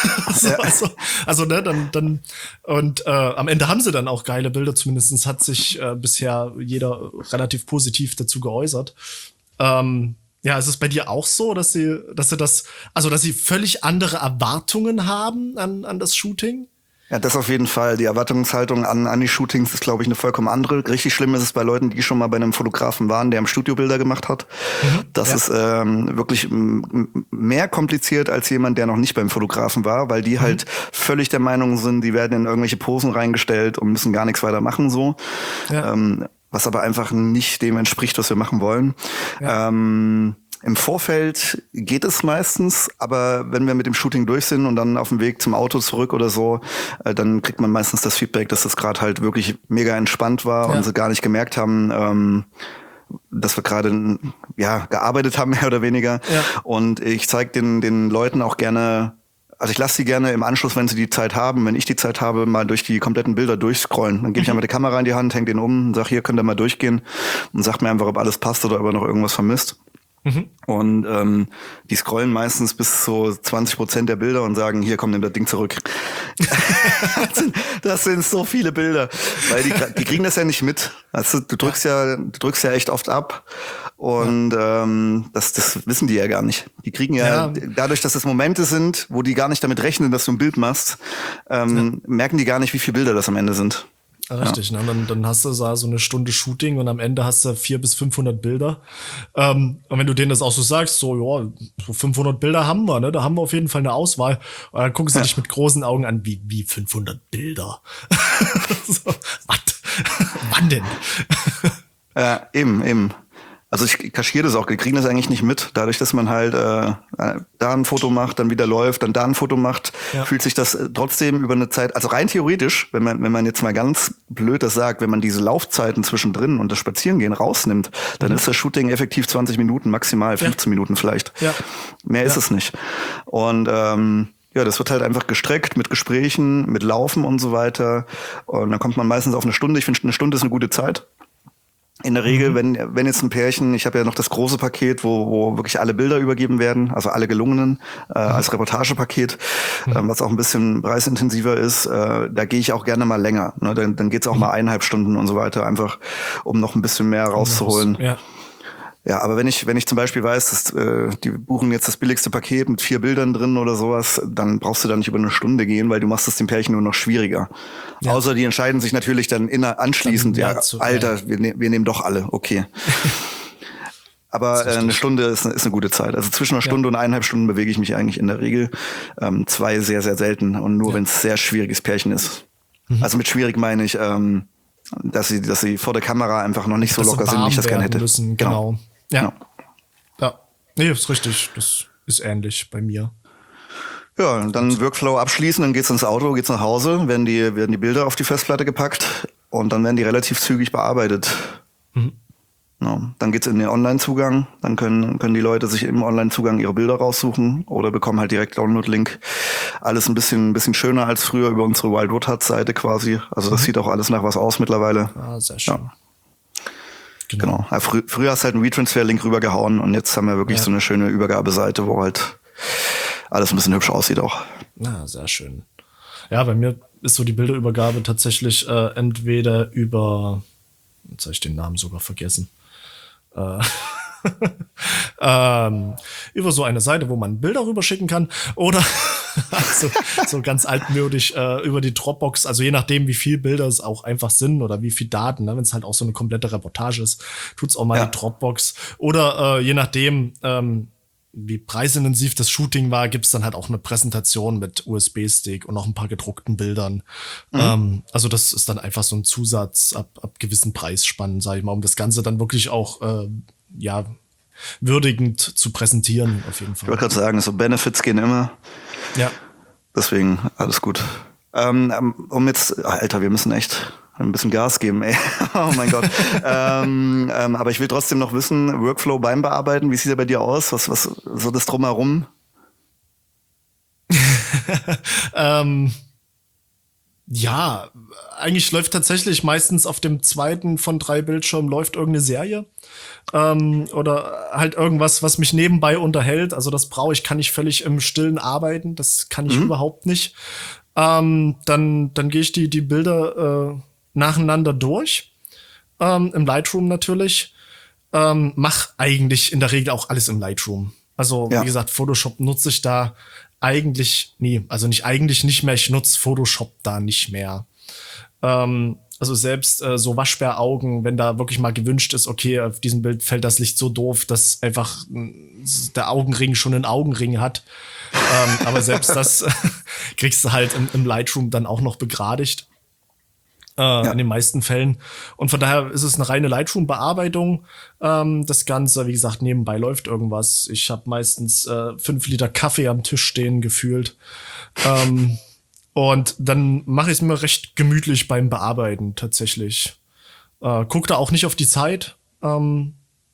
Speaker 2: Dann und am Ende haben sie dann auch geile Bilder, zumindest hat sich bisher jeder relativ positiv dazu geäußert. Ist es bei dir auch so, dass sie völlig andere Erwartungen haben an das Shooting?
Speaker 1: Ja, das auf jeden Fall. Die Erwartungshaltung an die Shootings ist, glaube ich, eine vollkommen andere. Richtig schlimm ist es bei Leuten, die schon mal bei einem Fotografen waren, der im Studio Bilder gemacht hat. Das ist wirklich mehr kompliziert als jemand, der noch nicht beim Fotografen war, weil die halt völlig der Meinung sind, die werden in irgendwelche Posen reingestellt und müssen gar nichts weiter machen so. Ja. Was aber einfach nicht dem entspricht, was wir machen wollen. Ja. Im Vorfeld geht es meistens, aber wenn wir mit dem Shooting durch sind und dann auf dem Weg zum Auto zurück oder so, dann kriegt man meistens das Feedback, dass das gerade halt wirklich mega entspannt war und sie gar nicht gemerkt haben, dass wir gerade gearbeitet haben, mehr oder weniger. Ja. Und ich zeige den Leuten auch gerne, also ich lasse sie gerne im Anschluss, wenn sie die Zeit haben, wenn ich die Zeit habe, mal durch die kompletten Bilder durchscrollen. Dann gebe ich einfach die Kamera in die Hand, hänge den um, sag, hier könnt ihr mal durchgehen und sagt mir einfach, ob alles passt oder ob ihr noch irgendwas vermisst. Und die scrollen meistens bis zu 20% der Bilder und sagen, hier, komm, nimm das Ding zurück. Das sind so viele Bilder, weil die kriegen das ja nicht mit. Also du drückst ja echt oft ab und das wissen die ja gar nicht. Die kriegen dadurch, dass es Momente sind, wo die gar nicht damit rechnen, dass du ein Bild machst, merken die gar nicht, wie viele Bilder das am Ende sind.
Speaker 2: Richtig, ne? Dann hast du so eine Stunde Shooting und am Ende hast du 400 bis 500 Bilder. Und wenn du denen das auch so sagst, so 500 Bilder haben wir, ne? Da haben wir auf jeden Fall eine Auswahl. Und dann gucken sie dich mit großen Augen an, wie 500 Bilder? So, was? Wann denn?
Speaker 1: Ja, eben. Also ich kaschiere das auch, die kriegen das eigentlich nicht mit. Dadurch, dass man halt da ein Foto macht, dann wieder läuft, dann da ein Foto macht, fühlt sich das trotzdem über eine Zeit, also rein theoretisch, wenn man jetzt mal ganz blöd das sagt, wenn man diese Laufzeiten zwischendrin und das Spazierengehen rausnimmt, dann ist das Shooting effektiv 20 Minuten, maximal 15 Minuten vielleicht. Ja. Mehr ist es nicht. Und Ja, das wird halt einfach gestreckt mit Gesprächen, mit Laufen und so weiter. Und dann kommt man meistens auf eine Stunde. Ich finde, eine Stunde ist eine gute Zeit. In der Regel, wenn jetzt ein Pärchen, ich habe ja noch das große Paket, wo wirklich alle Bilder übergeben werden, also alle gelungenen, als Reportagepaket, was auch ein bisschen preisintensiver ist, da gehe ich auch gerne mal länger. Ne? Dann geht's auch mal 1,5 Stunden und so weiter, einfach um noch ein bisschen mehr rauszuholen.
Speaker 2: Ja.
Speaker 1: Ja, aber wenn ich zum Beispiel weiß, dass die buchen jetzt das billigste Paket mit 4 Bildern drin oder sowas, dann brauchst du da nicht über eine Stunde gehen, weil du machst es dem Pärchen nur noch schwieriger. Ja. Außer die entscheiden sich natürlich dann anschließend, Alter, wir nehmen doch alle, okay. Aber eine Stunde ist eine gute Zeit. Also zwischen einer Stunde und 1,5 Stunden bewege ich mich eigentlich in der Regel. 2 sehr, sehr selten und nur wenn es sehr schwieriges Pärchen ist. Also mit schwierig meine ich, dass sie vor der Kamera einfach noch nicht so locker sind, wie ich das gerne hätte.
Speaker 2: Müssen, genau. Ja. Nee, ist richtig. Das ist ähnlich bei mir.
Speaker 1: Ja, und dann Workflow abschließen, dann geht's ins Auto, geht's nach Hause, werden die Bilder auf die Festplatte gepackt und dann werden die relativ zügig bearbeitet. Ja, dann geht's in den Online-Zugang, dann können die Leute sich im Online-Zugang ihre Bilder raussuchen oder bekommen halt direkt Download-Link. Alles ein bisschen schöner als früher über unsere Wildwood Hut-Seite quasi. Also das sieht auch alles nach was aus mittlerweile.
Speaker 2: Ah, sehr schön.
Speaker 1: Ja. Genau. Ja, früher hast du halt einen Retransfer-Link rübergehauen und jetzt haben wir wirklich so eine schöne Übergabeseite, wo halt alles ein bisschen hübsch aussieht auch.
Speaker 2: Ja, sehr schön. Ja, bei mir ist so die Bilderübergabe tatsächlich entweder über, jetzt habe ich den Namen sogar vergessen, über so eine Seite, wo man Bilder rüberschicken kann oder also, so ganz altmodisch über die Dropbox, also je nachdem, wie viel Bilder es auch einfach sind oder wie viel Daten, ne? Wenn es halt auch so eine komplette Reportage ist, tut's auch mal die Dropbox oder je nachdem, wie preisintensiv das Shooting war, gibt's dann halt auch eine Präsentation mit USB-Stick und noch ein paar gedruckten Bildern. Also das ist dann einfach so ein Zusatz ab gewissen Preisspannen, sage ich mal, um das Ganze dann wirklich auch würdigend zu präsentieren, auf jeden Fall.
Speaker 1: Ich wollte gerade sagen, so Benefits gehen immer.
Speaker 2: Ja.
Speaker 1: Deswegen alles gut. Alter, wir müssen echt ein bisschen Gas geben, ey. Oh mein Gott. Aber ich will trotzdem noch wissen, Workflow beim Bearbeiten, wie sieht er bei dir aus? Was so das Drumherum?
Speaker 2: Ja, eigentlich läuft tatsächlich meistens auf dem zweiten von 3 Bildschirmen läuft irgendeine Serie. Oder halt irgendwas, was mich nebenbei unterhält. Also das kann ich völlig im Stillen arbeiten. Das kann ich überhaupt nicht. Dann gehe ich die Bilder nacheinander durch. Im Lightroom natürlich. Mach eigentlich in der Regel auch alles im Lightroom. Also wie gesagt, Photoshop nutze ich da eigentlich nie. Also nicht mehr. Ich nutze Photoshop da nicht mehr. Also selbst so Waschbäraugen, wenn da wirklich mal gewünscht ist, okay, auf diesem Bild fällt das Licht so doof, dass einfach der Augenring schon einen Augenring hat. Aber selbst das kriegst du halt im Lightroom dann auch noch begradigt. In den meisten Fällen. Und von daher ist es eine reine Lightroom-Bearbeitung. Das Ganze, wie gesagt, nebenbei läuft irgendwas. Ich habe meistens 5 Liter Kaffee am Tisch stehen, gefühlt. Und dann mache ich es mir recht gemütlich beim Bearbeiten tatsächlich. Guck da auch nicht auf die Zeit. Und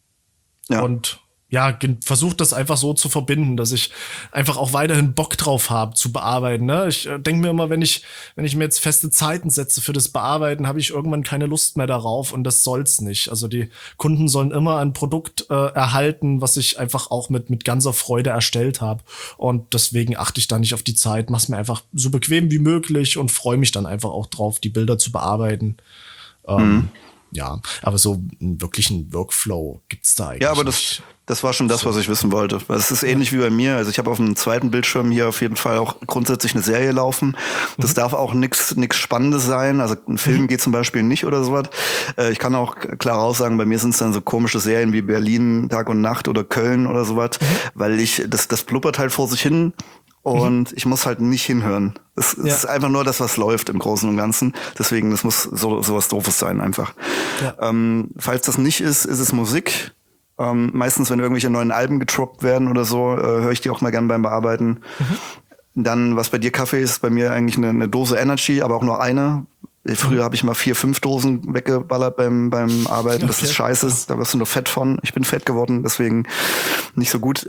Speaker 2: versuche das einfach so zu verbinden, dass ich einfach auch weiterhin Bock drauf habe zu bearbeiten. Ne? Ich denke mir immer, wenn ich mir jetzt feste Zeiten setze für das Bearbeiten, habe ich irgendwann keine Lust mehr darauf und das soll's nicht. Also die Kunden sollen immer ein Produkt erhalten, was ich einfach auch mit ganzer Freude erstellt habe. Und deswegen achte ich da nicht auf die Zeit, mach's mir einfach so bequem wie möglich und freue mich dann einfach auch drauf, die Bilder zu bearbeiten. Ja, aber so wirklich einen Workflow gibt's da eigentlich
Speaker 1: nicht. Ja, aber
Speaker 2: nicht.
Speaker 1: Das war schon das, was ich wissen wollte. Es ist ähnlich wie bei mir. Also ich habe auf dem zweiten Bildschirm hier auf jeden Fall auch grundsätzlich eine Serie laufen. Das darf auch nix Spannendes sein. Also ein Film geht zum Beispiel nicht oder sowas. Ich kann auch klar aussagen, bei mir sind es dann so komische Serien wie Berlin, Tag und Nacht oder Köln oder sowas, weil das blubbert halt vor sich hin. Und ich muss halt nicht hinhören. Es ist einfach nur das, was läuft im Großen und Ganzen. Deswegen, das muss sowas Doofes sein einfach. Ja. Falls das nicht ist, ist es Musik. Meistens, wenn irgendwelche neuen Alben getroppt werden oder so, höre ich die auch mal gern beim Bearbeiten. Dann, was bei dir Kaffee ist, bei mir eigentlich eine Dose Energy, aber auch nur eine. Früher habe ich mal 4, 5 Dosen weggeballert beim Arbeiten. Das
Speaker 2: Okay.
Speaker 1: ist scheiße, da wirst du nur fett von. Ich bin fett geworden, deswegen nicht so gut.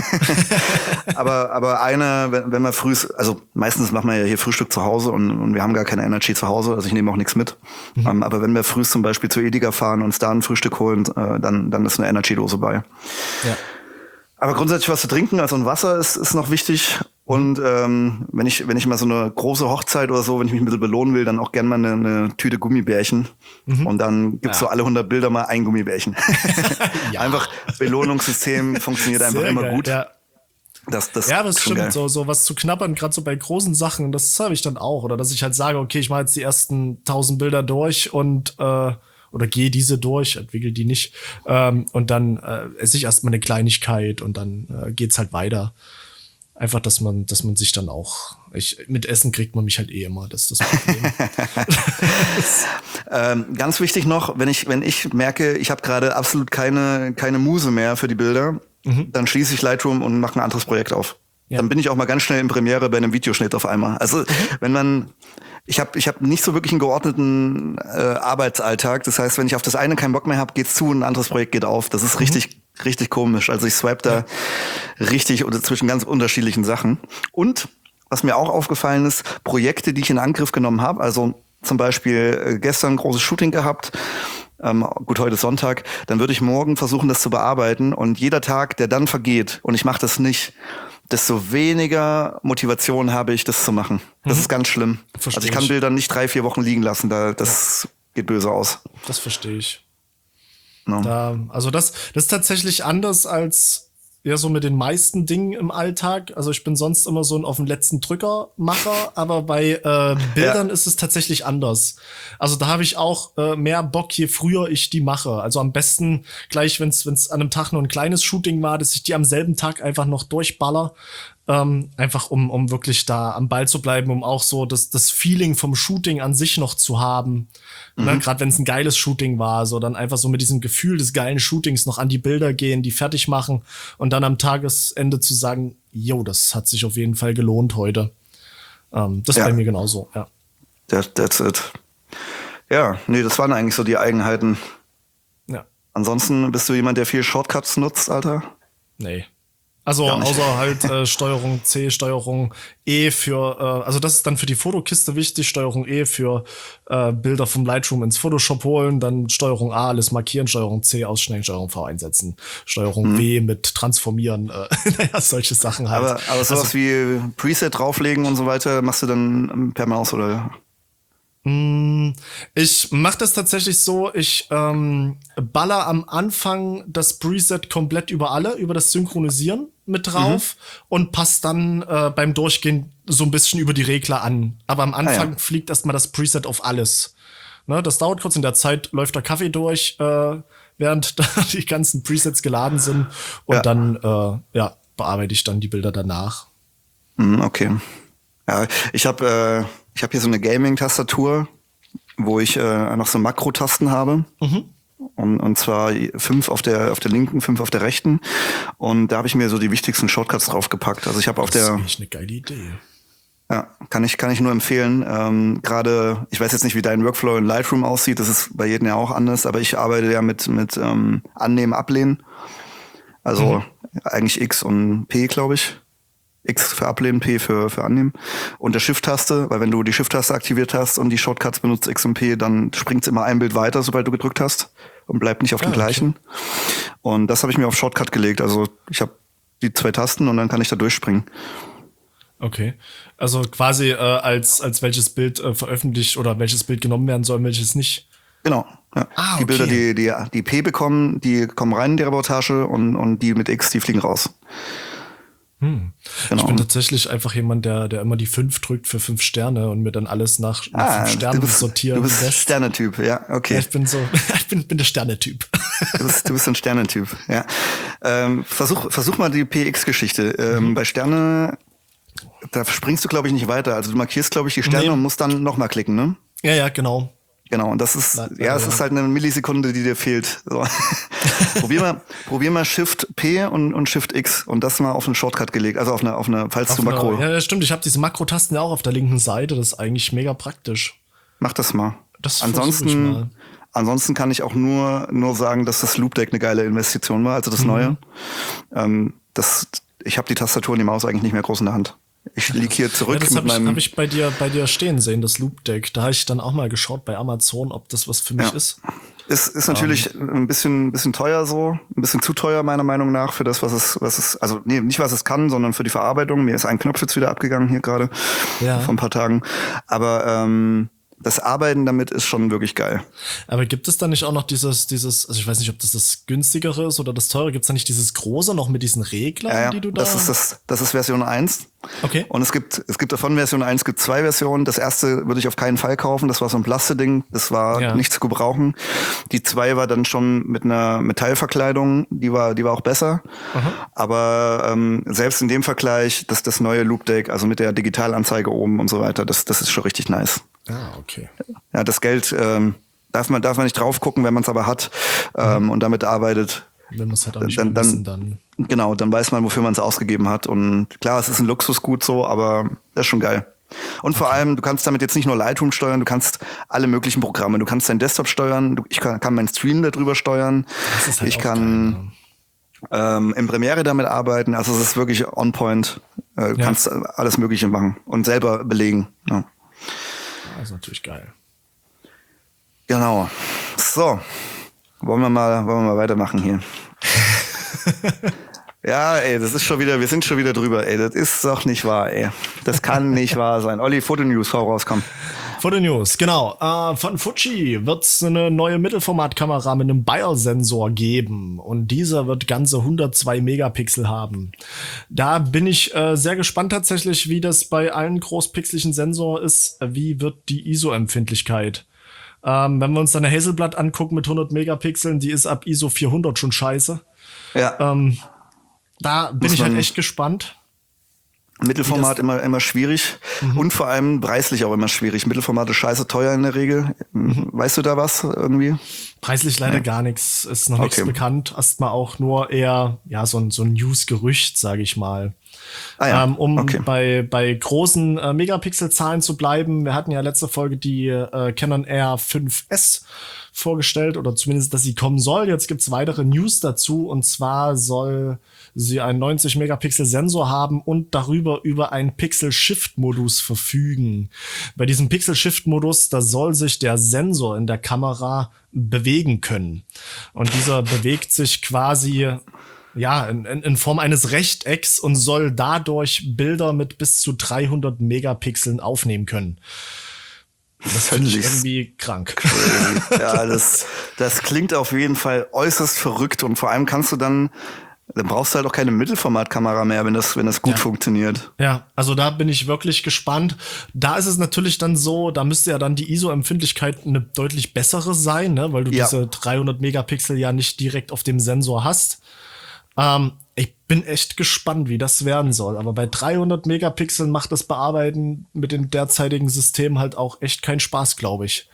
Speaker 1: aber wenn wir früh, also meistens machen wir ja hier Frühstück zu Hause und wir haben gar keine Energy zu Hause, also ich nehme auch nichts mit. Aber wenn wir früh zum Beispiel zu Edeka fahren und uns da ein Frühstück holen, dann ist eine Energy-Dose bei.
Speaker 2: Ja.
Speaker 1: Aber grundsätzlich was zu trinken, also ein Wasser ist noch wichtig. Und wenn ich mal so eine große Hochzeit oder so, wenn ich mich ein bisschen belohnen will, dann auch gerne mal eine Tüte Gummibärchen. Und dann gibt's so alle 100 Bilder mal ein Gummibärchen.
Speaker 2: Ja.
Speaker 1: Einfach Belohnungssystem funktioniert einfach
Speaker 2: Sehr
Speaker 1: immer
Speaker 2: geil,
Speaker 1: gut.
Speaker 2: Ja.
Speaker 1: Das
Speaker 2: Ja, das
Speaker 1: ist schon
Speaker 2: stimmt.
Speaker 1: geil.
Speaker 2: So was zu knabbern, gerade so bei großen Sachen, das habe ich dann auch. Oder dass ich halt sage, okay, ich mache jetzt die ersten 1000 Bilder durch und oder gehe diese durch, entwickle die nicht. Und dann esse ich erstmal eine Kleinigkeit und dann geht's halt weiter. Einfach, dass man sich dann auch, mit Essen kriegt man mich halt eh immer, das ist das Problem.
Speaker 1: Ganz wichtig noch, wenn ich merke, ich habe gerade absolut keine Muse mehr für die Bilder, dann schließe ich Lightroom und mache ein anderes Projekt auf.
Speaker 2: Ja.
Speaker 1: Dann bin ich auch mal ganz schnell in Premiere bei einem Videoschnitt auf einmal. Also ich hab nicht so wirklich einen geordneten Arbeitsalltag. Das heißt, wenn ich auf das eine keinen Bock mehr habe, geht's zu und ein anderes Projekt geht auf. Das ist richtig komisch. Also ich swipe da richtig oder zwischen ganz unterschiedlichen Sachen. Und was mir auch aufgefallen ist, Projekte, die ich in Angriff genommen habe, also zum Beispiel gestern ein großes Shooting gehabt, gut, heute ist Sonntag, dann würde ich morgen versuchen, das zu bearbeiten. Und jeder Tag, der dann vergeht und ich mache das nicht, desto weniger Motivation habe ich, das zu machen. Das ist ganz schlimm.
Speaker 2: Versteh
Speaker 1: Also ich kann
Speaker 2: ich.
Speaker 1: Bilder nicht 3, 4 Wochen liegen lassen, das geht böse aus.
Speaker 2: Das verstehe ich.
Speaker 1: No.
Speaker 2: Also das ist tatsächlich anders als ja so mit den meisten Dingen im Alltag. Also ich bin sonst immer so ein auf den letzten Drücker Macher, aber bei Bildern ist es tatsächlich anders. Also da habe ich auch mehr Bock, je früher ich die mache. Also am besten gleich, wenn es an einem Tag nur ein kleines Shooting war, dass ich die am selben Tag einfach noch durchballer. Einfach um wirklich da am Ball zu bleiben, um auch so das Feeling vom Shooting an sich noch zu haben. Ne? Gerade wenn es ein geiles Shooting war, so dann einfach so mit diesem Gefühl des geilen Shootings noch an die Bilder gehen, die fertig machen und dann am Tagesende zu sagen, jo, das hat sich auf jeden Fall gelohnt heute. Das ist bei mir genauso, ja.
Speaker 1: That's it. Ja, nee, das waren eigentlich so die Eigenheiten.
Speaker 2: Ja.
Speaker 1: Ansonsten bist du jemand, der viel Shortcuts nutzt, Alter?
Speaker 2: Nee. Also
Speaker 1: Gar nicht.
Speaker 2: außer halt Steuerung C, Steuerung E für, also das ist dann für die Fotokiste wichtig, Steuerung E für Bilder vom Lightroom ins Photoshop holen, dann Steuerung A alles markieren, Steuerung C ausschneiden, Steuerung V einsetzen, Steuerung W mit transformieren, naja, solche Sachen halt.
Speaker 1: Aber sowas wie Preset drauflegen und so weiter machst du dann per Maus oder?
Speaker 2: Ich mache das tatsächlich so, ich baller am Anfang das Preset komplett über das Synchronisieren mit drauf und passe dann beim Durchgehen so ein bisschen über die Regler an. Aber am Anfang fliegt erstmal das Preset auf alles. Ne, das dauert kurz, in der Zeit läuft der Kaffee durch, während da die ganzen Presets geladen sind und dann bearbeite ich dann die Bilder danach.
Speaker 1: Okay. Ja, ich habe hier so eine Gaming-Tastatur, wo ich noch so Makrotasten habe. Und zwar 5 auf der linken, 5 auf der rechten. Und da habe ich mir so die wichtigsten Shortcuts draufgepackt. Also ich habe auf
Speaker 2: Das ist
Speaker 1: der
Speaker 2: eigentlich eine geile Idee.
Speaker 1: Ja, kann ich nur empfehlen. Gerade, ich weiß jetzt nicht, wie dein Workflow in Lightroom aussieht. Das ist bei jedem ja auch anders. Aber ich arbeite ja mit Annehmen, Ablehnen. Also eigentlich X und P, glaube ich. X für Ablehnen, P für Annehmen. Und der Shift-Taste, weil wenn du die Shift-Taste aktiviert hast und die Shortcuts benutzt, X und P, dann springt's immer ein Bild weiter, sobald du gedrückt hast und bleibt nicht auf dem gleichen. Und das habe ich mir auf Shortcut gelegt. Also ich habe die 2 Tasten und dann kann ich da durchspringen.
Speaker 2: Okay. Also quasi als welches Bild veröffentlicht oder welches Bild genommen werden soll, welches nicht.
Speaker 1: Genau. Ja.
Speaker 2: Ah,
Speaker 1: Die Bilder,
Speaker 2: okay.
Speaker 1: die P bekommen, die kommen rein in die Reportage und die mit X, die fliegen raus. Genau.
Speaker 2: Ich bin tatsächlich einfach jemand, der immer die 5 drückt für 5 Sterne und mir dann alles nach 5 Sternen sortieren
Speaker 1: Du bist
Speaker 2: lässt.
Speaker 1: Sternetyp, ja, okay.
Speaker 2: Ja, ich bin so, ich bin der Sternetyp.
Speaker 1: Du bist so ein Sternetyp, ja. Versuch mal die PX-Geschichte. Bei Sterne, da springst du, glaube ich, nicht weiter. Also du markierst, glaube ich, die Sterne und musst dann nochmal klicken, ne?
Speaker 2: Ja, genau.
Speaker 1: Genau, und das ist, es ist halt eine Millisekunde, die dir fehlt. So. probier mal Shift P und Shift X und das mal auf einen Shortcut gelegt, also auf eine falls du Makro.
Speaker 2: Ja, stimmt. Ich habe diese Makrotasten ja auch auf der linken Seite. Das ist eigentlich mega praktisch.
Speaker 1: Mach das mal.
Speaker 2: Das versuche ich mal.
Speaker 1: Ansonsten kann ich auch nur sagen, dass das Loop Deck eine geile Investition war, also das Neue. Ich habe die Tastatur und die Maus eigentlich nicht mehr groß in der Hand. Ich lieg hier zurück
Speaker 2: das
Speaker 1: mit meinem...
Speaker 2: hab ich bei dir stehen sehen, das Loop Deck. Da habe ich dann auch mal geschaut bei Amazon, ob das was für mich ist.
Speaker 1: Ist natürlich ein bisschen teuer so, ein bisschen zu teuer meiner Meinung nach für das, was es, also nee, nicht was es kann, sondern für die Verarbeitung. Mir ist ein Knopf jetzt wieder abgegangen hier gerade vor ein paar Tagen. Aber das Arbeiten damit ist schon wirklich geil.
Speaker 2: Aber gibt es da nicht auch noch dieses, also ich weiß nicht, ob das günstigere ist oder das teure, gibt es da nicht dieses große noch mit diesen Reglern, die du da...
Speaker 1: Das ist Version 1.
Speaker 2: Okay.
Speaker 1: Und es gibt davon Version 1, gibt 2 Versionen. Das erste würde ich auf keinen Fall kaufen. Das war so ein Plastikding. Das war nicht zu gebrauchen. Die 2 war dann schon mit einer Metallverkleidung. Die war auch besser. Aha. Aber selbst in dem Vergleich, das neue Loop Deck, also mit der Digitalanzeige oben und so weiter, das ist schon richtig nice.
Speaker 2: Ah, okay.
Speaker 1: Ja, das Geld darf man nicht drauf gucken, wenn man es aber hat und damit arbeitet.
Speaker 2: Wenn man es halt auch nicht mehr wissen, dann.
Speaker 1: Genau, dann weiß man, wofür man es ausgegeben hat. Und klar, es ist ein Luxusgut so, aber das ist schon geil. Und vor allem, du kannst damit jetzt nicht nur Lightroom steuern, du kannst alle möglichen Programme. Du kannst deinen Desktop steuern, ich kann meinen Stream darüber steuern.
Speaker 2: Das ist halt
Speaker 1: ich kann im Premiere damit arbeiten. Also es ist wirklich on point. Du kannst alles Mögliche machen und selber belegen. Ja.
Speaker 2: Das ist natürlich geil.
Speaker 1: Genau. So. Wollen wir mal weitermachen hier. Ja, ey, wir sind schon wieder drüber, ey. Das ist doch nicht wahr, ey. Das kann nicht wahr sein. Olli, Fotonews, hau raus, komm.
Speaker 2: Fotonews, genau. Von Fuji wird es eine neue Mittelformatkamera mit einem Bayer-Sensor geben. Und dieser wird ganze 102 Megapixel haben. Da bin ich sehr gespannt tatsächlich, wie das bei allen großpixeligen Sensoren ist. Wie wird die ISO-Empfindlichkeit? Wenn wir uns dann eine Hazelblad angucken mit 100 Megapixeln, die ist ab ISO 400 schon scheiße.
Speaker 1: Ja.
Speaker 2: Da bin ich halt echt gespannt.
Speaker 1: Mittelformat immer schwierig und vor allem preislich auch immer schwierig. Mittelformat ist scheiße teuer in der Regel. Weißt du da was irgendwie? Preislich
Speaker 2: leider gar nichts. Ist noch nichts bekannt. Erstmal auch nur eher so ein News-Gerücht, sage ich mal. Bei großen Megapixel-Zahlen zu bleiben. Wir hatten ja letzte Folge die Canon R5S vorgestellt oder zumindest, dass sie kommen soll. Jetzt gibt's weitere News dazu und zwar soll sie einen 90 Megapixel Sensor haben und darüber über einen Pixel Shift Modus verfügen. Bei diesem Pixel Shift Modus, da soll sich der Sensor in der Kamera bewegen können. Und dieser bewegt sich quasi in Form eines Rechtecks und soll dadurch Bilder mit bis zu 300 Megapixeln aufnehmen können. Das finde ich irgendwie krank.
Speaker 1: Ja, das klingt auf jeden Fall äußerst verrückt und vor allem dann brauchst du halt auch keine Mittelformatkamera mehr, wenn das gut funktioniert.
Speaker 2: Ja, also da bin ich wirklich gespannt. Da ist es natürlich dann so, da müsste ja dann die ISO-Empfindlichkeit eine deutlich bessere sein, ne, weil du diese 300 Megapixel ja nicht direkt auf dem Sensor hast. Ich bin echt gespannt, wie das werden soll. Aber bei 300 Megapixeln macht das Bearbeiten mit den derzeitigen Systemen halt auch echt keinen Spaß, glaube ich.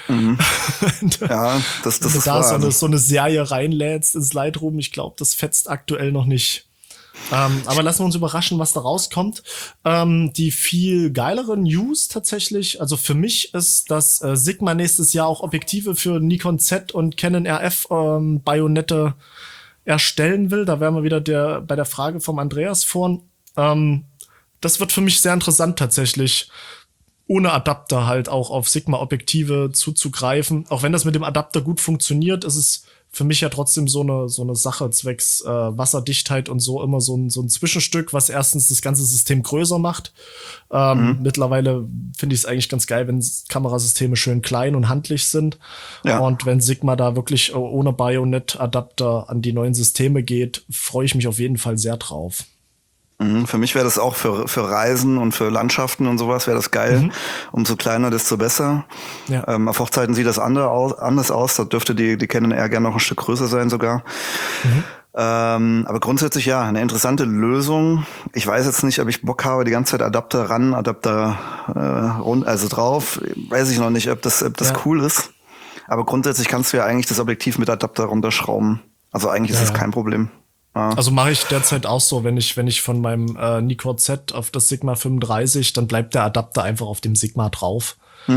Speaker 1: Ja, das ist
Speaker 2: wahr. Wenn du da so eine Serie reinlädst ins Lightroom, ich glaube, das fetzt aktuell noch nicht. Aber lassen wir uns überraschen, was da rauskommt. Die viel geilere News tatsächlich, also für mich ist, dass Sigma nächstes Jahr auch Objektive für Nikon Z und Canon RF Bajonette erstellen will. Da wären wir wieder bei der Frage vom Andreas vorn. Das wird für mich sehr interessant tatsächlich, ohne Adapter halt auch auf Sigma-Objektive zuzugreifen. Auch wenn das mit dem Adapter gut funktioniert, ist es für mich ja trotzdem so eine Sache zwecks Wasserdichtheit und so immer so ein Zwischenstück, was erstens das ganze System größer macht. Mittlerweile finde ich es eigentlich ganz geil, wenn Kamerasysteme schön klein und handlich sind. Ja. Und wenn Sigma da wirklich ohne Bayonet-Adapter an die neuen Systeme geht, freue ich mich auf jeden Fall sehr drauf.
Speaker 1: Für mich wäre das auch für Reisen und für Landschaften und sowas wäre das geil. Umso kleiner, desto besser. Ja. Auf Hochzeiten sieht das anders aus. Da dürfte die Canon R gerne noch ein Stück größer sein sogar. Aber grundsätzlich eine interessante Lösung. Ich weiß jetzt nicht, ob ich Bock habe, die ganze Zeit Adapter ran, Adapter rund, also drauf. Weiß ich noch nicht, ob das cool ist. Aber grundsätzlich kannst du ja eigentlich das Objektiv mit Adapter runterschrauben. Also eigentlich ist das kein Problem.
Speaker 2: Also mache ich derzeit auch so, wenn ich von meinem Nikon Z auf das Sigma 35, dann bleibt der Adapter einfach auf dem Sigma drauf.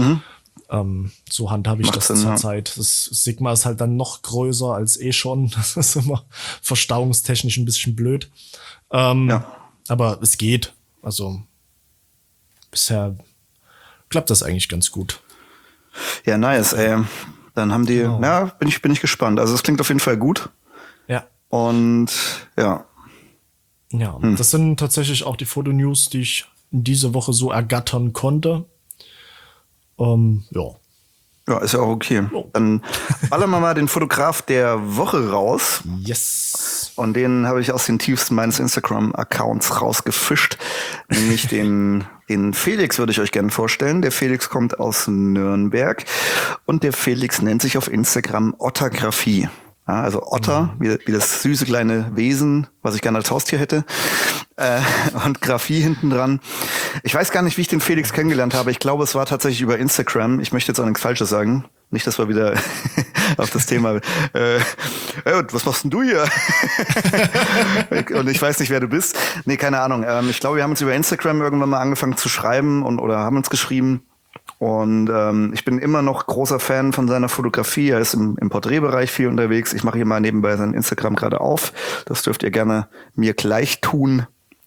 Speaker 2: So handhabe ich
Speaker 1: Macht
Speaker 2: das
Speaker 1: Sinn, ja.
Speaker 2: zurzeit. Das Sigma ist halt dann noch größer als schon. Das ist immer verstauungstechnisch ein bisschen blöd.
Speaker 1: Ja.
Speaker 2: Aber es geht. Also bisher klappt das eigentlich ganz gut.
Speaker 1: Ja, nice, ey. Dann haben die,
Speaker 2: Genau.
Speaker 1: ja, bin ich gespannt. Also es klingt auf jeden Fall gut.
Speaker 2: Ja.
Speaker 1: Und ja.
Speaker 2: Ja, das sind tatsächlich auch die Fotonews, die ich diese Woche so ergattern konnte. Ja.
Speaker 1: Ja, ist ja auch okay. Dann ballern wir mal den Fotograf der Woche raus.
Speaker 2: Yes.
Speaker 1: Und den habe ich aus den Tiefsten meines Instagram-Accounts rausgefischt. Nämlich den Felix würde ich euch gerne vorstellen. Der Felix kommt aus Nürnberg. Und der Felix nennt sich auf Instagram Ottergraphie. Ja, also Otter, wie das süße kleine Wesen, was ich gerne als Haustier hätte. Und Graphie hinten dran. Ich weiß gar nicht, wie ich den Felix kennengelernt habe. Ich glaube, es war tatsächlich über Instagram. Ich möchte jetzt auch nichts Falsches sagen. Nicht, dass wir wieder auf das Thema was machst denn du hier? Und ich weiß nicht, wer du bist. Nee, keine Ahnung. Ich glaube, wir haben uns über Instagram irgendwann mal angefangen zu schreiben oder haben uns geschrieben. Und ich bin immer noch großer Fan von seiner Fotografie. Er ist im Porträtbereich viel unterwegs. Ich mache hier mal nebenbei sein Instagram gerade auf. Das dürft ihr gerne mir gleich tun.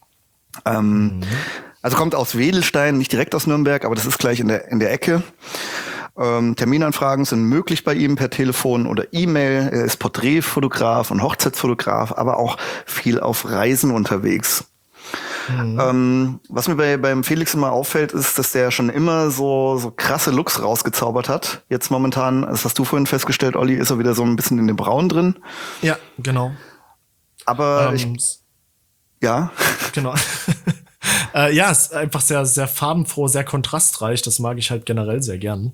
Speaker 1: Also kommt aus Wedelstein, nicht direkt aus Nürnberg, aber das ist gleich in der Ecke. Terminanfragen sind möglich bei ihm per Telefon oder E-Mail. Er ist Porträtfotograf und Hochzeitsfotograf, aber auch viel auf Reisen unterwegs. Was mir beim Felix immer auffällt, ist, dass der schon immer so krasse Looks rausgezaubert hat. Jetzt momentan, das hast du vorhin festgestellt, Olli, ist er wieder so ein bisschen in dem Braun drin.
Speaker 2: Ja, genau.
Speaker 1: Aber ja.
Speaker 2: Genau. Ja, es ist einfach sehr, sehr farbenfroh, sehr kontrastreich. Das mag ich halt generell sehr gern.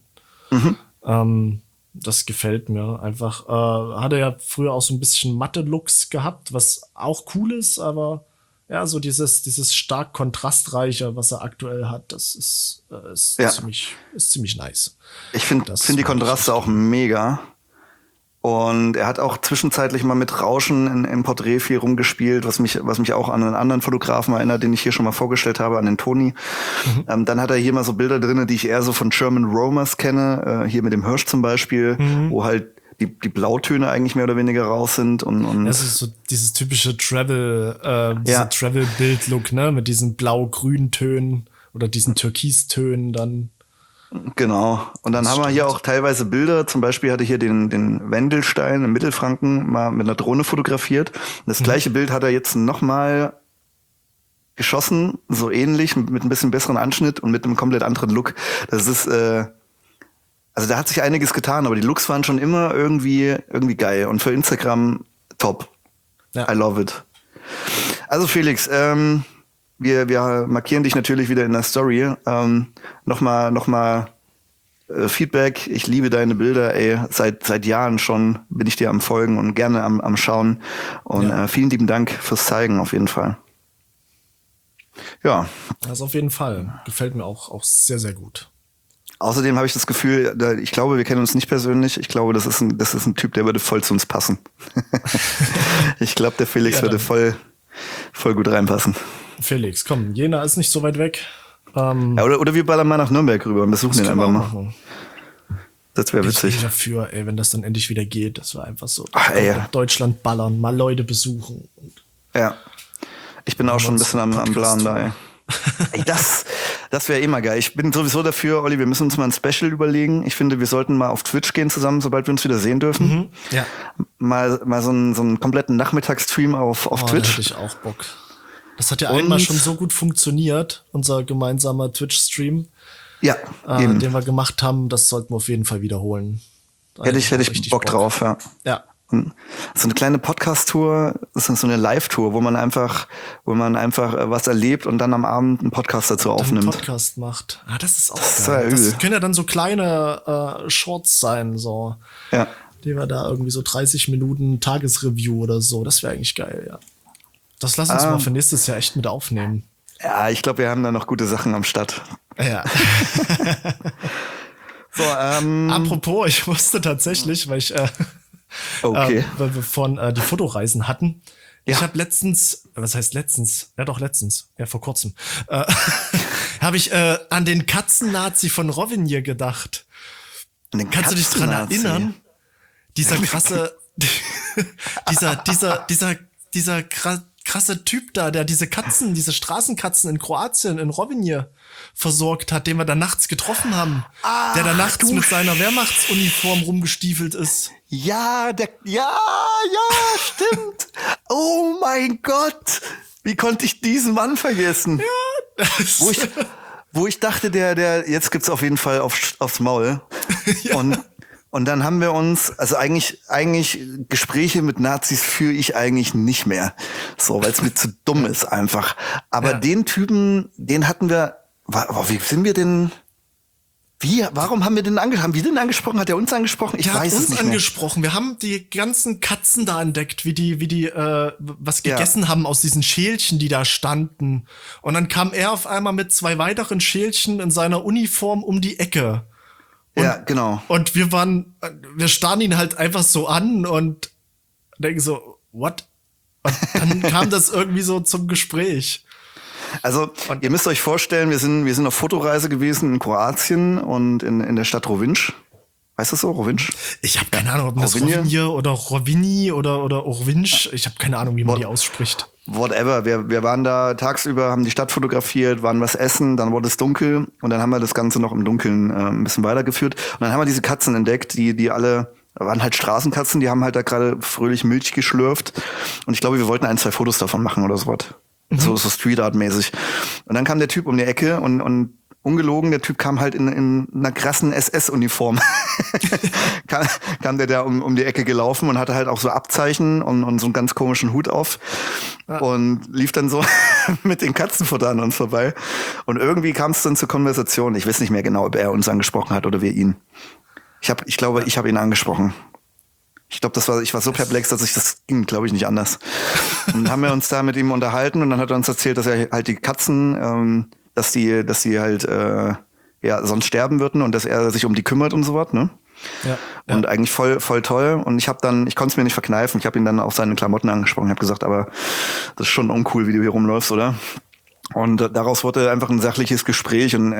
Speaker 2: Das gefällt mir einfach. Hatte ja früher auch so ein bisschen Matte-Looks gehabt, was auch cool ist, aber ja, so dieses stark kontrastreiche, was er aktuell hat, das ist ziemlich nice.
Speaker 1: Ich finde die Kontraste auch mega. Und er hat auch zwischenzeitlich mal mit Rauschen im Porträt viel rumgespielt, was mich auch an einen anderen Fotografen erinnert, den ich hier schon mal vorgestellt habe, an den Toni. Dann hat er hier mal so Bilder drinne, die ich eher so von German Romers kenne, hier mit dem Hirsch zum Beispiel, wo halt die Blautöne eigentlich mehr oder weniger raus sind und
Speaker 2: es ist so dieses typische Travel-Bild-Look, ne, mit diesen blau-grünen Tönen oder diesen Türkistönen dann.
Speaker 1: Genau. Und dann haben wir hier auch teilweise Bilder. Zum Beispiel hatte hier den Wendelstein im Mittelfranken mal mit einer Drohne fotografiert. Und das gleiche Bild hat er jetzt nochmal geschossen, so ähnlich, mit ein bisschen besseren Anschnitt und mit einem komplett anderen Look. Das ist, also da hat sich einiges getan, aber die Looks waren schon immer irgendwie geil. Und für Instagram top.
Speaker 2: Ja.
Speaker 1: I love it. Also Felix, wir markieren dich natürlich wieder in der Story. Nochmal Feedback. Ich liebe deine Bilder, ey. Seit Jahren schon bin ich dir am Folgen und gerne am Schauen. Und vielen lieben Dank fürs Zeigen auf jeden Fall. Ja.
Speaker 2: Das auf jeden Fall. Gefällt mir auch sehr, sehr gut.
Speaker 1: Außerdem habe ich das Gefühl, ich glaube, wir kennen uns nicht persönlich. Ich glaube, das ist ein Typ, der würde voll zu uns passen. Ich glaube, der Felix würde voll gut reinpassen.
Speaker 2: Felix, komm, Jena ist nicht so weit weg.
Speaker 1: Ja, oder wir ballern mal nach Nürnberg rüber und besuchen den einfach mal. Machen. Das wäre witzig.
Speaker 2: Ich bin dafür, ey, wenn das dann endlich wieder geht. Das war einfach so.
Speaker 1: Ach, ey.
Speaker 2: Deutschland ballern, mal Leute besuchen.
Speaker 1: Ja. Ich bin auch schon ein bisschen am Plan da, ey. Ey, das wäre eh mal geil. Ich bin sowieso dafür, Olli, wir müssen uns mal ein Special überlegen. Ich finde, wir sollten mal auf Twitch gehen zusammen, sobald wir uns wieder sehen dürfen.
Speaker 2: Ja.
Speaker 1: Mal so einen kompletten Nachmittagsstream auf Twitch.
Speaker 2: Da hätte ich auch Bock. Das hat ja einmal schon so gut funktioniert, unser gemeinsamer Twitch-Stream.
Speaker 1: Ja,
Speaker 2: den wir gemacht haben. Das sollten wir auf jeden Fall wiederholen.
Speaker 1: Hätte ich Bock drauf, ja.
Speaker 2: Ja.
Speaker 1: Und so eine kleine Podcast-Tour, das ist so eine Live-Tour, wo man einfach was erlebt und dann am Abend einen Podcast dazu aufnimmt.
Speaker 2: Einen Podcast macht. Das ist auch geil. Das können ja dann so kleine Shorts sein, so.
Speaker 1: Ja.
Speaker 2: Die wir da irgendwie so 30 Minuten Tagesreview oder so. Das wäre eigentlich geil, ja. Das lass uns mal für nächstes Jahr echt mit aufnehmen.
Speaker 1: Ja, ich glaube, wir haben da noch gute Sachen am Start.
Speaker 2: Ja. So, apropos, ich wusste tatsächlich, weil ich weil wir vorhin die Fotoreisen hatten. Ja. Ich habe letztens, was heißt letztens? Ja doch, letztens. Ja, vor kurzem. Habe ich an den Katzen-Nazi von Rovaniemi gedacht. Kannst du dich dran erinnern? Dieser krasse, dieser krasse Typ da, der diese Straßenkatzen in Kroatien, in Rovinj versorgt hat, den wir da nachts getroffen haben. Der da nachts mit seiner Wehrmachtsuniform rumgestiefelt ist.
Speaker 1: Ja, stimmt. Oh mein Gott. Wie konnte ich diesen Mann vergessen?
Speaker 2: Ja,
Speaker 1: wo ich dachte, der jetzt gibt's auf jeden Fall aufs Maul. Ja. Und dann haben wir uns, also eigentlich Gespräche mit Nazis führe ich eigentlich nicht mehr. So, weil es mir zu dumm ist einfach. Aber den Typen, den hatten wir, wie sind wir denn, warum haben wir den angesprochen? Haben wir den angesprochen? Hat er uns angesprochen? Ich weiß es nicht mehr.
Speaker 2: Uns angesprochen. Wir haben die ganzen Katzen da entdeckt, wie die was gegessen haben aus diesen Schälchen, die da standen. Und dann kam er auf einmal mit 2 weiteren Schälchen in seiner Uniform um die Ecke.
Speaker 1: Ja, genau.
Speaker 2: Und wir starren ihn halt einfach so an und denken so, what? Und dann kam das irgendwie so zum Gespräch.
Speaker 1: Also, ihr müsst euch vorstellen, wir sind auf Fotoreise gewesen in Kroatien und in der Stadt Rovinj. Heißt das so, Rovinj?
Speaker 2: Ich habe keine Ahnung, ob das Rovinj oder Rovini oder Orvinj. Ich habe keine Ahnung, wie man die ausspricht.
Speaker 1: Whatever. Wir waren da tagsüber, haben die Stadt fotografiert, waren was essen, dann wurde es dunkel und dann haben wir das Ganze noch im Dunkeln ein bisschen weitergeführt. Und dann haben wir diese Katzen entdeckt, die alle waren halt Straßenkatzen, die haben halt da gerade fröhlich Milch geschlürft. Und ich glaube, wir wollten 1, 2 Fotos davon machen oder sowas. So Street Art mäßig. Und dann kam der Typ um die Ecke und ungelogen, der Typ kam halt in einer krassen SS-Uniform. kam der da um die Ecke gelaufen und hatte halt auch so Abzeichen und so einen ganz komischen Hut auf. Und lief dann so mit den Katzenfutter an uns vorbei. Und irgendwie kam es dann zur Konversation. Ich weiß nicht mehr genau, ob er uns angesprochen hat oder wir ihn. Ich glaube, ich habe ihn angesprochen. Ich glaube, ich war so perplex, dass das ging, glaube ich, nicht anders. Und dann haben wir uns da mit ihm unterhalten und dann hat er uns erzählt, dass er halt die Katzen, dass die halt sonst sterben würden und dass er sich um die kümmert und so was, ne? Ja. Und eigentlich voll toll. Und ich konnte es mir nicht verkneifen. Ich habe ihn dann auf seine Klamotten angesprochen. Ich habe gesagt, aber das ist schon uncool, wie du hier rumläufst, oder? Und daraus wurde einfach ein sachliches Gespräch und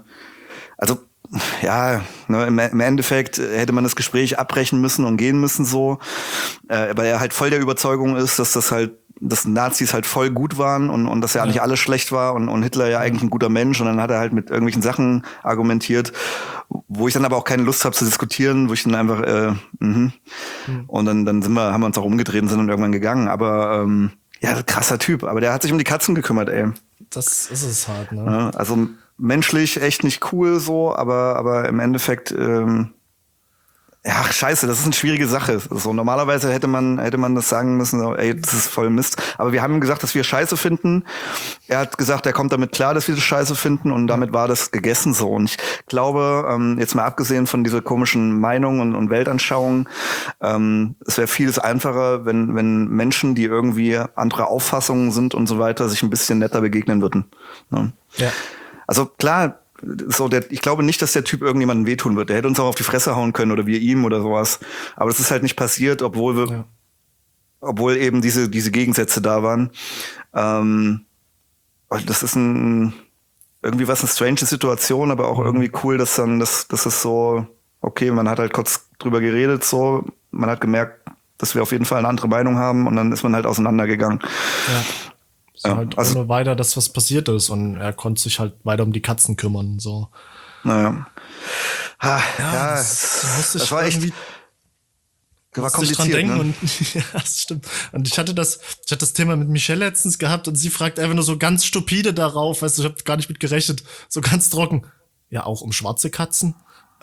Speaker 1: im Endeffekt hätte man das Gespräch abbrechen müssen und gehen müssen so, weil er halt voll der Überzeugung ist, dass Nazis halt voll gut waren und dass ja nicht alles schlecht war und Hitler ja eigentlich ein guter Mensch und dann hat er halt mit irgendwelchen Sachen argumentiert, wo ich dann aber auch keine Lust habe zu diskutieren, wo ich dann einfach und dann haben wir uns auch umgedreht und sind dann irgendwann gegangen, aber krasser Typ, aber der hat sich um die Katzen gekümmert, ey.
Speaker 2: Das ist es halt, ne?
Speaker 1: Ja, also menschlich echt nicht cool so, aber im Endeffekt, scheiße, das ist eine schwierige Sache. So normalerweise hätte man das sagen müssen, so, ey, das ist voll Mist. Aber wir haben ihm gesagt, dass wir Scheiße finden. Er hat gesagt, er kommt damit klar, dass wir das Scheiße finden und damit war das gegessen so. Und ich glaube, jetzt mal abgesehen von dieser komischen Meinung und Weltanschauung, es wäre vieles einfacher, wenn Menschen, die irgendwie andere Auffassungen sind und so weiter, sich ein bisschen netter begegnen würden. Ne? Ja. Also klar, ich glaube nicht, dass der Typ irgendjemandem wehtun wird. Der hätte uns auch auf die Fresse hauen können oder wir ihm oder sowas. Aber das ist halt nicht passiert, obwohl eben diese Gegensätze da waren. Das ist irgendwie eine strange Situation, aber auch irgendwie cool, dass es so, okay, man hat halt kurz drüber geredet, so, man hat gemerkt, dass wir auf jeden Fall eine andere Meinung haben und dann ist man halt auseinandergegangen.
Speaker 2: Ja. Halt ohne weiter, dass was passiert ist und er konnte sich halt weiter um die Katzen kümmern, so.
Speaker 1: Naja.
Speaker 2: Das war echt, war kompliziert, dran denken, ne? Und ja, das stimmt. Und ich hatte das Thema mit Michelle letztens gehabt und sie fragt einfach nur so ganz stupide darauf, weißt du, ich habe gar nicht mit gerechnet, so ganz trocken. Ja, auch um schwarze Katzen?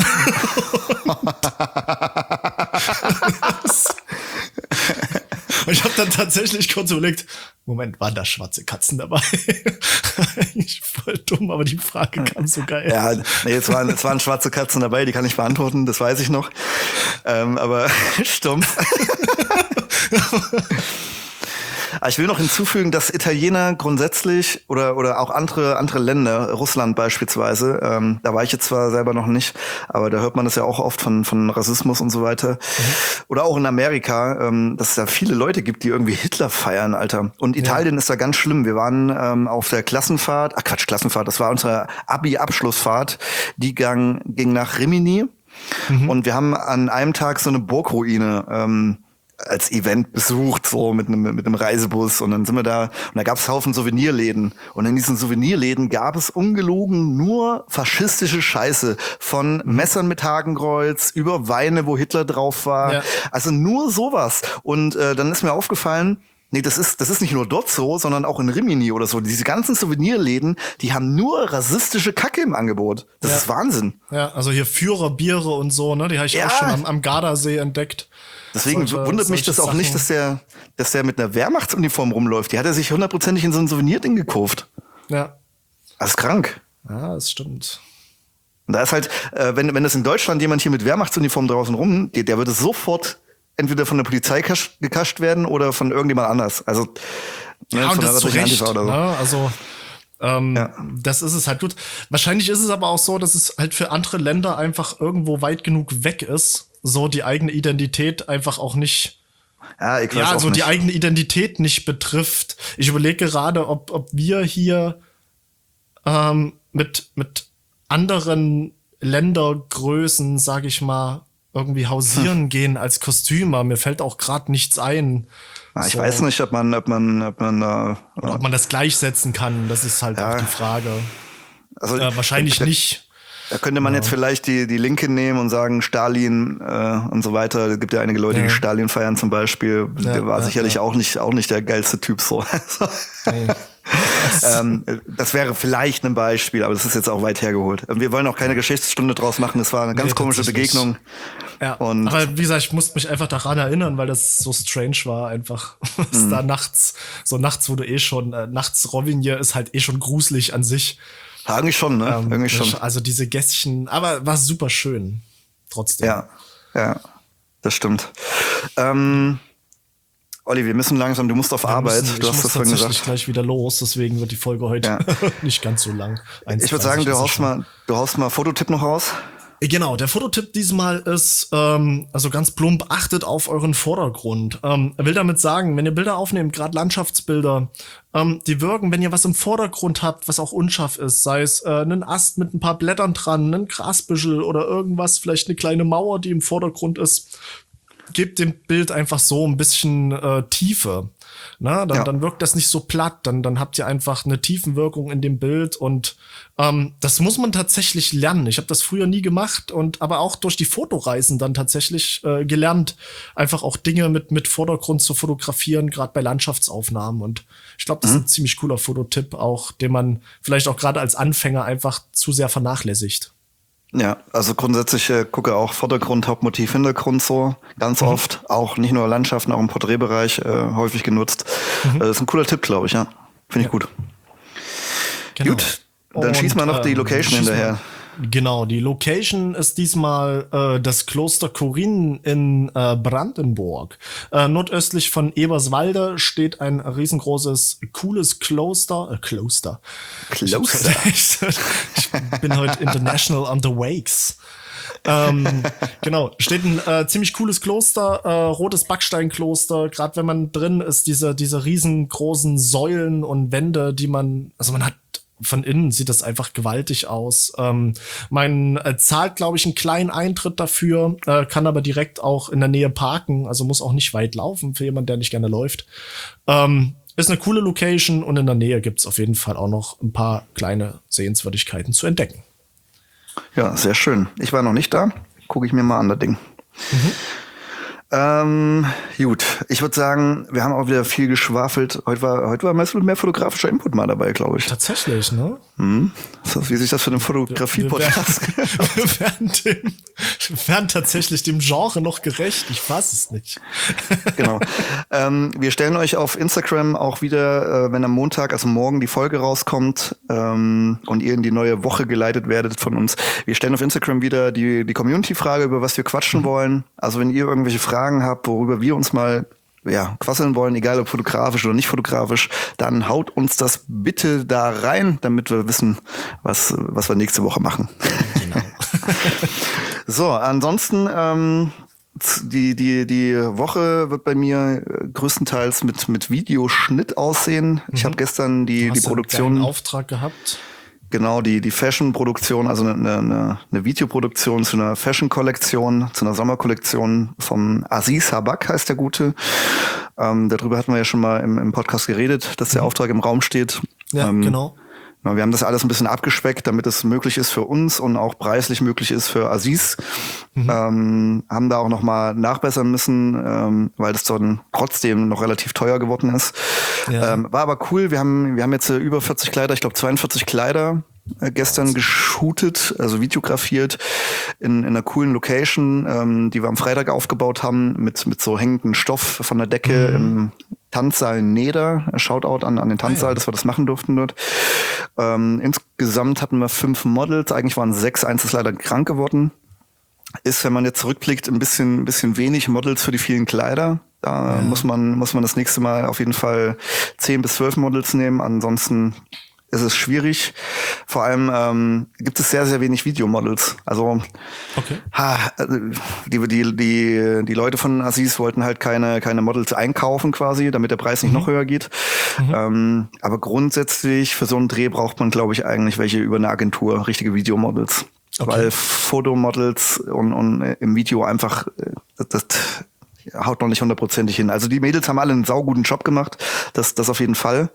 Speaker 2: Und ich habe dann tatsächlich kurz überlegt, Moment, waren da schwarze Katzen dabei? Eigentlich voll dumm, aber die Frage kam so geil.
Speaker 1: Ja, nee, es waren schwarze Katzen dabei, die kann ich beantworten, das weiß ich noch. Aber stumpf. Ich will noch hinzufügen, dass Italiener grundsätzlich oder auch andere Länder, Russland beispielsweise, da war ich jetzt zwar selber noch nicht, aber da hört man das ja auch oft von Rassismus und so weiter. Oder auch in Amerika, dass es da viele Leute gibt, die irgendwie Hitler feiern, Alter. Und Italien ist da ganz schlimm. Wir waren auf der Klassenfahrt, das war unsere Abi-Abschlussfahrt, die ging nach Rimini. Und wir haben an einem Tag so eine Burgruine als Event besucht, so mit einem Reisebus. Und dann sind wir da und da gab es Haufen Souvenirläden. Und in diesen Souvenirläden gab es ungelogen nur faschistische Scheiße. Von Messern mit Hakenkreuz über Weine, wo Hitler drauf war. Ja. Also nur sowas. Und dann ist mir aufgefallen, nee, das ist nicht nur dort so, sondern auch in Rimini oder so. Diese ganzen Souvenirläden, die haben nur rassistische Kacke im Angebot. Das ist Wahnsinn.
Speaker 2: Ja, also hier Führerbiere und so, ne? Die habe ich auch schon am Gardasee entdeckt.
Speaker 1: Deswegen wundert mich das auch nicht, dass der mit einer Wehrmachtsuniform rumläuft. Die hat er sich hundertprozentig in so ein Souvenirding gekauft.
Speaker 2: Ja.
Speaker 1: Das ist krank.
Speaker 2: Ja, das stimmt.
Speaker 1: Und da ist halt, wenn das in Deutschland jemand hier mit Wehrmachtsuniform draußen rum, der würde sofort entweder von der Polizei gekascht werden oder von irgendjemand anders. Also,
Speaker 2: ja, und das zu Recht, oder so. Ne? Also, das ist es halt gut. Wahrscheinlich ist es aber auch so, dass es halt für andere Länder einfach irgendwo weit genug weg ist, so die eigene Identität einfach auch nicht, die eigene Identität nicht betrifft. Ich überlege gerade, ob wir hier mit anderen Ländergrößen, sag ich mal, irgendwie hausieren gehen als Kostümer. Mir fällt auch gerade nichts ein.
Speaker 1: Ich weiß nicht, ob man
Speaker 2: oder ob man das gleichsetzen kann. Das ist halt auch die Frage.
Speaker 1: Also
Speaker 2: wahrscheinlich nicht.
Speaker 1: Da könnte man jetzt vielleicht die Linke nehmen und sagen, Stalin und so weiter. Es gibt ja einige Leute, die Stalin feiern zum Beispiel. Der war sicherlich auch nicht der geilste Typ so. Das wäre vielleicht ein Beispiel, aber das ist jetzt auch weit hergeholt. Wir wollen auch keine Geschichtsstunde draus machen. Das war eine ganz komische Begegnung.
Speaker 2: Ja, aber wie gesagt, ich musste mich einfach daran erinnern, weil das so strange war einfach. Da nachts, wo du schon, nachts Rovigny ist halt schon gruselig an sich.
Speaker 1: Eigentlich schon, ne? Irgendwie schon.
Speaker 2: Also diese Gässchen, aber war super schön. Trotzdem.
Speaker 1: Ja, das stimmt. Olli, wir müssen langsam, du musst auf Arbeit. Du hast das vorhin gesagt. Ich muss
Speaker 2: gleich wieder los, deswegen wird die Folge heute nicht ganz so lang.
Speaker 1: Ich würde sagen, du haust mal Fototipp noch raus.
Speaker 2: Genau, der Fototipp diesmal ist, also ganz plump, achtet auf euren Vordergrund. Will damit sagen, wenn ihr Bilder aufnehmt, gerade Landschaftsbilder, die wirken, wenn ihr was im Vordergrund habt, was auch unscharf ist, sei es einen Ast mit ein paar Blättern dran, ein Grasbüschel oder irgendwas, vielleicht eine kleine Mauer, die im Vordergrund ist, gebt dem Bild einfach so ein bisschen Tiefe. Na, dann wirkt das nicht so platt, dann habt ihr einfach eine Tiefenwirkung in dem Bild und das muss man tatsächlich lernen. Ich habe das früher nie gemacht aber auch durch die Fotoreisen dann tatsächlich gelernt, einfach auch Dinge mit Vordergrund zu fotografieren, gerade bei Landschaftsaufnahmen. Und ich glaube, das ist ein ziemlich cooler Fototipp auch, den man vielleicht auch gerade als Anfänger einfach zu sehr vernachlässigt.
Speaker 1: Ja, also grundsätzlich gucke auch Vordergrund, Hauptmotiv, Hintergrund so ganz oft. Auch nicht nur Landschaften, auch im Porträtbereich häufig genutzt. Das ist ein cooler Tipp, glaube ich, ja. Finde ich gut. Genau. Gut, dann schieß mal noch die Location hinterher.
Speaker 2: Genau, die Location ist diesmal das Kloster Korin in Brandenburg. Nordöstlich von Eberswalde steht ein riesengroßes, cooles Kloster. Ich bin heute international on the wakes. Genau, steht ein ziemlich cooles Kloster, rotes Backsteinkloster. Gerade wenn man drin ist, diese riesengroßen Säulen und Wände, man hat von innen sieht das einfach gewaltig aus. Man zahlt, glaube ich, einen kleinen Eintritt dafür, kann aber direkt auch in der Nähe parken, also muss auch nicht weit laufen für jemanden, der nicht gerne läuft. Ist eine coole Location und in der Nähe gibt's auf jeden Fall auch noch ein paar kleine Sehenswürdigkeiten zu entdecken.
Speaker 1: Ja, sehr schön. Ich war noch nicht da. Gucke ich mir mal an, das Ding. Gut, ich würde sagen, wir haben auch wieder viel geschwafelt. Heute war mehr fotografischer Input mal dabei, glaube ich.
Speaker 2: Tatsächlich, ne?
Speaker 1: Wie sich das für einen Fotografie-Podcast
Speaker 2: wir werden tatsächlich dem Genre noch gerecht. Ich fass es nicht.
Speaker 1: Genau. Wir stellen euch auf Instagram auch wieder, wenn am Montag, also morgen, die Folge rauskommt und ihr in die neue Woche geleitet werdet von uns. Wir stellen auf Instagram wieder die Community-Frage, über was wir quatschen wollen. Also wenn ihr irgendwelche Fragen habt, worüber wir uns mal quasseln wollen, egal ob fotografisch oder nicht fotografisch, dann haut uns das bitte da rein, damit wir wissen, was wir nächste Woche machen. Genau. So, ansonsten die Woche wird bei mir größtenteils mit Videoschnitt aussehen. Ich habe gestern die Produktion
Speaker 2: einen Auftrag gehabt.
Speaker 1: Genau, die Fashion-Produktion, also eine Videoproduktion zu einer Fashion-Kollektion, zu einer Sommerkollektion vom Aziz Habak heißt der Gute. Darüber hatten wir ja schon mal im Podcast geredet, dass der Auftrag im Raum steht.
Speaker 2: Ja, genau.
Speaker 1: Wir haben das alles ein bisschen abgespeckt, damit es möglich ist für uns und auch preislich möglich ist für Aziz. Haben da auch nochmal nachbessern müssen, weil das dann trotzdem noch relativ teuer geworden ist. Ja. War aber cool. Wir haben jetzt über 40 Kleider, ich glaube 42 Kleider gestern geshootet, also videografiert in einer coolen Location, die wir am Freitag aufgebaut haben, mit so hängenden Stoff von der Decke im Tanzsaal Neder. Shoutout an den Tanzsaal, dass wir das machen durften dort. Insgesamt hatten wir 5 Models, eigentlich waren 6, eins ist leider krank geworden. Ist, wenn man jetzt zurückblickt, ein bisschen wenig Models für die vielen Kleider. Da muss man das nächste Mal auf jeden Fall 10 bis 12 Models nehmen, ansonsten ist es schwierig. Vor allem gibt es sehr, sehr wenig Videomodels. Also die Leute von Aziz wollten halt keine Models einkaufen quasi, damit der Preis nicht noch höher geht. Aber grundsätzlich für so einen Dreh braucht man, glaube ich, eigentlich welche über eine Agentur, richtige Videomodels. Weil Fotomodels und im Video einfach das haut noch nicht 100%ig hin. Also die Mädels haben alle einen sauguten Job gemacht, das auf jeden Fall.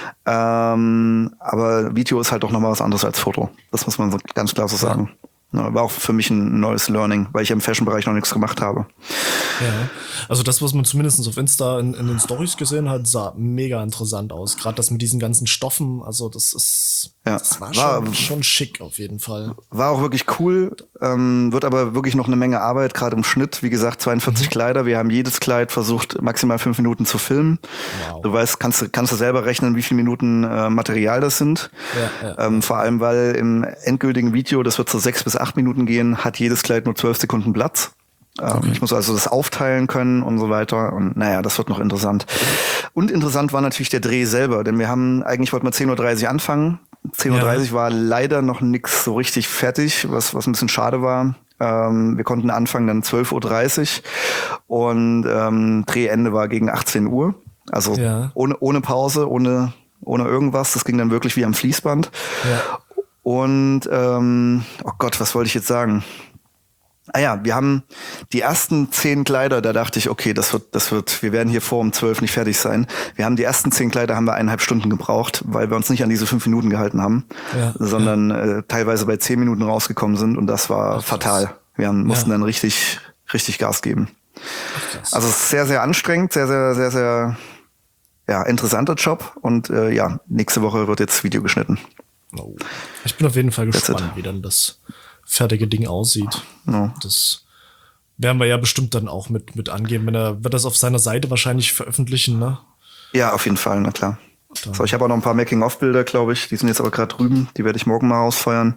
Speaker 1: Aber Video ist halt doch nochmal was anderes als Foto. Das muss man so ganz klar so sagen. Ja, war auch für mich ein neues Learning, weil ich im Fashion-Bereich noch nichts gemacht habe.
Speaker 2: Ja, also das, was man zumindest auf Insta in den Stories gesehen hat, sah mega interessant aus. Gerade das mit diesen ganzen Stoffen, also das war schon schick auf jeden Fall.
Speaker 1: War auch wirklich cool, wird aber wirklich noch eine Menge Arbeit, gerade im Schnitt. Wie gesagt, 42 Kleider, wir haben jedes Kleid versucht, maximal 5 Minuten zu filmen. Wow. Du weißt, kannst du selber rechnen, wie viele Minuten Material das sind. Vor allem, weil im endgültigen Video, das wird so 6 bis 8 Minuten gehen, hat jedes Kleid nur 12 Sekunden Platz. Ich muss also das aufteilen können und so weiter. Und naja, das wird noch interessant. Und interessant war natürlich der Dreh selber, denn eigentlich wollten wir 10:30 Uhr anfangen. 10:30 Uhr war leider noch nix so richtig fertig, was ein bisschen schade war. Wir konnten anfangen dann 12:30 Uhr und Drehende war gegen 18 Uhr. Also ohne Pause, ohne irgendwas. Das ging dann wirklich wie am Fließband. Ja. Und oh Gott, was wollte ich jetzt sagen? Wir haben die ersten 10 Kleider, da dachte ich, okay, das wird, wir werden hier um 12 nicht fertig sein. Wir haben die ersten 10 Kleider haben wir 1,5 Stunden gebraucht, weil wir uns nicht an diese 5 Minuten gehalten haben, sondern teilweise bei 10 Minuten rausgekommen sind und das war fatal. Wir mussten dann richtig Gas geben. Also sehr, sehr anstrengend, sehr, sehr, sehr, sehr interessanter Job und nächste Woche wird jetzt Video geschnitten.
Speaker 2: Oh. Ich bin auf jeden Fall gespannt, wie dann das fertige Ding aussieht. No. Das werden wir ja bestimmt dann auch mit angehen. Wird das auf seiner Seite wahrscheinlich veröffentlichen, ne? Ja,
Speaker 1: auf jeden Fall, na klar. So, ich habe auch noch ein paar Making-of-Bilder, glaube ich. Die sind jetzt aber gerade drüben. Die werde ich morgen mal ausfeuern.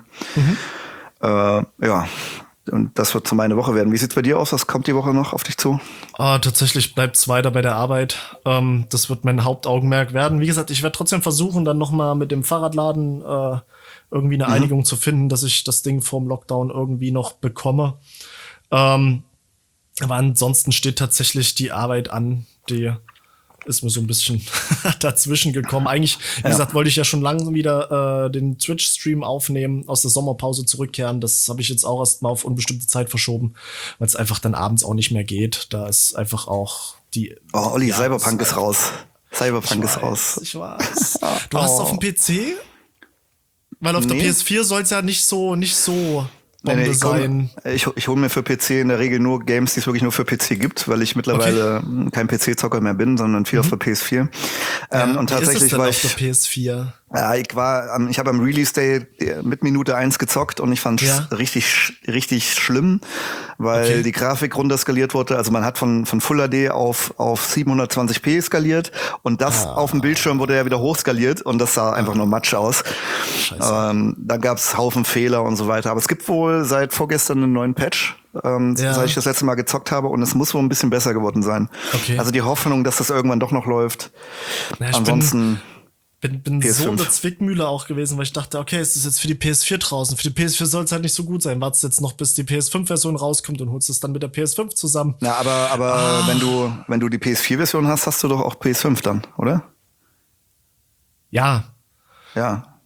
Speaker 1: Und das wird so meine Woche werden. Wie sieht's bei dir aus? Was kommt die Woche noch auf dich zu?
Speaker 2: Tatsächlich bleibt's weiter bei der Arbeit. Das wird mein Hauptaugenmerk werden. Wie gesagt, ich werde trotzdem versuchen, dann nochmal mit dem Fahrradladen irgendwie eine Einigung zu finden, dass ich das Ding vorm Lockdown irgendwie noch bekomme. Aber ansonsten steht tatsächlich die Arbeit an, die ist mir so ein bisschen dazwischen gekommen. Eigentlich, wie gesagt, wollte ich ja schon lange wieder den Twitch-Stream aufnehmen, aus der Sommerpause zurückkehren. Das habe ich jetzt auch erst mal auf unbestimmte Zeit verschoben, weil es einfach dann abends auch nicht mehr geht. Da ist einfach auch die...
Speaker 1: Oh, Olli, Cyberpunk ist raus. Cyberpunk ist raus.
Speaker 2: Ich weiß. Du hast auf dem PC? Weil auf der PS4 soll es ja nicht so Bombe sein.
Speaker 1: Ich hole mir für PC in der Regel nur Games, die es wirklich nur für PC gibt, weil ich mittlerweile kein PC-Zocker mehr bin, sondern viel auf der PS4. Und tatsächlich war ich
Speaker 2: auf der PS4.
Speaker 1: Ja, ich habe am Release Day mit Minute 1 gezockt und ich fand es richtig schlimm, weil die Grafik runterskaliert wurde. Also man hat von Full HD auf 720p skaliert und das auf dem Bildschirm wurde ja wieder hochskaliert und das sah einfach nur Matsch aus. Da gab's Haufen Fehler und so weiter. Aber es gibt wohl seit vorgestern einen neuen Patch, seit ich das letzte Mal gezockt habe und es muss wohl ein bisschen besser geworden sein. Okay. Also die Hoffnung, dass das irgendwann doch noch läuft. Ansonsten...
Speaker 2: Bin so in der Zwickmühle auch gewesen, weil ich dachte, okay, es ist jetzt für die PS4 draußen. Für die PS4 soll es halt nicht so gut sein. Wartest jetzt noch, bis die PS5-Version rauskommt und holst es dann mit der PS5 zusammen.
Speaker 1: Na, aber wenn du die PS4-Version hast, hast du doch auch PS5 dann, oder?
Speaker 2: Ja.
Speaker 1: Ja.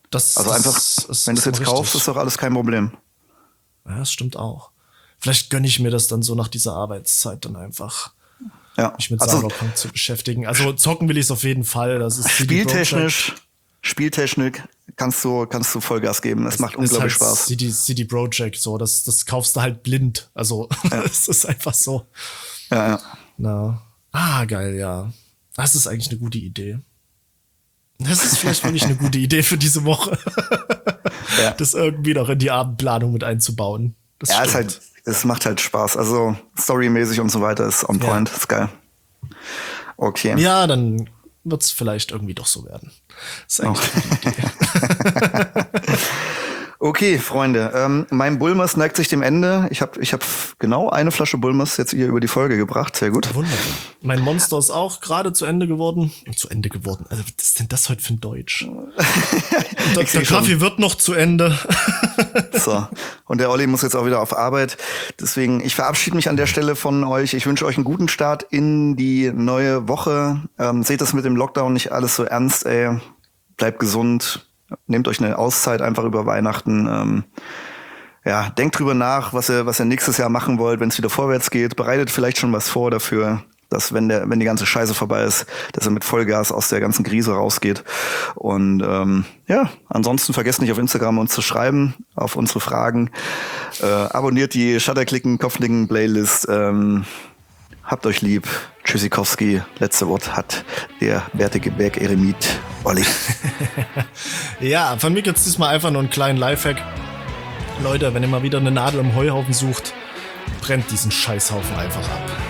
Speaker 1: Also einfach, wenn du es jetzt kaufst, ist doch alles kein Problem.
Speaker 2: Ja, das stimmt auch. Vielleicht gönne ich mir das dann so nach dieser Arbeitszeit dann einfach, mich mit Cyberpunk zu beschäftigen. Also zocken will ich es auf jeden Fall. Das ist
Speaker 1: Spieltechnik kannst du Vollgas geben. Es macht unglaublich Spaß.
Speaker 2: CD Projekt, so, das kaufst du halt blind. Also, es ist einfach so.
Speaker 1: Ja.
Speaker 2: Geil, ja. Das ist eigentlich eine gute Idee. Das ist vielleicht wirklich eine gute Idee für diese Woche. Das irgendwie noch in die Abendplanung mit einzubauen.
Speaker 1: Es macht halt Spaß. Also storymäßig und so weiter ist on point. Ist geil. Okay.
Speaker 2: Ja, dann wird es vielleicht irgendwie doch so werden. Das ist eigentlich eine gute Idee.
Speaker 1: Okay, Freunde, mein Bulmers neigt sich dem Ende. Ich hab genau eine Flasche Bulmers jetzt hier über die Folge gebracht. Sehr gut.
Speaker 2: Wunderbar. Mein Monster ist auch gerade zu Ende geworden. Also, was ist denn das heute für ein Deutsch? Der Kaffee wird noch zu Ende.
Speaker 1: So. Und der Olli muss jetzt auch wieder auf Arbeit. Deswegen, ich verabschiede mich an der Stelle von euch. Ich wünsche euch einen guten Start in die neue Woche. Seht das mit dem Lockdown nicht alles so ernst, ey. Bleibt gesund. Nehmt euch eine Auszeit einfach über Weihnachten. Denkt drüber nach, was ihr nächstes Jahr machen wollt, wenn es wieder vorwärts geht. Bereitet vielleicht schon was vor dafür, dass wenn die ganze Scheiße vorbei ist, dass ihr mit Vollgas aus der ganzen Krise rausgeht. Und ansonsten vergesst nicht auf Instagram uns zu schreiben, auf unsere Fragen. Abonniert die Shutterklicken, Kopfnicken Playlist. Habt euch lieb. Tschüssikowski. Letzte Wort hat der wertige Bergeremit Olli.
Speaker 2: Ja, von mir gibt's diesmal einfach nur einen kleinen Lifehack. Leute, wenn ihr mal wieder eine Nadel im Heuhaufen sucht, brennt diesen Scheißhaufen einfach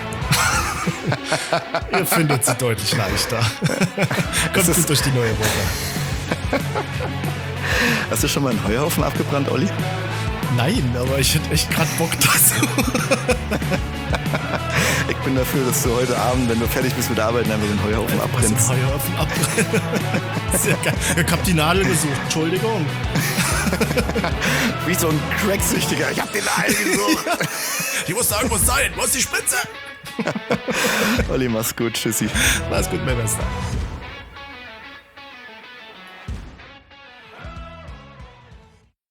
Speaker 2: ab. Ihr findet sie deutlich leichter. Kommt gut durch die neue Woche.
Speaker 1: Hast du schon mal einen Heuhaufen abgebrannt, Olli?
Speaker 2: Nein, aber ich hätte echt gerade Bock dazu.
Speaker 1: Ich bin dafür, dass du heute Abend, wenn du fertig bist mit der Arbeit, einfach den Heuhaufen abbrennst.
Speaker 2: So Heuhaufen abbrennen. Sehr geil. Ich hab die Nadel gesucht, Entschuldigung.
Speaker 1: Wie so ein Cracksüchtiger. Ich hab die Nadel gesucht.
Speaker 2: Die muss da irgendwo sein. Wo ist die Spitze?
Speaker 1: Olli, mach's gut. Tschüssi.
Speaker 2: Mach's gut, mein Bester.